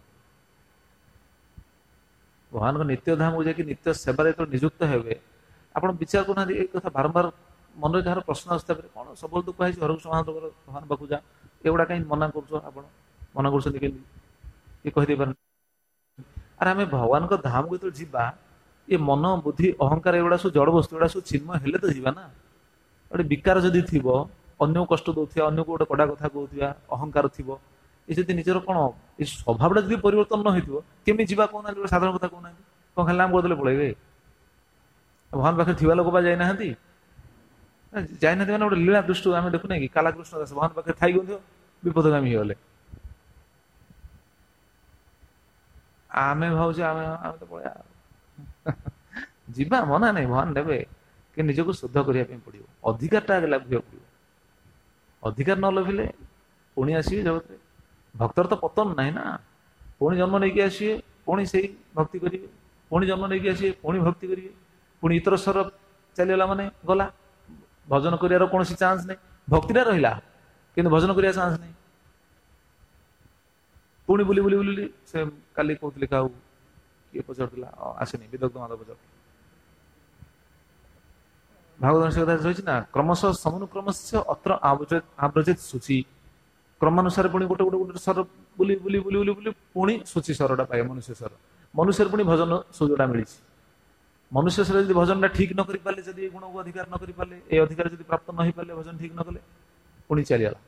ଭଗବାନଙ୍କ ନିତ୍ୟ ଧାମକୁ ଯାଇକି ନିତ୍ୟ ସେବାରେ ଯେତେବେଳେ ନିଯୁକ୍ତ ହେବେ, ଆପଣ ବିଚାର କରୁନାହାନ୍ତି ଏଇ କଥା ବାରମ୍ବାର ମନରେ ଯାହାର ପ୍ରଶ୍ନ ଆସିଥାଏ, କଣ ସବୁବେଳେ ତ କୁହାଯାଇଛି ହରିକୃଷ୍ଣ ମହାଦେବଙ୍କର ଭଗବାନ ପାଖକୁ ଯା, ଏଗୁଡା କାହିଁକି ମନା କରୁଛ? ଆପଣ ମନା କରୁଛନ୍ତି କେମିତି? କିଏ କହିଦେଇପାରନ୍ତି। ଆରେ ଆମେ ଭଗବାନଙ୍କ ଧାମକୁ ଯେତେବେଳେ ଯିବା, ଏ ମନ ବୁଦ୍ଧି ଅହଙ୍କାର ଏଗୁଡା ସବୁ ଜଡ ବସ୍ତୁ, ଏଗୁଡା ସବୁ ଚିନ୍ମୟ ହେଲେ ତ ଯିବା ନା। ଗୋଟେ ବିକାର ଯଦି ଥିବ, ଅନ୍ୟକୁ କଷ୍ଟ ଦଉଥିବା, ଅନ୍ୟକୁ ଗୋଟେ କଡା କଥା କହୁଥିବା ଅହଙ୍କାର ଥିବ, ଏ ଯଦି ନିଜର କଣ ଏ ସ୍ୱଭାବଟା ଯଦି ପରିବର୍ତ୍ତନ ନ ହେଇଥିବ, କେମିତି ଯିବା କହୁନାହାନ୍ତି? ଗୋଟେ ସାଧାରଣ କଥା କହୁନାହାନ୍ତି। କଣ ଖାଲି ନାମ କରିଦେଲେ ପଳେଇବେ? ଭଗବାନ ପାଖରେ ଥିବା ଲୋକ ବା ଯାଇନାହାନ୍ତି। ଯାଇନାହାନ୍ତି ମାନେ ଗୋଟେ ଲୀଳା ଦୃଷ୍ଟିରୁ ଆମେ ଦେଖୁନାହିଁ କି, କାଲାକୃଷ୍ଣ ଦାସ ଭଗବାନ ପାଖରେ ଥାଇକି ମଧ୍ୟ ବିପଦଗାମୀ ହେଇଗଲେ। ଆମେ ଭାବୁଛେ ଆମେ ଆମେ ତ ପଳେଇବା। ଯିବା, ମନା ନାହିଁ, ଭଗବାନ ନେବେ, କି ନିଜକୁ ଶୁଦ୍ଧ କରିବା ପାଇଁ ପଡିବ। ଅଧିକାରଟା ଆଗେ ଲାଭିବାକୁ ପଡିବ। ଅଧିକାର ନ ଲଭିଲେ ପୁଣି ଆସିବେ ଜଗତରେ। ଭକ୍ତର ତ ପତନ ନାହିଁ ନା, ପୁଣି ଜନ୍ମ ନେଇକି ଆସିବେ, ପୁଣି ସେଇ ଭକ୍ତି କରିବେ, ପୁଣି ଜନ୍ମ ନେଇକି ଆସିବେ, ପୁଣି ଭକ୍ତି କରିବେ, ପୁଣି ଇତର ସ୍ୱର ଚାଲିଗଲା ମାନେ ଗଲା, ଭଜନ କରିବାର କୌଣସି ଚାନ୍ସ ନାହିଁ। ଭକ୍ତିଟା ରହିଲା କିନ୍ତୁ ଭଜନ କରିବା ଚାନ୍ସ ନାହିଁ। ପୁଣି ବୁଲି ବୁଲି ବୁଲି ସେ କାଲି କହୁଥିଲି କାହାକୁ, କିଏ ପଚାରୁଥିଲା, ଆସିନି, ବିଦଗ୍ଧ ମାଧବ ପଚାରୁଥିଲା, ଭାଗବତ ସେ କଥା ରହିଛି ନା, କ୍ରମଶଃ ସମନୁକ୍ରମସ୍ୟ ଅତ୍ର ଆବ୍ରଜେତ ସୂଚି। କ୍ରମାନୁସାରେ ପୁଣି ଗୋଟେ ଗୋଟେ ଗୋଟେ ସ୍ୱର ବୁଲି ବୁଲି ବୁଲି ବୁଲି ବୁଲି ପୁଣି ସୂଚି ସ୍ୱରଟା ପାଏ, ମନୁଷ୍ୟ ସ୍ୱର। ମନୁଷ୍ୟର ପୁଣି ଭଜନ ସୁଯୋଗଟା ମିଳିଛି। ମନୁଷ୍ୟ ସ୍ୱର ଯଦି ଭଜନଟା ଠିକ ନ କରିପାରିଲେ, ଯଦି ଏ ଗୁଣକୁ ଅଧିକାର ନ କରିପାରିଲେ, ଏ ଅଧିକାର ଯଦି ପ୍ରାପ୍ତ ନ ହେଇପାରିଲେ, ଭଜନ ଠିକ ନ କଲେ, ପୁଣି ଚାଲିଗଲା।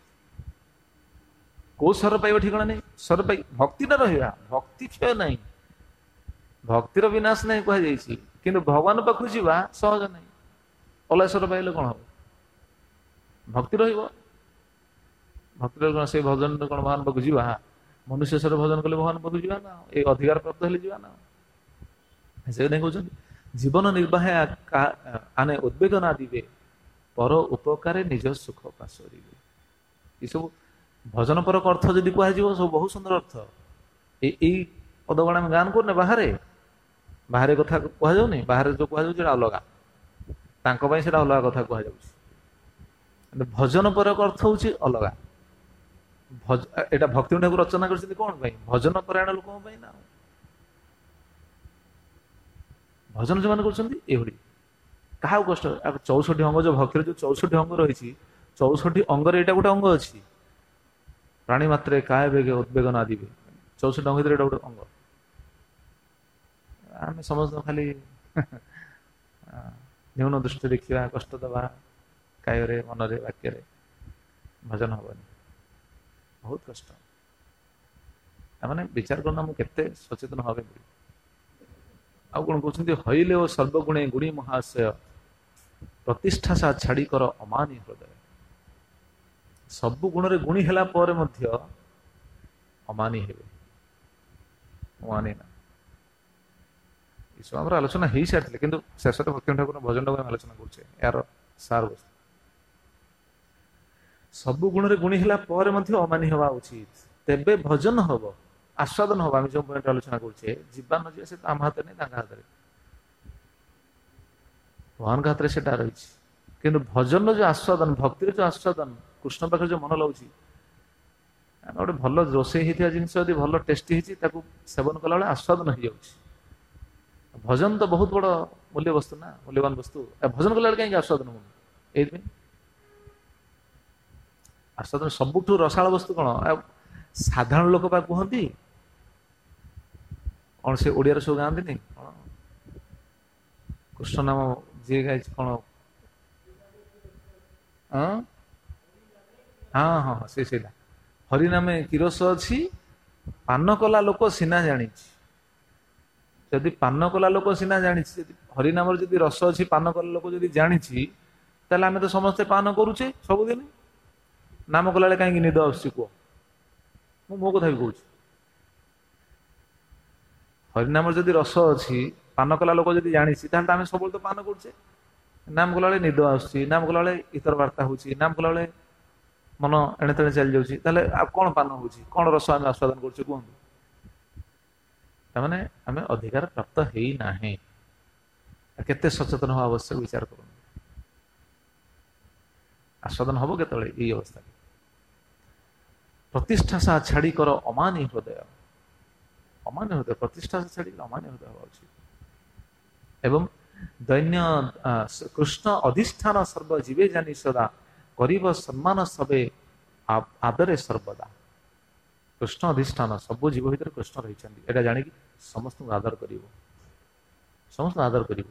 କୋଉ ସ୍ୱର ପାଇବ ଠିକଣା ନାହିଁ। ସ୍ୱର ପାଇ ଭକ୍ତିଟା ରହିବା, ଭକ୍ତି କ୍ଷୟ ନାହିଁ, ଭକ୍ତିର ବିନାଶ ନାହିଁ କୁହାଯାଇଛି, କିନ୍ତୁ ଭଗବାନ ପାଖକୁ ଯିବା ସହଜ ନାହିଁ। ଅଲଗା ସ୍ୱର ପାଇଲେ କଣ ହବ? ଭକ୍ତି ରହିବ, ଭକ୍ତିର କଣ ସେଇ ଭଜନ କଣ ଭଗବାନ ପାଖକୁ ଯିବା? ମନୁଷ୍ୟ ସ୍ୱର ଭଜନ କଲେ ଭଗବାନ ପାଖକୁ ଯିବା ନା, ଏଇ ଅଧିକାର ପ୍ରାପ୍ତ ହେଲେ ଯିବା ନା। ସେ କହୁଛନ୍ତି ଜୀବନ ନିର୍ବାହେ ଆନେ ଉଦ୍ବେଗ ନା ଦିବେ, ପର ଉପକାରେ ନିଜ ସୁଖ ପାଶୋରିବେ। ଏସବୁ ଭଜନ ପରକ ଅର୍ଥ ଯଦି କୁହାଯିବ, ସବୁ ବହୁତ ସୁନ୍ଦର ଅର୍ଥ। ଏଇ ପଦଗଣ ଆମେ ଗାନ କରୁନେ ବାହାରେ, ବାହାରେ କଥା କୁହାଯାଉନି, ବାହାରେ ଯୋଉ କୁହାଯାଉଛି ସେଟା ଅଲଗା, ତାଙ୍କ ପାଇଁ ସେଟା ଅଲଗା କଥା କୁହାଯାଉଛି। ଭଜନ ପରକ ଅର୍ଥ ହଉଛି ଅଲଗା। ଏଇଟା ଭକ୍ତି ଠାକୁର ରଚନା କରିଛନ୍ତି କଣ ପାଇଁ? ଭଜନ ପରାୟଣ ଲୋକଙ୍କ ପାଇଁ ନା। ଭଜନ ଯୋଉମାନେ କରୁଛନ୍ତି ଏଇଭଳି କାହାକୁ କଷ୍ଟ 64 ଅଙ୍ଗ ଯୋଉ ଭକ୍ତିରେ ଯୋଉ 64 ଅଙ୍ଗ ରହିଛି 64 ଅଙ୍ଗରେ ଏଇଟା ଗୋଟେ ଅଙ୍ଗ ଅଛି ପ୍ରାଣୀ ମାତ୍ରେ କାୟ ବେଗ ଉଦ୍ବେଗ ନା ଦିବେ 64 ଅଙ୍ଗ ଭିତରେ ଏଇଟା ଗୋଟେ ଅଙ୍ଗ ଆମେ ସମସ୍ତ ଖାଲି ନ୍ୟୁନ ଦୃଷ୍ଟି ଦେଖିବା କଷ୍ଟ ଦେବା କାୟରେ ମନରେ ବାକ୍ୟରେ ଭଜନ ହବନି ବହୁତ କଷ୍ଟ ତାମାନେ ବିଚାର କରୁନା ମୁଁ କେତେ ସଚେତନ ହବେ ଆଉ କଣ କହୁଛନ୍ତି ହଇଲେ ଓ ସର୍ବଗୁଣେ ଗୁଣୀ ମହାଶୟ ପ୍ରତିଷ୍ଠା ସା ଛାଡ଼ି କର ଅମାନି ହୃଦୟ ସବୁ ଗୁଣରେ ଗୁଣୀ ହେଲା ପରେ ମଧ୍ୟ ଅମାନି ହେବେ ଅମାନି ନା ଏସବୁ ଆମର ଆଲୋଚନା ହେଇସାରିଥିଲେ କିନ୍ତୁ ଶେଷରେ ଭକ୍ତି ଠାକୁର ଭଜନଟାକୁ ଆମେ ଆଲୋଚନା କରୁଛେ ଏହାର ସାର ବସ୍ତୁ ସବୁ ଗୁଣରେ ଗୁଣୀ ହେଲା ପରେ ମଧ୍ୟ ଅମାନି ହେବା ଉଚିତ ତେବେ ଭଜନ ହବ ଆସ୍ୱାଦନ ହବ ଆମେ ଯୋଉ ପଏଣ୍ଟ ଆଲୋଚନା କରୁଛେ ଯିବା ନ ଯିବା ସେ ଆମ ହାତରେ ନାହିଁ ତାଙ୍କ ହାତରେ ଭଗବାନଙ୍କ ହାତରେ ସେଟା ରହିଛି କିନ୍ତୁ ଭଜନର ଯୋଉ ଆସ୍ୱାଦନ ଭକ୍ତିର ଯୋଉ ଆସ୍ୱାଦନ କୃଷ୍ଣ ପାଖରେ ଯୋଉ ମନ ଲାଗୁଛି ଆମେ ଗୋଟେ ଭଲ ରୋଷେଇ ହେଇଥିବା ଜିନିଷ ଯଦି ଭଲ ଟେଷ୍ଟି ହେଇଛି ତାକୁ ସେବନ କଲାବେଳେ ଆସ୍ୱାଦନ ହେଇଯାଉଛି ଭଜନ ତ ବହୁତ ବଡ ମୂଲ୍ୟ ବସ୍ତୁ ନା ମୂଲ୍ୟବାନ ବସ୍ତୁ ଭଜନ କଲାବେଳେ କାହିଁକି ଆସ୍ୱାଦନ ହଉନି ଏଇଥିପାଇଁ ଆସ୍ୱାଦନ ସବୁଠୁ ରସାଳ ବସ୍ତୁ କଣ ସାଧାରଣ ଲୋକ ବା କୁହନ୍ତି କଣ ସେ ଓଡିଆରେ ସବୁ ଗାଆନ୍ତିନି କଣ କୃଷ୍ଣ ନାମ ଯିଏ ଗାଇଛି କଣ ହଁ ହଁ ସେଇଟା ହରିନାମେ କିରୋସ ଅଛି ପାନ କଲା ଲୋକ ସିନା ଜାଣିଛି ଯଦି ପାନ କଲା ଲୋକ ସିନା ଜାଣିଛି ଯଦି ହରିନାମର ଯଦି ରସ ଅଛି ପାନ କଲା ଲୋକ ଯଦି ଜାଣିଛି ତାହେଲେ ଆମେ ତ ସମସ୍ତେ ପାନ କରୁଛେ ସବୁଦିନ ନାମ କଲାବେଳେ କାହିଁକି ନିଦ ଆସୁଛି କୁହ ମୁଁ ମୋ କଥା ବି କହୁଛି ହରିନାମର ଯଦି ରସ ଅଛି ପାନ କଲା ଲୋକ ଯଦି ଜାଣିଛି ତାହେଲେ ତ ଆମେ ସବୁବେଳେ ତ ପାନ କରୁଛେ ନାମ କଲାବେଳେ ନିଦ ଆସୁଛି ନାମ କଲାବେଳେ ଇତର ବାର୍ତ୍ତା ହଉଛି ନାମ କଲାବେଳେ ମନ ଏଣେ ତେଣେ ଚାଲି ଯାଉଛି ତାହେଲେ ଆଉ କଣ ପାନ ହଉଛି କଣ ରସ ଆମେ ଆସ୍ୱାଦନ କରୁଛେ କୁହନ୍ତୁ ତାମାନେ ଆମେ ଅଧିକାର ପ୍ରାପ୍ତ ହେଇନାହିଁ କେତେ ସଚେତନ ହବା ଆବଶ୍ୟକ ବିଚାର କରନ୍ତୁ ଆସ୍ୱାଦନ ହବ କେତେବେଳେ ଏଇ ଅବସ୍ଥା ପ୍ରତିଷ୍ଠା ସା ଛାଡ଼ି କର ଅମାନି ହୃଦୟ ଅମାନ୍ୟ ହୃଦୟ ପ୍ରତିଷ୍ଠା ଛାଡ଼ି ଅମାନ୍ୟ ହୃଦୟ ହବା ଉଚିତ ଏବଂ ଦୈନ୍ୟ କୃଷ୍ଣ ଅଧିଷ୍ଠାନ ସର୍ବ ଜୀବେ ଜାନି ସଦା କରିବ ସମ୍ମାନ ସବେ ଆଦରେ ସର୍ବଦା କୃଷ୍ଣ ଅଧିଷ୍ଠାନ ସବୁ ଜୀବ ଭିତରେ କୃଷ୍ଣ ରହିଛନ୍ତି ଏଇଟା ଜାଣିକି ସମସ୍ତଙ୍କୁ ଆଦର କରିବ ସମସ୍ତଙ୍କୁ ଆଦର କରିବ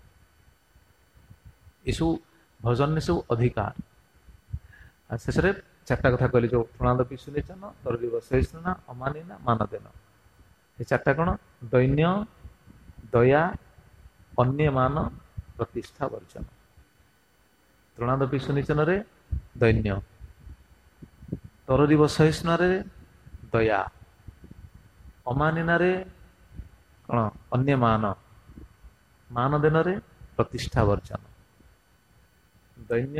ଏସବୁ ଭଜନରେ ସବୁ ଅଧିକାର ଆଉ ଶେଷରେ ଚାରିଟା କଥା କହିଲି ଯୋଉ ପ୍ରଣାଦପି ସୁନିଚନ ତରଳି ବସେଇନା ଅମାନିନା ମାନଦେନ ଏ ଚାରିଟା କଣ ଦୈନ୍ୟ ଦୟା ଅନ୍ୟମାନ ପ୍ରତିଷ୍ଠା ବର୍ଜନ ତୃଣାଦପି ସୁନିଚନରେ ଦୈନ୍ୟ ତରରିବ ସହିଷ୍ଣୁରେ ଦୟା ଅମାନିନାରେ କଣ ଅନ୍ୟମାନ ମାନ ଦେନରେ ପ୍ରତିଷ୍ଠା ବର୍ଜନ ଦୈନ୍ୟ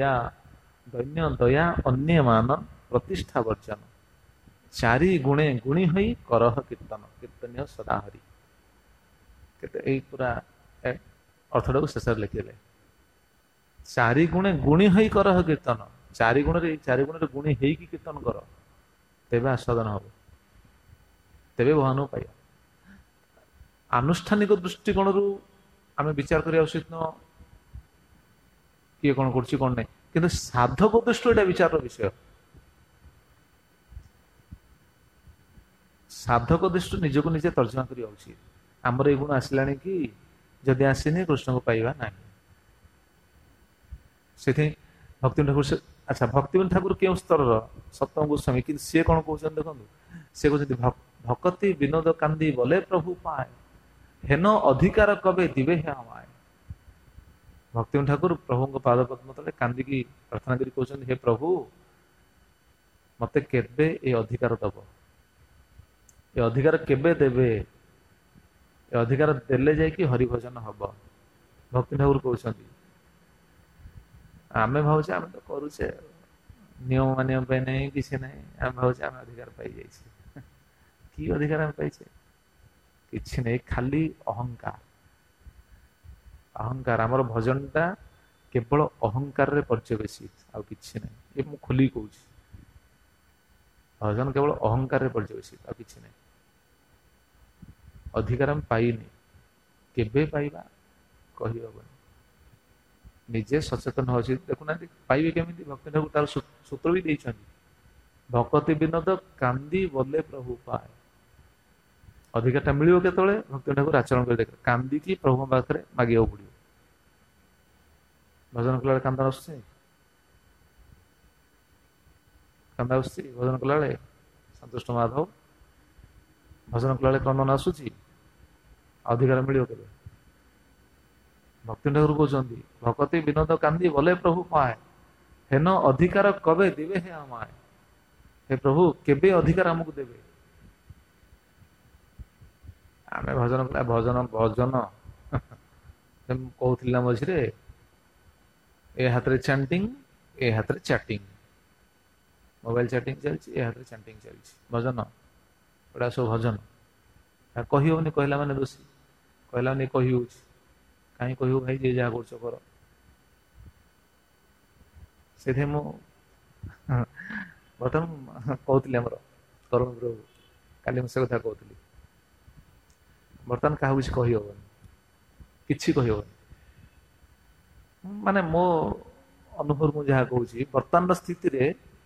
ଦୟା ଅନ୍ୟମାନ ପ୍ରତିଷ୍ଠା ବର୍ଜନ ଚାରି ଗୁଣେ ଗୁଣୀ ହୋଇ କରହ କୀର୍ତ୍ତନ କୀର୍ତ୍ତନୀୟ ସଦାହରି କେତେ ଏଇ ପୁରା ଅର୍ଥଟାକୁ ଶେଷରେ ଲେଖିଲେ ଚାରି ଗୁଣେ ଗୁଣୀ ହୋଇ କରହ କୀର୍ତ୍ତନ ଚାରି ଗୁଣରେ ଗୁଣୀ ହେଇକି କୀର୍ତ୍ତନ କର ତେବେ ଆସ୍ୱାଦନ ହବ ତେବେ ଭଗବାନକୁ ପାଇବା ଆନୁଷ୍ଠାନିକ ଦୃଷ୍ଟିକୋଣରୁ ଆମେ ବିଚାର କରିବା ଉଚିତ ନୁହଁ କିଏ କଣ କରୁଛି କଣ ନାହିଁ କିନ୍ତୁ ସାଧକ ଦୃଷ୍ଟିରୁ ଏଇଟା ବିଚାରର ବିଷୟ ସାଧକ ଦୃଷ୍ଟିରୁ ନିଜକୁ ନିଜେ ତର୍ଜମା କରିବା ଉଚିତ ଆମର ଏଇ ଗୁଣ ଆସିଲାଣି କି ଯଦି ଆସିନି କୃଷ୍ଣଙ୍କୁ ପାଇବା ନାହିଁ ସେଥିପାଇଁ ଭକ୍ତିବିନୋଦ ଠାକୁର ଆଚ୍ଛା ଭକ୍ତିବିନୋଦ ଠାକୁର କେଉଁ ସ୍ତରର ସପ୍ତମ ଗୋସ୍ୱାମୀ କିନ୍ତୁ ସିଏ କଣ କହୁଛନ୍ତି ଦେଖନ୍ତୁ ସେ କହୁଛନ୍ତି ଭକତି ବିନୋଦ କାନ୍ଦି ବଲେ ପ୍ରଭୁ ପାଏ ହେନ ଅଧିକାର କବେ ଦିବେ ହେ ହମାଏ ଭକ୍ତିବିନୋଦ ଠାକୁର ପ୍ରଭୁଙ୍କ ପାଦ ପଦ୍ମ ତଳେ କାନ୍ଦିକି ପ୍ରାର୍ଥନା କରି କହୁଛନ୍ତି ହେ ପ୍ରଭୁ ମତେ କେବେ ଏ ଅଧିକାର ଦବ ଏ ଅଧିକାର କେବେ ଦେବେ ଏ ଅଧିକାର ଦେଲେ ଯାଇକି ହରିଭଜନ ହବ ଭକ୍ତିବିନୋଦ ଠାକୁର କହୁଛନ୍ତି ଆମେ ଭାବୁଛେ ଆମେ ତ କରୁଛେ ନିୟମ ମାନିବା ପାଇଁ ନାହିଁ କିଛି ନାହିଁ ଆମେ ଭାବୁଛେ ଆମେ ଅଧିକାର ପାଇଯାଇଛେ କି ଅଧିକାର ଆମେ ପାଇଛେ କିଛି ନାହିଁ ଖାଲି ଅହଙ୍କାର ଆମର ଭଜନଟା କେବଳ ଅହଙ୍କାରରେ ପର୍ଯ୍ୟବେସିତ ଆଉ କିଛି ନାହିଁ ଏ ମୁଁ ଖୋଲିକି କହୁଛି ଭଜନ କେବଳ ଅହଙ୍କାରରେ ପର୍ଯ୍ୟବେସିତ ଆଉ କିଛି ନାହିଁ ଅଧିକାର ଆମେ ପାଇନି କେବେ ପାଇବା କହିହେବନି। ନିଜେ ସଚେତନ ହେଉଛି। ଦେଖୁନାହାନ୍ତି ପାଇବେ କେମିତି? ଭକ୍ତି ଠାକୁର ତାର ସୂତ୍ର ବି ଦେଇଛନ୍ତି, ଭକତି ବିନୋଦ କାନ୍ଦି ବୋଲେ ପ୍ରଭୁ ପାଏ। ଅଧିକାରଟା ମିଳିବ କେତେବେଳେ? ଭକ୍ତି ଠାକୁର ଆଚରଣ କରି ଦେଖ, କାନ୍ଦିକି ପ୍ରଭୁଙ୍କ ପାଖରେ ମାଗିବାକୁ ପଡିବ। ଭଜନ କଲାବେଳେ କାନ୍ଦ ଆସୁଛି, କାନ୍ଦ ଆସୁଛି ଭଜନ କଲାବେଳେ। ସନ୍ତୁଷ୍ଟ ମାଧବ ଭଜନ କଲାବେଳେ କ୍ରନ୍ଦନ ଆସୁଛି। ଅଧିକାର ମିଳିବ କେବେ? ଭକ୍ତି ଠାକୁର କହୁଛନ୍ତି ଭକତି ବିନୋଦ କାନ୍ଦି ବୋଲେ ପ୍ରଭୁ ପାଏ, ହେନ ଅଧିକାର କବେ ଦେବେ ହେ আমায়। ହେ ପ୍ରଭୁ କେବେ ଅଧିକାର ଆମକୁ ଦେବେ? ଆମେ ଭଜନ କଲା ଭଜନ ଭଜନ ମୁଁ କହୁଥିଲି ନା ମଝିରେ, ଏ ହାତରେ ଚାଣ୍ଟିଂ, ଏ ହାତରେ ଚାଟିଂ, ମୋବାଇଲ ଚାଟିଂ ଚାଲିଛି, ଏ ହାତରେ ଚାଣ୍ଟିଂ ଚାଲିଛି। ଭଜନ ଏଗୁଡ଼ା ସବୁ ଭଜନ। କହି ହଉନି, କହିଲା ମାନେ ଦୋଷୀ, କହିଲା ମାନେ କହି ହଉଛି। କାହିଁ କହିବୁ ଭାଇ, ଯିଏ ଯାହା କରୁଛ କର। ସେଥିପାଇଁ ମୁଁ ବର୍ତ୍ତମାନ କହୁଥିଲି ଆମର ତରୁଣ ପ୍ରଭୁ, କାଲି ମୁଁ ସେ କଥା କହୁଥିଲି। ବର୍ତ୍ତମାନ କାହାକୁ କିଛି କହିହବନି, କିଛି କହିହବନି। ମାନେ ମୋ ଅନୁଭବ ମୁଁ ଯାହା କହୁଛି, ବର୍ତ୍ତମାନର ସ୍ଥିତିରେ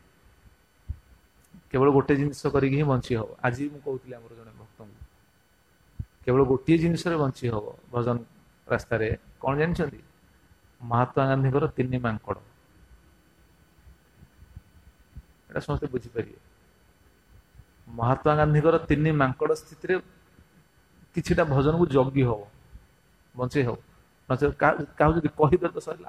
କେବଳ ଗୋଟେ ଜିନିଷ କରିକି ହିଁ ବଞ୍ଚି ହବ। ଆଜି ମୁଁ କହୁଥିଲି ଆମର ଜଣେ ଭକ୍ତଙ୍କୁ, କେବଳ ଗୋଟିଏ ଜିନିଷରେ ବଞ୍ଚି ହବ ଭଜନ ରାସ୍ତାରେ। କଣ ଜାଣିଛନ୍ତି? ମହାତ୍ମା ଗାନ୍ଧୀଙ୍କର 3 ମାଙ୍କଡ। ଏଟା ସମସ୍ତେ ବୁଝିପାରିବେ। ମହାତ୍ମା ଗାନ୍ଧୀଙ୍କର 3 ମାଙ୍କଡ ସ୍ଥିତିରେ କିଛିଟା ଭଜନକୁ ଜଗି ହବ, ବଞ୍ଚେଇ ହବ। ନଚେତ କାହାକୁ ଯଦି କହିଦେବ ତ ସରିଲା।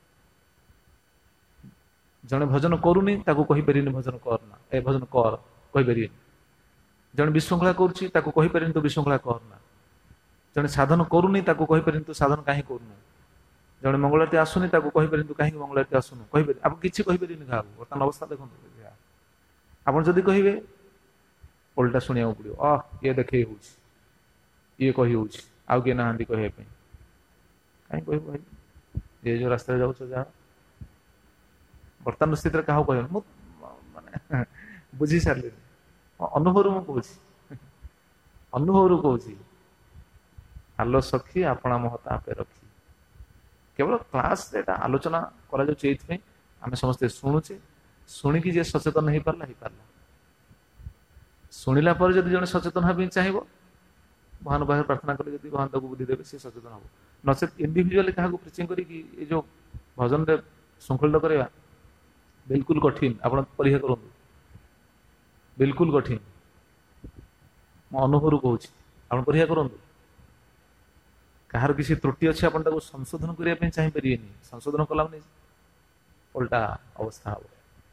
ଜଣେ ଭଜନ କରୁନି ତାକୁ କହିପାରିବେନି ଭଜନ କର ନା, ଏ ଭଜନ କର କହିପାରିବେନି। ଜଣେ ବିଶୃଙ୍ଖଳା କରୁଛି ତାକୁ କହିପାରିବେନି ତୁ ବିଶୃଙ୍ଖଳା କର ନା। ଜଣେ ସାଧନ କରୁନି ତାକୁ କହିପାରିବେନି ତୁ ସାଧନ କାହିଁ କରୁନୁ। ଜଣେ ମଙ୍ଗଳାରତି ଆସୁନି ତାକୁ କହିପାରିବେନି ତୁ କାହିଁକି ମଙ୍ଗଳାରତି ଆସୁନୁ, କହିପାରିବେ? ଆପଣ କିଛି କହିପାରିବେନି କାହାକୁ। ବର୍ତ୍ତମାନ ଅବସ୍ଥା ଦେଖନ୍ତୁ। ଆପଣ ଯଦି କହିବେ ଓଲଟା ଶୁଣିବାକୁ ପଡିବ। ଇଏ ଦେଖେଇ ହଉଛି, ଇଏ କହି ହଉଛି, ଆଉ କିଏ ନାହାନ୍ତି କହିବା ପାଇଁ। କାହିଁ କହିବୁ ଭାଇ? ଯେ ଯୋଉ ରାସ୍ତାରେ ଯାଉଛ ଯାଅ। ବର୍ତ୍ତମାନ ସ୍ଥିତିରେ କାହାକୁ କହିବନି। ମୁଁ ମାନେ ବୁଝି ସାରିଲିଣି, ଅନୁଭବରୁ ମୁଁ କହୁଛି, ଅନୁଭବରୁ କହୁଛି। ଆଲୋ ସଖୀ ଆପଣା ମହତ ଆପେ ରଖି। କେବଳ କ୍ଲାସରେ ଏଟା ଆଲୋଚନା କରାଯାଉଛି ଏଇଥିପାଇଁ ଆମେ ସମସ୍ତେ ଶୁଣୁଛେ। ଶୁଣିକି ଯିଏ ସଚେତନ ହେଇପାରିଲା ହେଇପାରିଲା। ଶୁଣିଲା ପରେ ଯଦି ଜଣେ ସଚେତନ ହେବା ପାଇଁ ଚାହିଁବ, ଭଗବାନ ପାଖରେ ପ୍ରାର୍ଥନା କଲେ ଯଦି ଭଗବାନ ତାକୁ ବୁଦ୍ଧି ଦେବେ, ସେ ସଚେତନ ହବ। ନଚେତ ଇଣ୍ଡିଭିଜୁଆଲି କାହାକୁ ପ୍ରିଚିଂ କରିକି ଏଇ ଯୋଉ ଭଜନରେ ଶୃଙ୍ଖଳିତ କରିବା ବିଲକୁଲ କଠିନ। ଆପଣ ପରୀକ୍ଷା କରନ୍ତୁ, ବିଲକୁଲ କଠିନ। ମୁଁ ଅନୁଭବରୁ କହୁଛି, ଆପଣ ପରୀକ୍ଷା କରନ୍ତୁ। କାହାର କିଛି ତ୍ରୁଟି ଅଛି ଆପଣ ତାକୁ ସଂଶୋଧନ କରିବା ପାଇଁ ଚାହିଁପାରିବେନି। ସଂଶୋଧନ କଲା ମାନେ ଓଲଟା ଅବସ୍ଥା ହବ,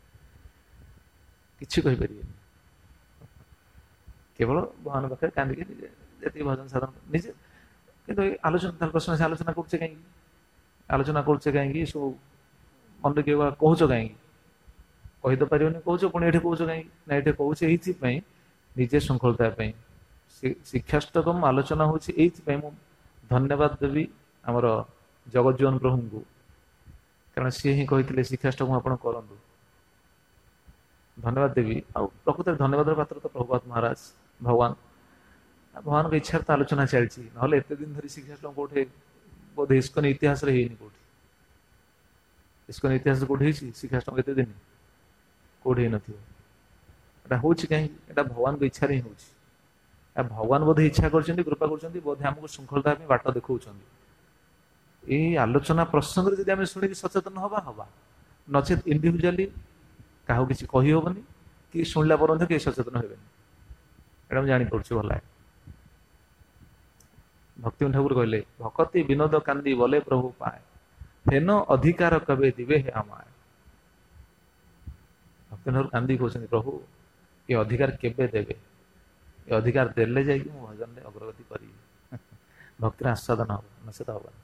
କିଛି କହିପାରିବେନି। କେବଳ ଭଗବାନ ପାଖରେ କାନ୍ଦିକି ନିଜେ ଯେତିକି ଭଜନ ସାଧନ ନିଜେ। କିନ୍ତୁ ଏଇ ଆଲୋଚନା, ତାର ପ୍ରଶ୍ନ ଅଛି ଆଲୋଚନା କରୁଛେ କାହିଁକି? ଆଲୋଚନା କରୁଛେ କାହିଁକି? ସବୁ ମନରେ କିଏ କହୁଛ କାହିଁକି? କହି ତ ପାରିବନି କହୁଛ, ପୁଣି ଏଠି କହୁଛ କାହିଁକି? ନା ଏଠି କହୁଛେ ଏଇଥିପାଇଁ ନିଜେ ଶୃଙ୍ଖଳତା ପାଇଁ। ଶିକ୍ଷାଷ୍ଟକମ୍ ଆଲୋଚନା ହଉଛି ଏଇଥିପାଇଁ। ମୁଁ ଧନ୍ୟବାଦ ଦେବି ଆମର ଜଗଜ୍ଜୀବନ ପ୍ରଭୁଙ୍କୁ, କାରଣ ସିଏ ହିଁ କହିଥିଲେ ଶିକ୍ଷାଷ୍ଟକମ୍ ଆପଣ କରନ୍ତୁ। ଧନ୍ୟବାଦ ଦେବି। ଆଉ ପ୍ରକୃତରେ ଧନ୍ୟବାଦର ପାତ୍ର ତ ପ୍ରଭୁପାଦ ମହାରାଜ, ଭଗବାନ। ଭଗବାନଙ୍କ ଇଚ୍ଛାରେ ତ ଆଲୋଚନା ଚାଲିଛି, ନହେଲେ ଏତେ ଦିନ ଧରି ଶିକ୍ଷାଷ୍ଟକମ୍ କୋଉଠି ବୋଧେ ଇସ୍କନ ଇତିହାସରେ ହେଇନି। କୋଉଠି ଇସ୍କନ ଇତିହାସରେ କୋଉଠି ହେଇଛି ଶିକ୍ଷାଷ୍ଟକମ୍ ଏତେ ଦିନ? କୋଉଠି ହେଇନଥିବ। ଏଟା ହଉଛି କାହିଁକି? ଏଟା ଭଗବାନଙ୍କ ଇଚ୍ଛାରେ ହିଁ ହଉଛି। ଭଗବାନ ବୋଧେ ଇଚ୍ଛା କରିଛନ୍ତି, କୃପା କରୁଛନ୍ତି, ବୋଧେ ଆମକୁ ଶୃଙ୍ଖଳତା ପାଇଁ ବାଟ ଦେଖାଉଛନ୍ତି। ଏଇ ଆଲୋଚନା ପ୍ରସଙ୍ଗରେ ଯଦି ଆମେ ଶୁଣିକି ସଚେତନ ହବା, ନଚେତ ଇଣ୍ଡିଭିଜୁଆଲି କାହାକୁ କିଛି କହିହବନି, କି ଶୁଣିଲା ପରେ ମଧ୍ୟ କେହି ସଚେତନ ହେବେନି। ଏଇଟା ମୁଁ ଜାଣିପାରୁଛି ଭଲ। ଭକ୍ତି ଠାକୁର କହିଲେ ଭକତି ବିନୋଦ କାନ୍ଦି ବୋଲେ ପ୍ରଭୁ ପାଏ, ହେନ ଅଧିକାର କବେ ଦିବେ ହେ আমায়। ଭକ୍ତି ଠାକୁର କାନ୍ଦି କହୁଛନ୍ତି ପ୍ରଭୁ ଏ ଅଧିକାର କେବେ ଦେବେ? ଏ ଅଧିକାର ଦେଲେ ଯାଇକି ମୁଁ ଭଜନରେ ଅଗ୍ରଗତି କରିବି, ଭକ୍ତିର ଆସ୍ୱାଦନ ହବ, ନଚେତ ହବନି।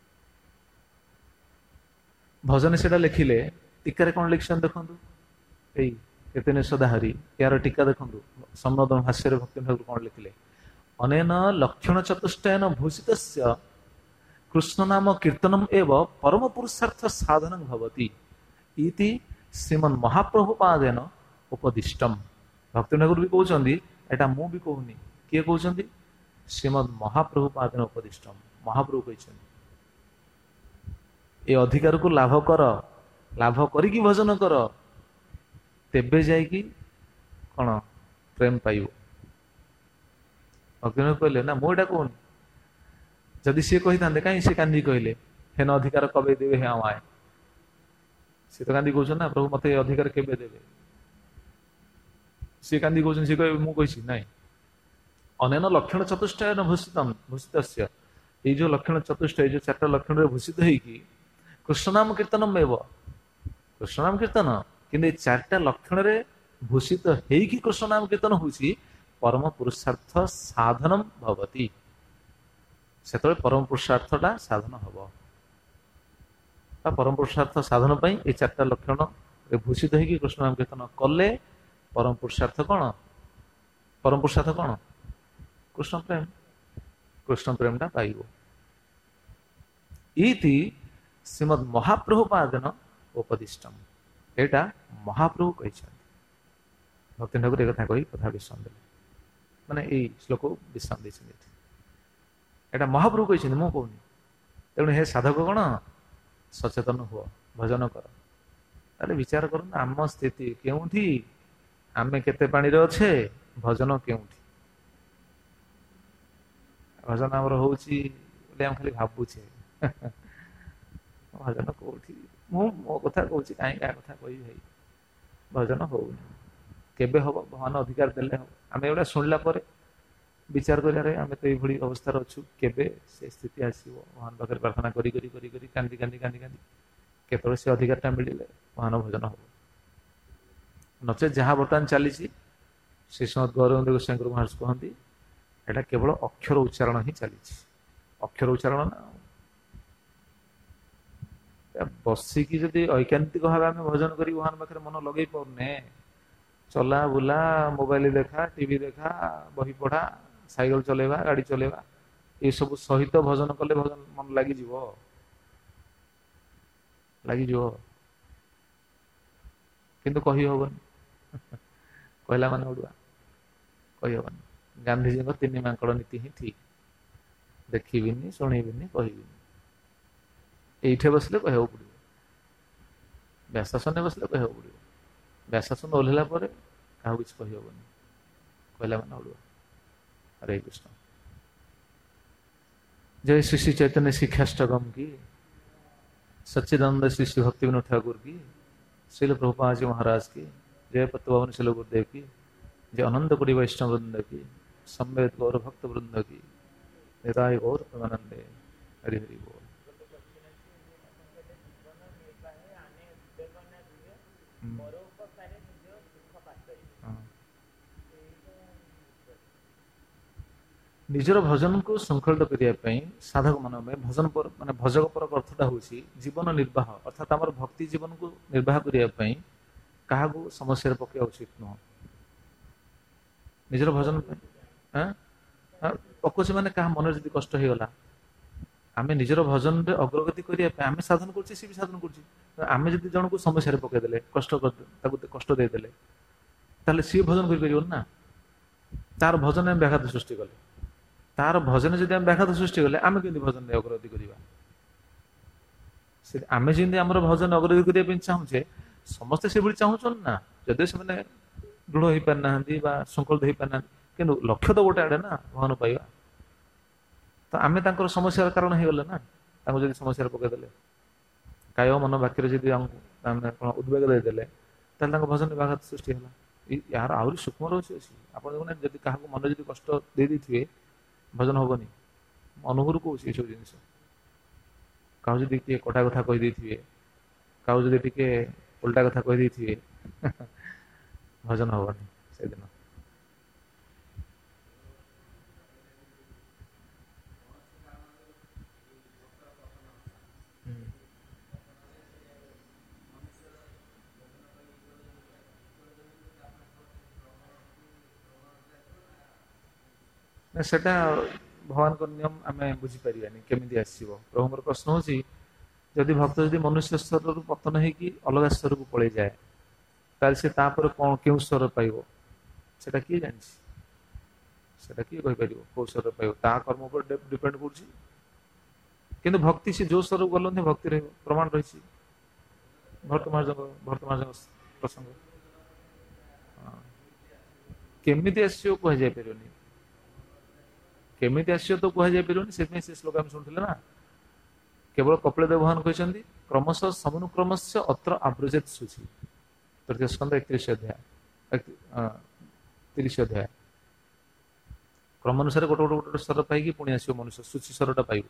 ଭଜନ ସେଟା ଲେଖିଲେ, ଟୀକାରେ କଣ ଲେଖିଛନ୍ତି ଦେଖନ୍ତୁ। ଏଇ କେତେନେଶଧାହାରୀ, ଏହାର ଟୀକା ଦେଖନ୍ତୁ। ସମ୍ନୋଦନ ଭାଷ୍ୟରେ ଭକ୍ତି ଠାକୁର କଣ ଲେଖିଲେ? ଅନେନ ଲକ୍ଷଣ ଚତୁଷ୍ଟୟନ ଭୂଷିତସ୍ୟ କୃଷ୍ଣ ନାମ କୀର୍ତ୍ତନମ ଏବ ପରମ ପୁରୁଷାର୍ଥ ସାଧନଂ ଭବତି ଇତି ଶ୍ରୀମନ୍ ମହାପ୍ରଭୁପାଦେନ ଉପଦିଷ୍ଟମ। ଭକ୍ତି ଠାକୁର ବି କହୁଛନ୍ତି, ଏଟା ମୁଁ ବି କହୁନି। କିଏ କହୁଛନ୍ତି? ଶ୍ରୀମଦ୍ ମହାପ୍ରଭୁପାଦେନ ଉପଦିଷ୍ଟମ୍। ମହାପ୍ରଭୁ କହିଛନ୍ତି ଏ ଅଧିକାରକୁ ଲାଭ କର, ଲାଭ କରିକି ଭଜନ କର, ତେବେ ଯାଇକି କଣ ପ୍ରେମ ପାଇବ। ଭକ୍ତି କହିଲେ ନା ମୁଁ ଏଇଟା କହୁନି, ଯଦି ସିଏ କହିଥାନ୍ତେ କାହିଁ ସେ କାନ୍ଦି କହିଲେ ହେନ ଅଧିକାର କବେ ଦେବେ ହେ আমায়। ସିଏ ତ କାନ୍ଦି କହୁଛନ୍ତି ନା ପ୍ରଭୁ ମତେ ଏ ଅଧିକାର କେବେ ଦେବେ। ସିଏ କାନ୍ଦି କହୁଛନ୍ତି, ସିଏ କହିବେ ମୁଁ କହିଛି ନାଇଁ। ଅନେନ ଲକ୍ଷଣ ଚତୁଷ୍ଟୟ ଭୂଷିତସ୍ୟ, ଏଇ ଯୋଉ ଲକ୍ଷଣ ଚତୁଷ୍ଟ, ଏଇ ଯୋଉ 4ଟା ଲକ୍ଷଣରେ ଭୂଷିତ ହେଇକି କୃଷ୍ଣନାମ କୀର୍ତ୍ତନ ମେବ, କୃଷ୍ଣନାମ କୀର୍ତ୍ତନ, କିନ୍ତୁ ଏଇ 4ଟା ଲକ୍ଷଣରେ ଭୂଷିତ ହେଇକି କୃଷ୍ଣନାମ କୀର୍ତ୍ତନ ହଉଛି ପରମ ପୁରୁଷାର୍ଥ ସାଧନମ ଭବତି। ସେତେବେଳେ ପରମ ପୁରୁଷାର୍ଥଟା ସାଧନ ହବ। ବା ପରମ ପୁରୁଷାର୍ଥ ସାଧନ ପାଇଁ ଏଇ 4ଟା ଲକ୍ଷଣରେ ଭୂଷିତ ହେଇକି କୃଷ୍ଣନାମ କୀର୍ତ୍ତନ କଲେ ପରମ ପୁରୁଷାର୍ଥ କଣ? ପରମ ପୁରୁଷାର୍ଥ କଣ? କୃଷ୍ଣ ପ୍ରେମ। କୃଷ୍ଣ ପ୍ରେମଟା ପାଇବ। ଇତି ଶ୍ରୀମଦ୍ ମହାପ୍ରଭୁପାଦେନ ଉପଦିଷ୍ଟମ୍। ଏଇଟା ମହାପ୍ରଭୁ କହିଛନ୍ତି। ଭକ୍ତି ଠାକୁର ଏ କଥା କହି କଥା ବିଶ୍ରାମ ଦେଲେ, ମାନେ ଏଇ ଶ୍ଲୋକକୁ ବିଶ୍ରାମ ଦେଇଛନ୍ତି ଏଠି। ଏଇଟା ମହାପ୍ରଭୁ କହିଛନ୍ତି, ମୁଁ କହୁନି। ତେଣୁ ହେ ସାଧକ ଗଣ ସଚେତନ ହୁଅ, ଭଜନ କର। ତାହେଲେ ବିଚାର କରନ୍ତୁ ଆମ ସ୍ଥିତି କେଉଁଠି, ଆମେ କେତେ ପାଣିରେ ଅଛେ, ଭଜନ କେଉଁଠି। ଭଜନ ଆମର ହଉଛି ବୋଲି ଆମେ ଖାଲି ଭାବୁଛେ ଭଜନ କୋଉଠି। ମୁଁ ମୋ କଥା କହୁଛି, କାହିଁ କାହା କଥା କହିବି ଭାଇ। ଭଜନ ହଉନି, କେବେ ହବ? ଭଗବାନ ଅଧିକାର ଦେଲେ ହବ। ଆମେ ଏଗୁଡ଼ା ଶୁଣିଲା ପରେ ବିଚାର କରିବାରେ ଆମେ ତ ଏଇଭଳି ଅବସ୍ଥାରେ ଅଛୁ, କେବେ ସେ ସ୍ଥିତି ଆସିବ? ଭଗବାନ ପାଖରେ ପ୍ରାର୍ଥନା କରି କରି କରି କରି କାନ୍ଦି କାନ୍ଦି କାନ୍ଦି କାନ୍ଦି କେତେବେଳେ ସେ ଅଧିକାରଟା ମିଳିଲେ ଭଗବାନ ଭଜନ ହବ। ନଚେତ୍ ଯାହା ବର୍ତ୍ତମାନ ଚାଲିଛି, ଶ୍ରୀ ଶ୍ରୀମଦ୍ ଗୌରାଙ୍ଗ ଗୋସ୍ୱାମୀ ମହାରାଜ କହନ୍ତି ଏଟା କେବଳ ଅକ୍ଷର ଉଚ୍ଚାରଣ ହିଁ ଚାଲିଛି। ଅକ୍ଷର ଉଚ୍ଚାରଣ ନା, ବସିକି ଯଦି ଐକାନ୍ତିକ ଭାବେ ଆମେ ଭଜନ କରି ଭଗବାନ ପାଖରେ ମନ ଲଗେଇ ପାରୁନେ, ଚଲା ବୁଲା, ମୋବାଇଲ ଦେଖା, ଟିଭି ଦେଖା, ବହି ପଢା, ସାଇକେଲ ଚଲେଇବା, ଗାଡି ଚଲେଇବା, ଏସବୁ ସହିତ ଭଜନ କଲେ ଭଜନ ମନ ଲାଗିଯିବ? ଲାଗିଯିବ, କିନ୍ତୁ କହିହବନି। କହିଲା ମାନେ ଅଡୁଆ, କହିହବନି। ଗାନ୍ଧିଜୀଙ୍କ 3 ମାଙ୍କଡ ନୀତି ହିଁ ଠିକ। ଦେଖିବିନି, ଶୁଣିବିନି, କହିବିନି। ଏଇଠି ବସିଲେ କହିବାକୁ ପଡିବ, ବ୍ୟାସାସନରେ ବସିଲେ କହିବାକୁ ପଡିବ। ବ୍ୟାସାସନ ଓହ୍ଲେଇଲା ପରେ କାହାକୁ କିଛି କହିହବନି, କହିଲା ମାନେ ଅଡୁଆ। ହରେ କୃଷ୍ଣ। जय श्री श्री चैतन्य शिक्षाष्टकम की, सच्चिदानंद श्री श्री भक्ति विनोद ठाकुर की, श्रील प्रभुपाद जी महाराज की जय, पद्मभवन श्रील गुरुदेव की जय, अनंत कोटि वैष्णव वृंद की, सम्वेद गौर भक्त वृंद की, निताय गौर प्रेमानंदे। हरि हरि बोल। ନିଜର ଭଜନକୁ ଶୃଙ୍ଖଳିତ କରିବା ପାଇଁ ସାଧକ ମାନଙ୍କ ପାଇଁ ଭଜନ ମାନେ ଭଜକ ପର ଅର୍ଥଟା ହେଉଛି ଜୀବନ ନିର୍ବାହ, ଅର୍ଥାତ୍ ଆମର ଭକ୍ତି ଜୀବନକୁ ନିର୍ବାହ କରିବା ପାଇଁ କାହାକୁ ସମସ୍ୟାରେ ପକେଇବା ଉଚିତ ନୁହଁ। ନିଜର ଭଜନ ପାଇଁ ପକଉଛି ମାନେ କାହା ମନରେ ଯଦି କଷ୍ଟ ହେଇଗଲା, ଆମେ ନିଜର ଭଜନରେ ଅଗ୍ରଗତି କରିବା ପାଇଁ ଆମେ ସାଧନ କରୁଛେ, ସିଏ ବି ସାଧନ କରୁଛି। ଆମେ ଯଦି ଜଣକୁ ସମସ୍ୟାରେ ପକେଇଦେଲେ, କଷ୍ଟ ତାକୁ କଷ୍ଟ ଦେଇଦେଲେ, ତାହେଲେ ସିଏ ଭଜନ କରିପାରିବନି ନା। ତାର ଭଜନ ଆମେ ବ୍ୟାଘାତ ସୃଷ୍ଟି କଲେ, ତାର ଭଜନ ଯଦି ଆମେ ବ୍ୟାଘାତ ସୃଷ୍ଟି କଲେ, ଆମେ କେମିତି ଭଜନରେ ଅଗ୍ରଗତି କରିବା? ଆମେ ଯେମିତି ଆମର ଭଜନ ଅଗ୍ରଗତି କରିବା ପାଇଁ ଚାହୁଁଛେ, ସମସ୍ତେ ସେଭଳି ଚାହୁଁଛନ୍ତି ନା। ଯଦି ସେମାନେ ଦୃଢ ହେଇପାରିନାହାନ୍ତି ବା ଶୃଙ୍ଖଳିତ ହେଇପାରିନାହାନ୍ତି, କିନ୍ତୁ ଲକ୍ଷ୍ୟ ତ ଗୋଟେ ଆଡେ ନା, ଭଗବାନ ପାଇବା। ତ ଆମେ ତାଙ୍କର ସମସ୍ୟାର କାରଣ ହେଇଗଲେ ନା, ତାଙ୍କୁ ଯଦି ସମସ୍ୟାରେ ପକେଇଦେଲେ, କାୟ ମନ ବାକ୍ୟରେ ଯଦି ଆମକୁ ଆମେ କଣ ଉଦ୍ବେଗ ଦେଇଦେଲେ, ତାହେଲେ ତାଙ୍କ ଭଜନରେ ବ୍ୟାଘାତ ସୃଷ୍ଟି ହେଲା। ଏହାର ଆହୁରି ସୂକ୍ଷ୍ମ ରହୁଛି ଅଛି। ଆପଣ ଦେଖୁନ, ଯଦି କାହାକୁ ମନରେ ଯଦି କଷ୍ଟ ଦେଇଦେଇଥିବେ, ଭଜନ ହବନି। ଅନୁଭୂରୁ କହୁଛି ଏସବୁ ଜିନିଷ। କାହାକୁ ଯଦି ଟିକେ କଟା କଥା କହିଦେଇଥିବେ, କାହାକୁ ଯଦି ଟିକେ ଓଲଟା କଥା କହିଦେଇଥିବେ, ଭଜନ ହବନି ସେଦିନ। ସେଟା ଭଗବାନଙ୍କ ନିୟମ, ଆମେ ବୁଝିପାରିବାନି କେମିତି ଆସିବ। ପ୍ରଭୁଙ୍କର ପ୍ରଶ୍ନ ହଉଛି, ଯଦି ଭକ୍ତ ଯଦି ମନୁଷ୍ୟ ସ୍ତରରୁ ପତନ ହେଇକି ଅଲଗା ସ୍ତରକୁ ପଳେଇଯାଏ, ତାହେଲେ ସେ ତାପରେ କଣ କେଉଁ ସ୍ତର ପାଇବ, ସେଟା କିଏ ଜାଣିଛି? সেটা কিଏ କହିପାରିବ କୋଉ ସ୍ୱରରେ ପାଇବ ତା କର୍ମ ଉପରେ ଡିପେଣ୍ଡ କରୁଛି। କିନ୍ତୁ ଭକ୍ତି ସେ ଯୋଉ ସ୍ୱରକୁ ଗଲନ୍ତି ଭକ୍ତି ରହିବ, ପ୍ରମାଣ ରହିଛି ଭର୍ତ୍ତମାର୍ଜଙ୍କ ପ୍ରସଙ୍ଗ। କେମିତି ଆସିବ କୁହାଯାଇ ପାରିବନି, କେମିତି ଆସିବ ତ କୁହାଯାଇ ପାରିବନି। ସେଥିପାଇଁ ସେ ଶ୍ଲୋକ ଆମେ ଶୁଣିଥିଲେ ନା, କେବଳ କପିଳ ଦେବ ଭଗବାନ କହିଛନ୍ତି କ୍ରମଶଃ ସମନୁକ୍ରମସ୍ୟ ଅତ୍ର ଆବୃଜେତ ଶୁଚି, ତୃତୀୟ ସ୍କନ୍ଧ 31 ଅଧ୍ୟାୟ 30 ଅଧ୍ୟାୟ। କ୍ରମ ଅନୁସାରେ ଗୋଟେ ଗୋଟେ ଗୋଟେ ସ୍ୱର ପାଇକି ପୁଣି ଆସିବ ମନୁଷ୍ୟ, ଶୁଚି ସ୍ୱରଟା ପାଇବ।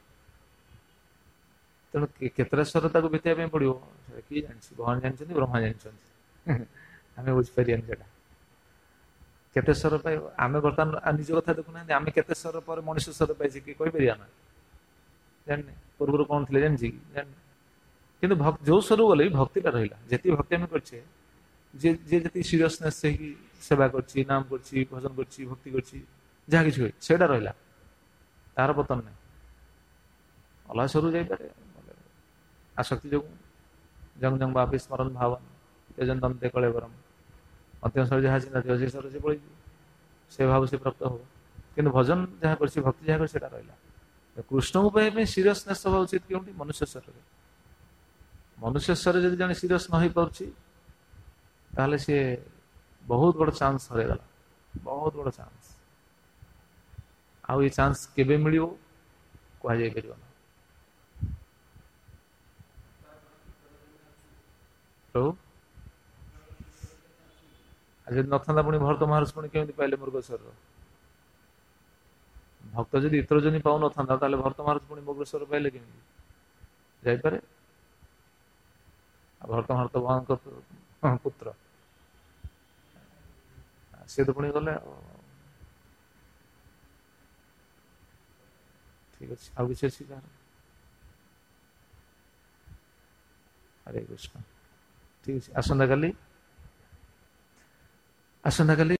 ତେଣୁ କେତେଟା ସ୍ୱର ତାକୁ ବିତେଇବା ପାଇଁ ପଡିବ ସେଟା କିଏ ଜାଣିଛି, ଭଗବାନ ଜାଣିଛନ୍ତି, ବ୍ରହ୍ମା ଜାଣିଛନ୍ତି। ଆମେ ବୁଝିପାରିବାନି ସେଟା କେତେ ସ୍ୱର ପାଇବ। ଆମେ ବର୍ତ୍ତମାନ ନିଜ କଥା ଦେଖୁନାହାନ୍ତି, ଆମେ କେତେ ସ୍ୱର ପରେ ମଣିଷ ସ୍ୱର ପାଇছে କି କହିପାରିବା ନା, ଜାଣିନେ। ପୂର୍ବରୁ କଣ ଥିଲେ ଜାଣିଛି କି, ଜାଣିନେ। କିନ୍ତୁ ଯୋଉ ସ୍ୱରକୁ ଗଲେ ବି ଭକ୍ତିଟା ରହିଲା। ଯେତିକି ଭକ୍ତି ଆମେ କରିଛେ, ଯିଏ ଯେତିକି ସିରିୟସନେସ୍ ହେଇକି ସେବା କରୁଛି, ନାମ କରୁଛି, ଭଜନ କରୁଛି, ଭକ୍ତି କରୁଛି, ଯାହା କିଛି ହୁଏ ସେଇଟା ରହିଲା, ତାର ପତନ ନାହିଁ। ଅଲଗା ସ୍ୱରକୁ ଯାଇପାରେ ଆସକ୍ତି ଯୋଗୁଁ। ଜଙ୍ଗ ଜଙ୍ଗ ବାପି ସ୍ମରଣ ଭାବନ ତେଜନ ଦନ୍ତେ କଳେବରମ, ଅନ୍ତିମ ସ୍ୱର ଯାହା ଚିନ୍ତା ଥିବ ସେ ସ୍ୱର ସେ ପଳେଇଯିବ, ସେ ଭାବ ସେ ପ୍ରାପ୍ତ ହବ। କିନ୍ତୁ ଭଜନ ଯାହା କରିଛି, ଭକ୍ତି ଯାହା କରିଛି ସେଟା ରହିଲା। କୃଷ୍ଣଙ୍କୁ ପାଇବା ପାଇଁ ସିରିୟସନେସ୍ ହେବା ଉଚିତ କେଉଁଠି, ମନୁଷ୍ୟ ସ୍ୱରରେ। ମନୁଷ୍ୟ ସ୍ୱରରେ ଯଦି ଜଣେ ସିରିୟସ୍ ନ ହେଇପାରୁଛି ତାହେଲେ ସିଏ ବହୁତ ବଡ଼ ଚାନ୍ସ ହରେଇଗଲା, ବହୁତ ବଡ଼ ଚାନ୍ସ। ଆଉ ଏ ଚାନ୍ସ କେବେ ମିଳିବ କୁହାଯାଇ ପାରିବ ନା। ପ୍ରଭୁ ଆଉ ଯଦି ନଥାନ୍ତା ପୁଣି ଭରତ ମହାରାଜ ପୁଣି କେମିତି ପାଇଲେ ମୃଗସ୍ୱରର? ଭକ୍ତ ଯଦି ଇତ୍ରଜନୀ ପାଉନଥାନ୍ତା ତାହେଲେ ଭରତ ମହାରାଜ ପୁଣି ମୃଗସ୍ୱର ପାଇଲେ କେମିତି? ଯାଇପାରେ। ଆଉ ଭରତ ମହାରାଜ ଭଗବାନଙ୍କ ପୁତ୍ର, ସିଏ ତ ପୁଣି ଗଲେ ଆଉ। ଠିକ ଅଛି, ଆଉ କିଛି ଅଛି କାହାର? ହରେ କୃଷ୍ଣ। ଠିକ ଅଛି, ଆସନ୍ତାକାଲି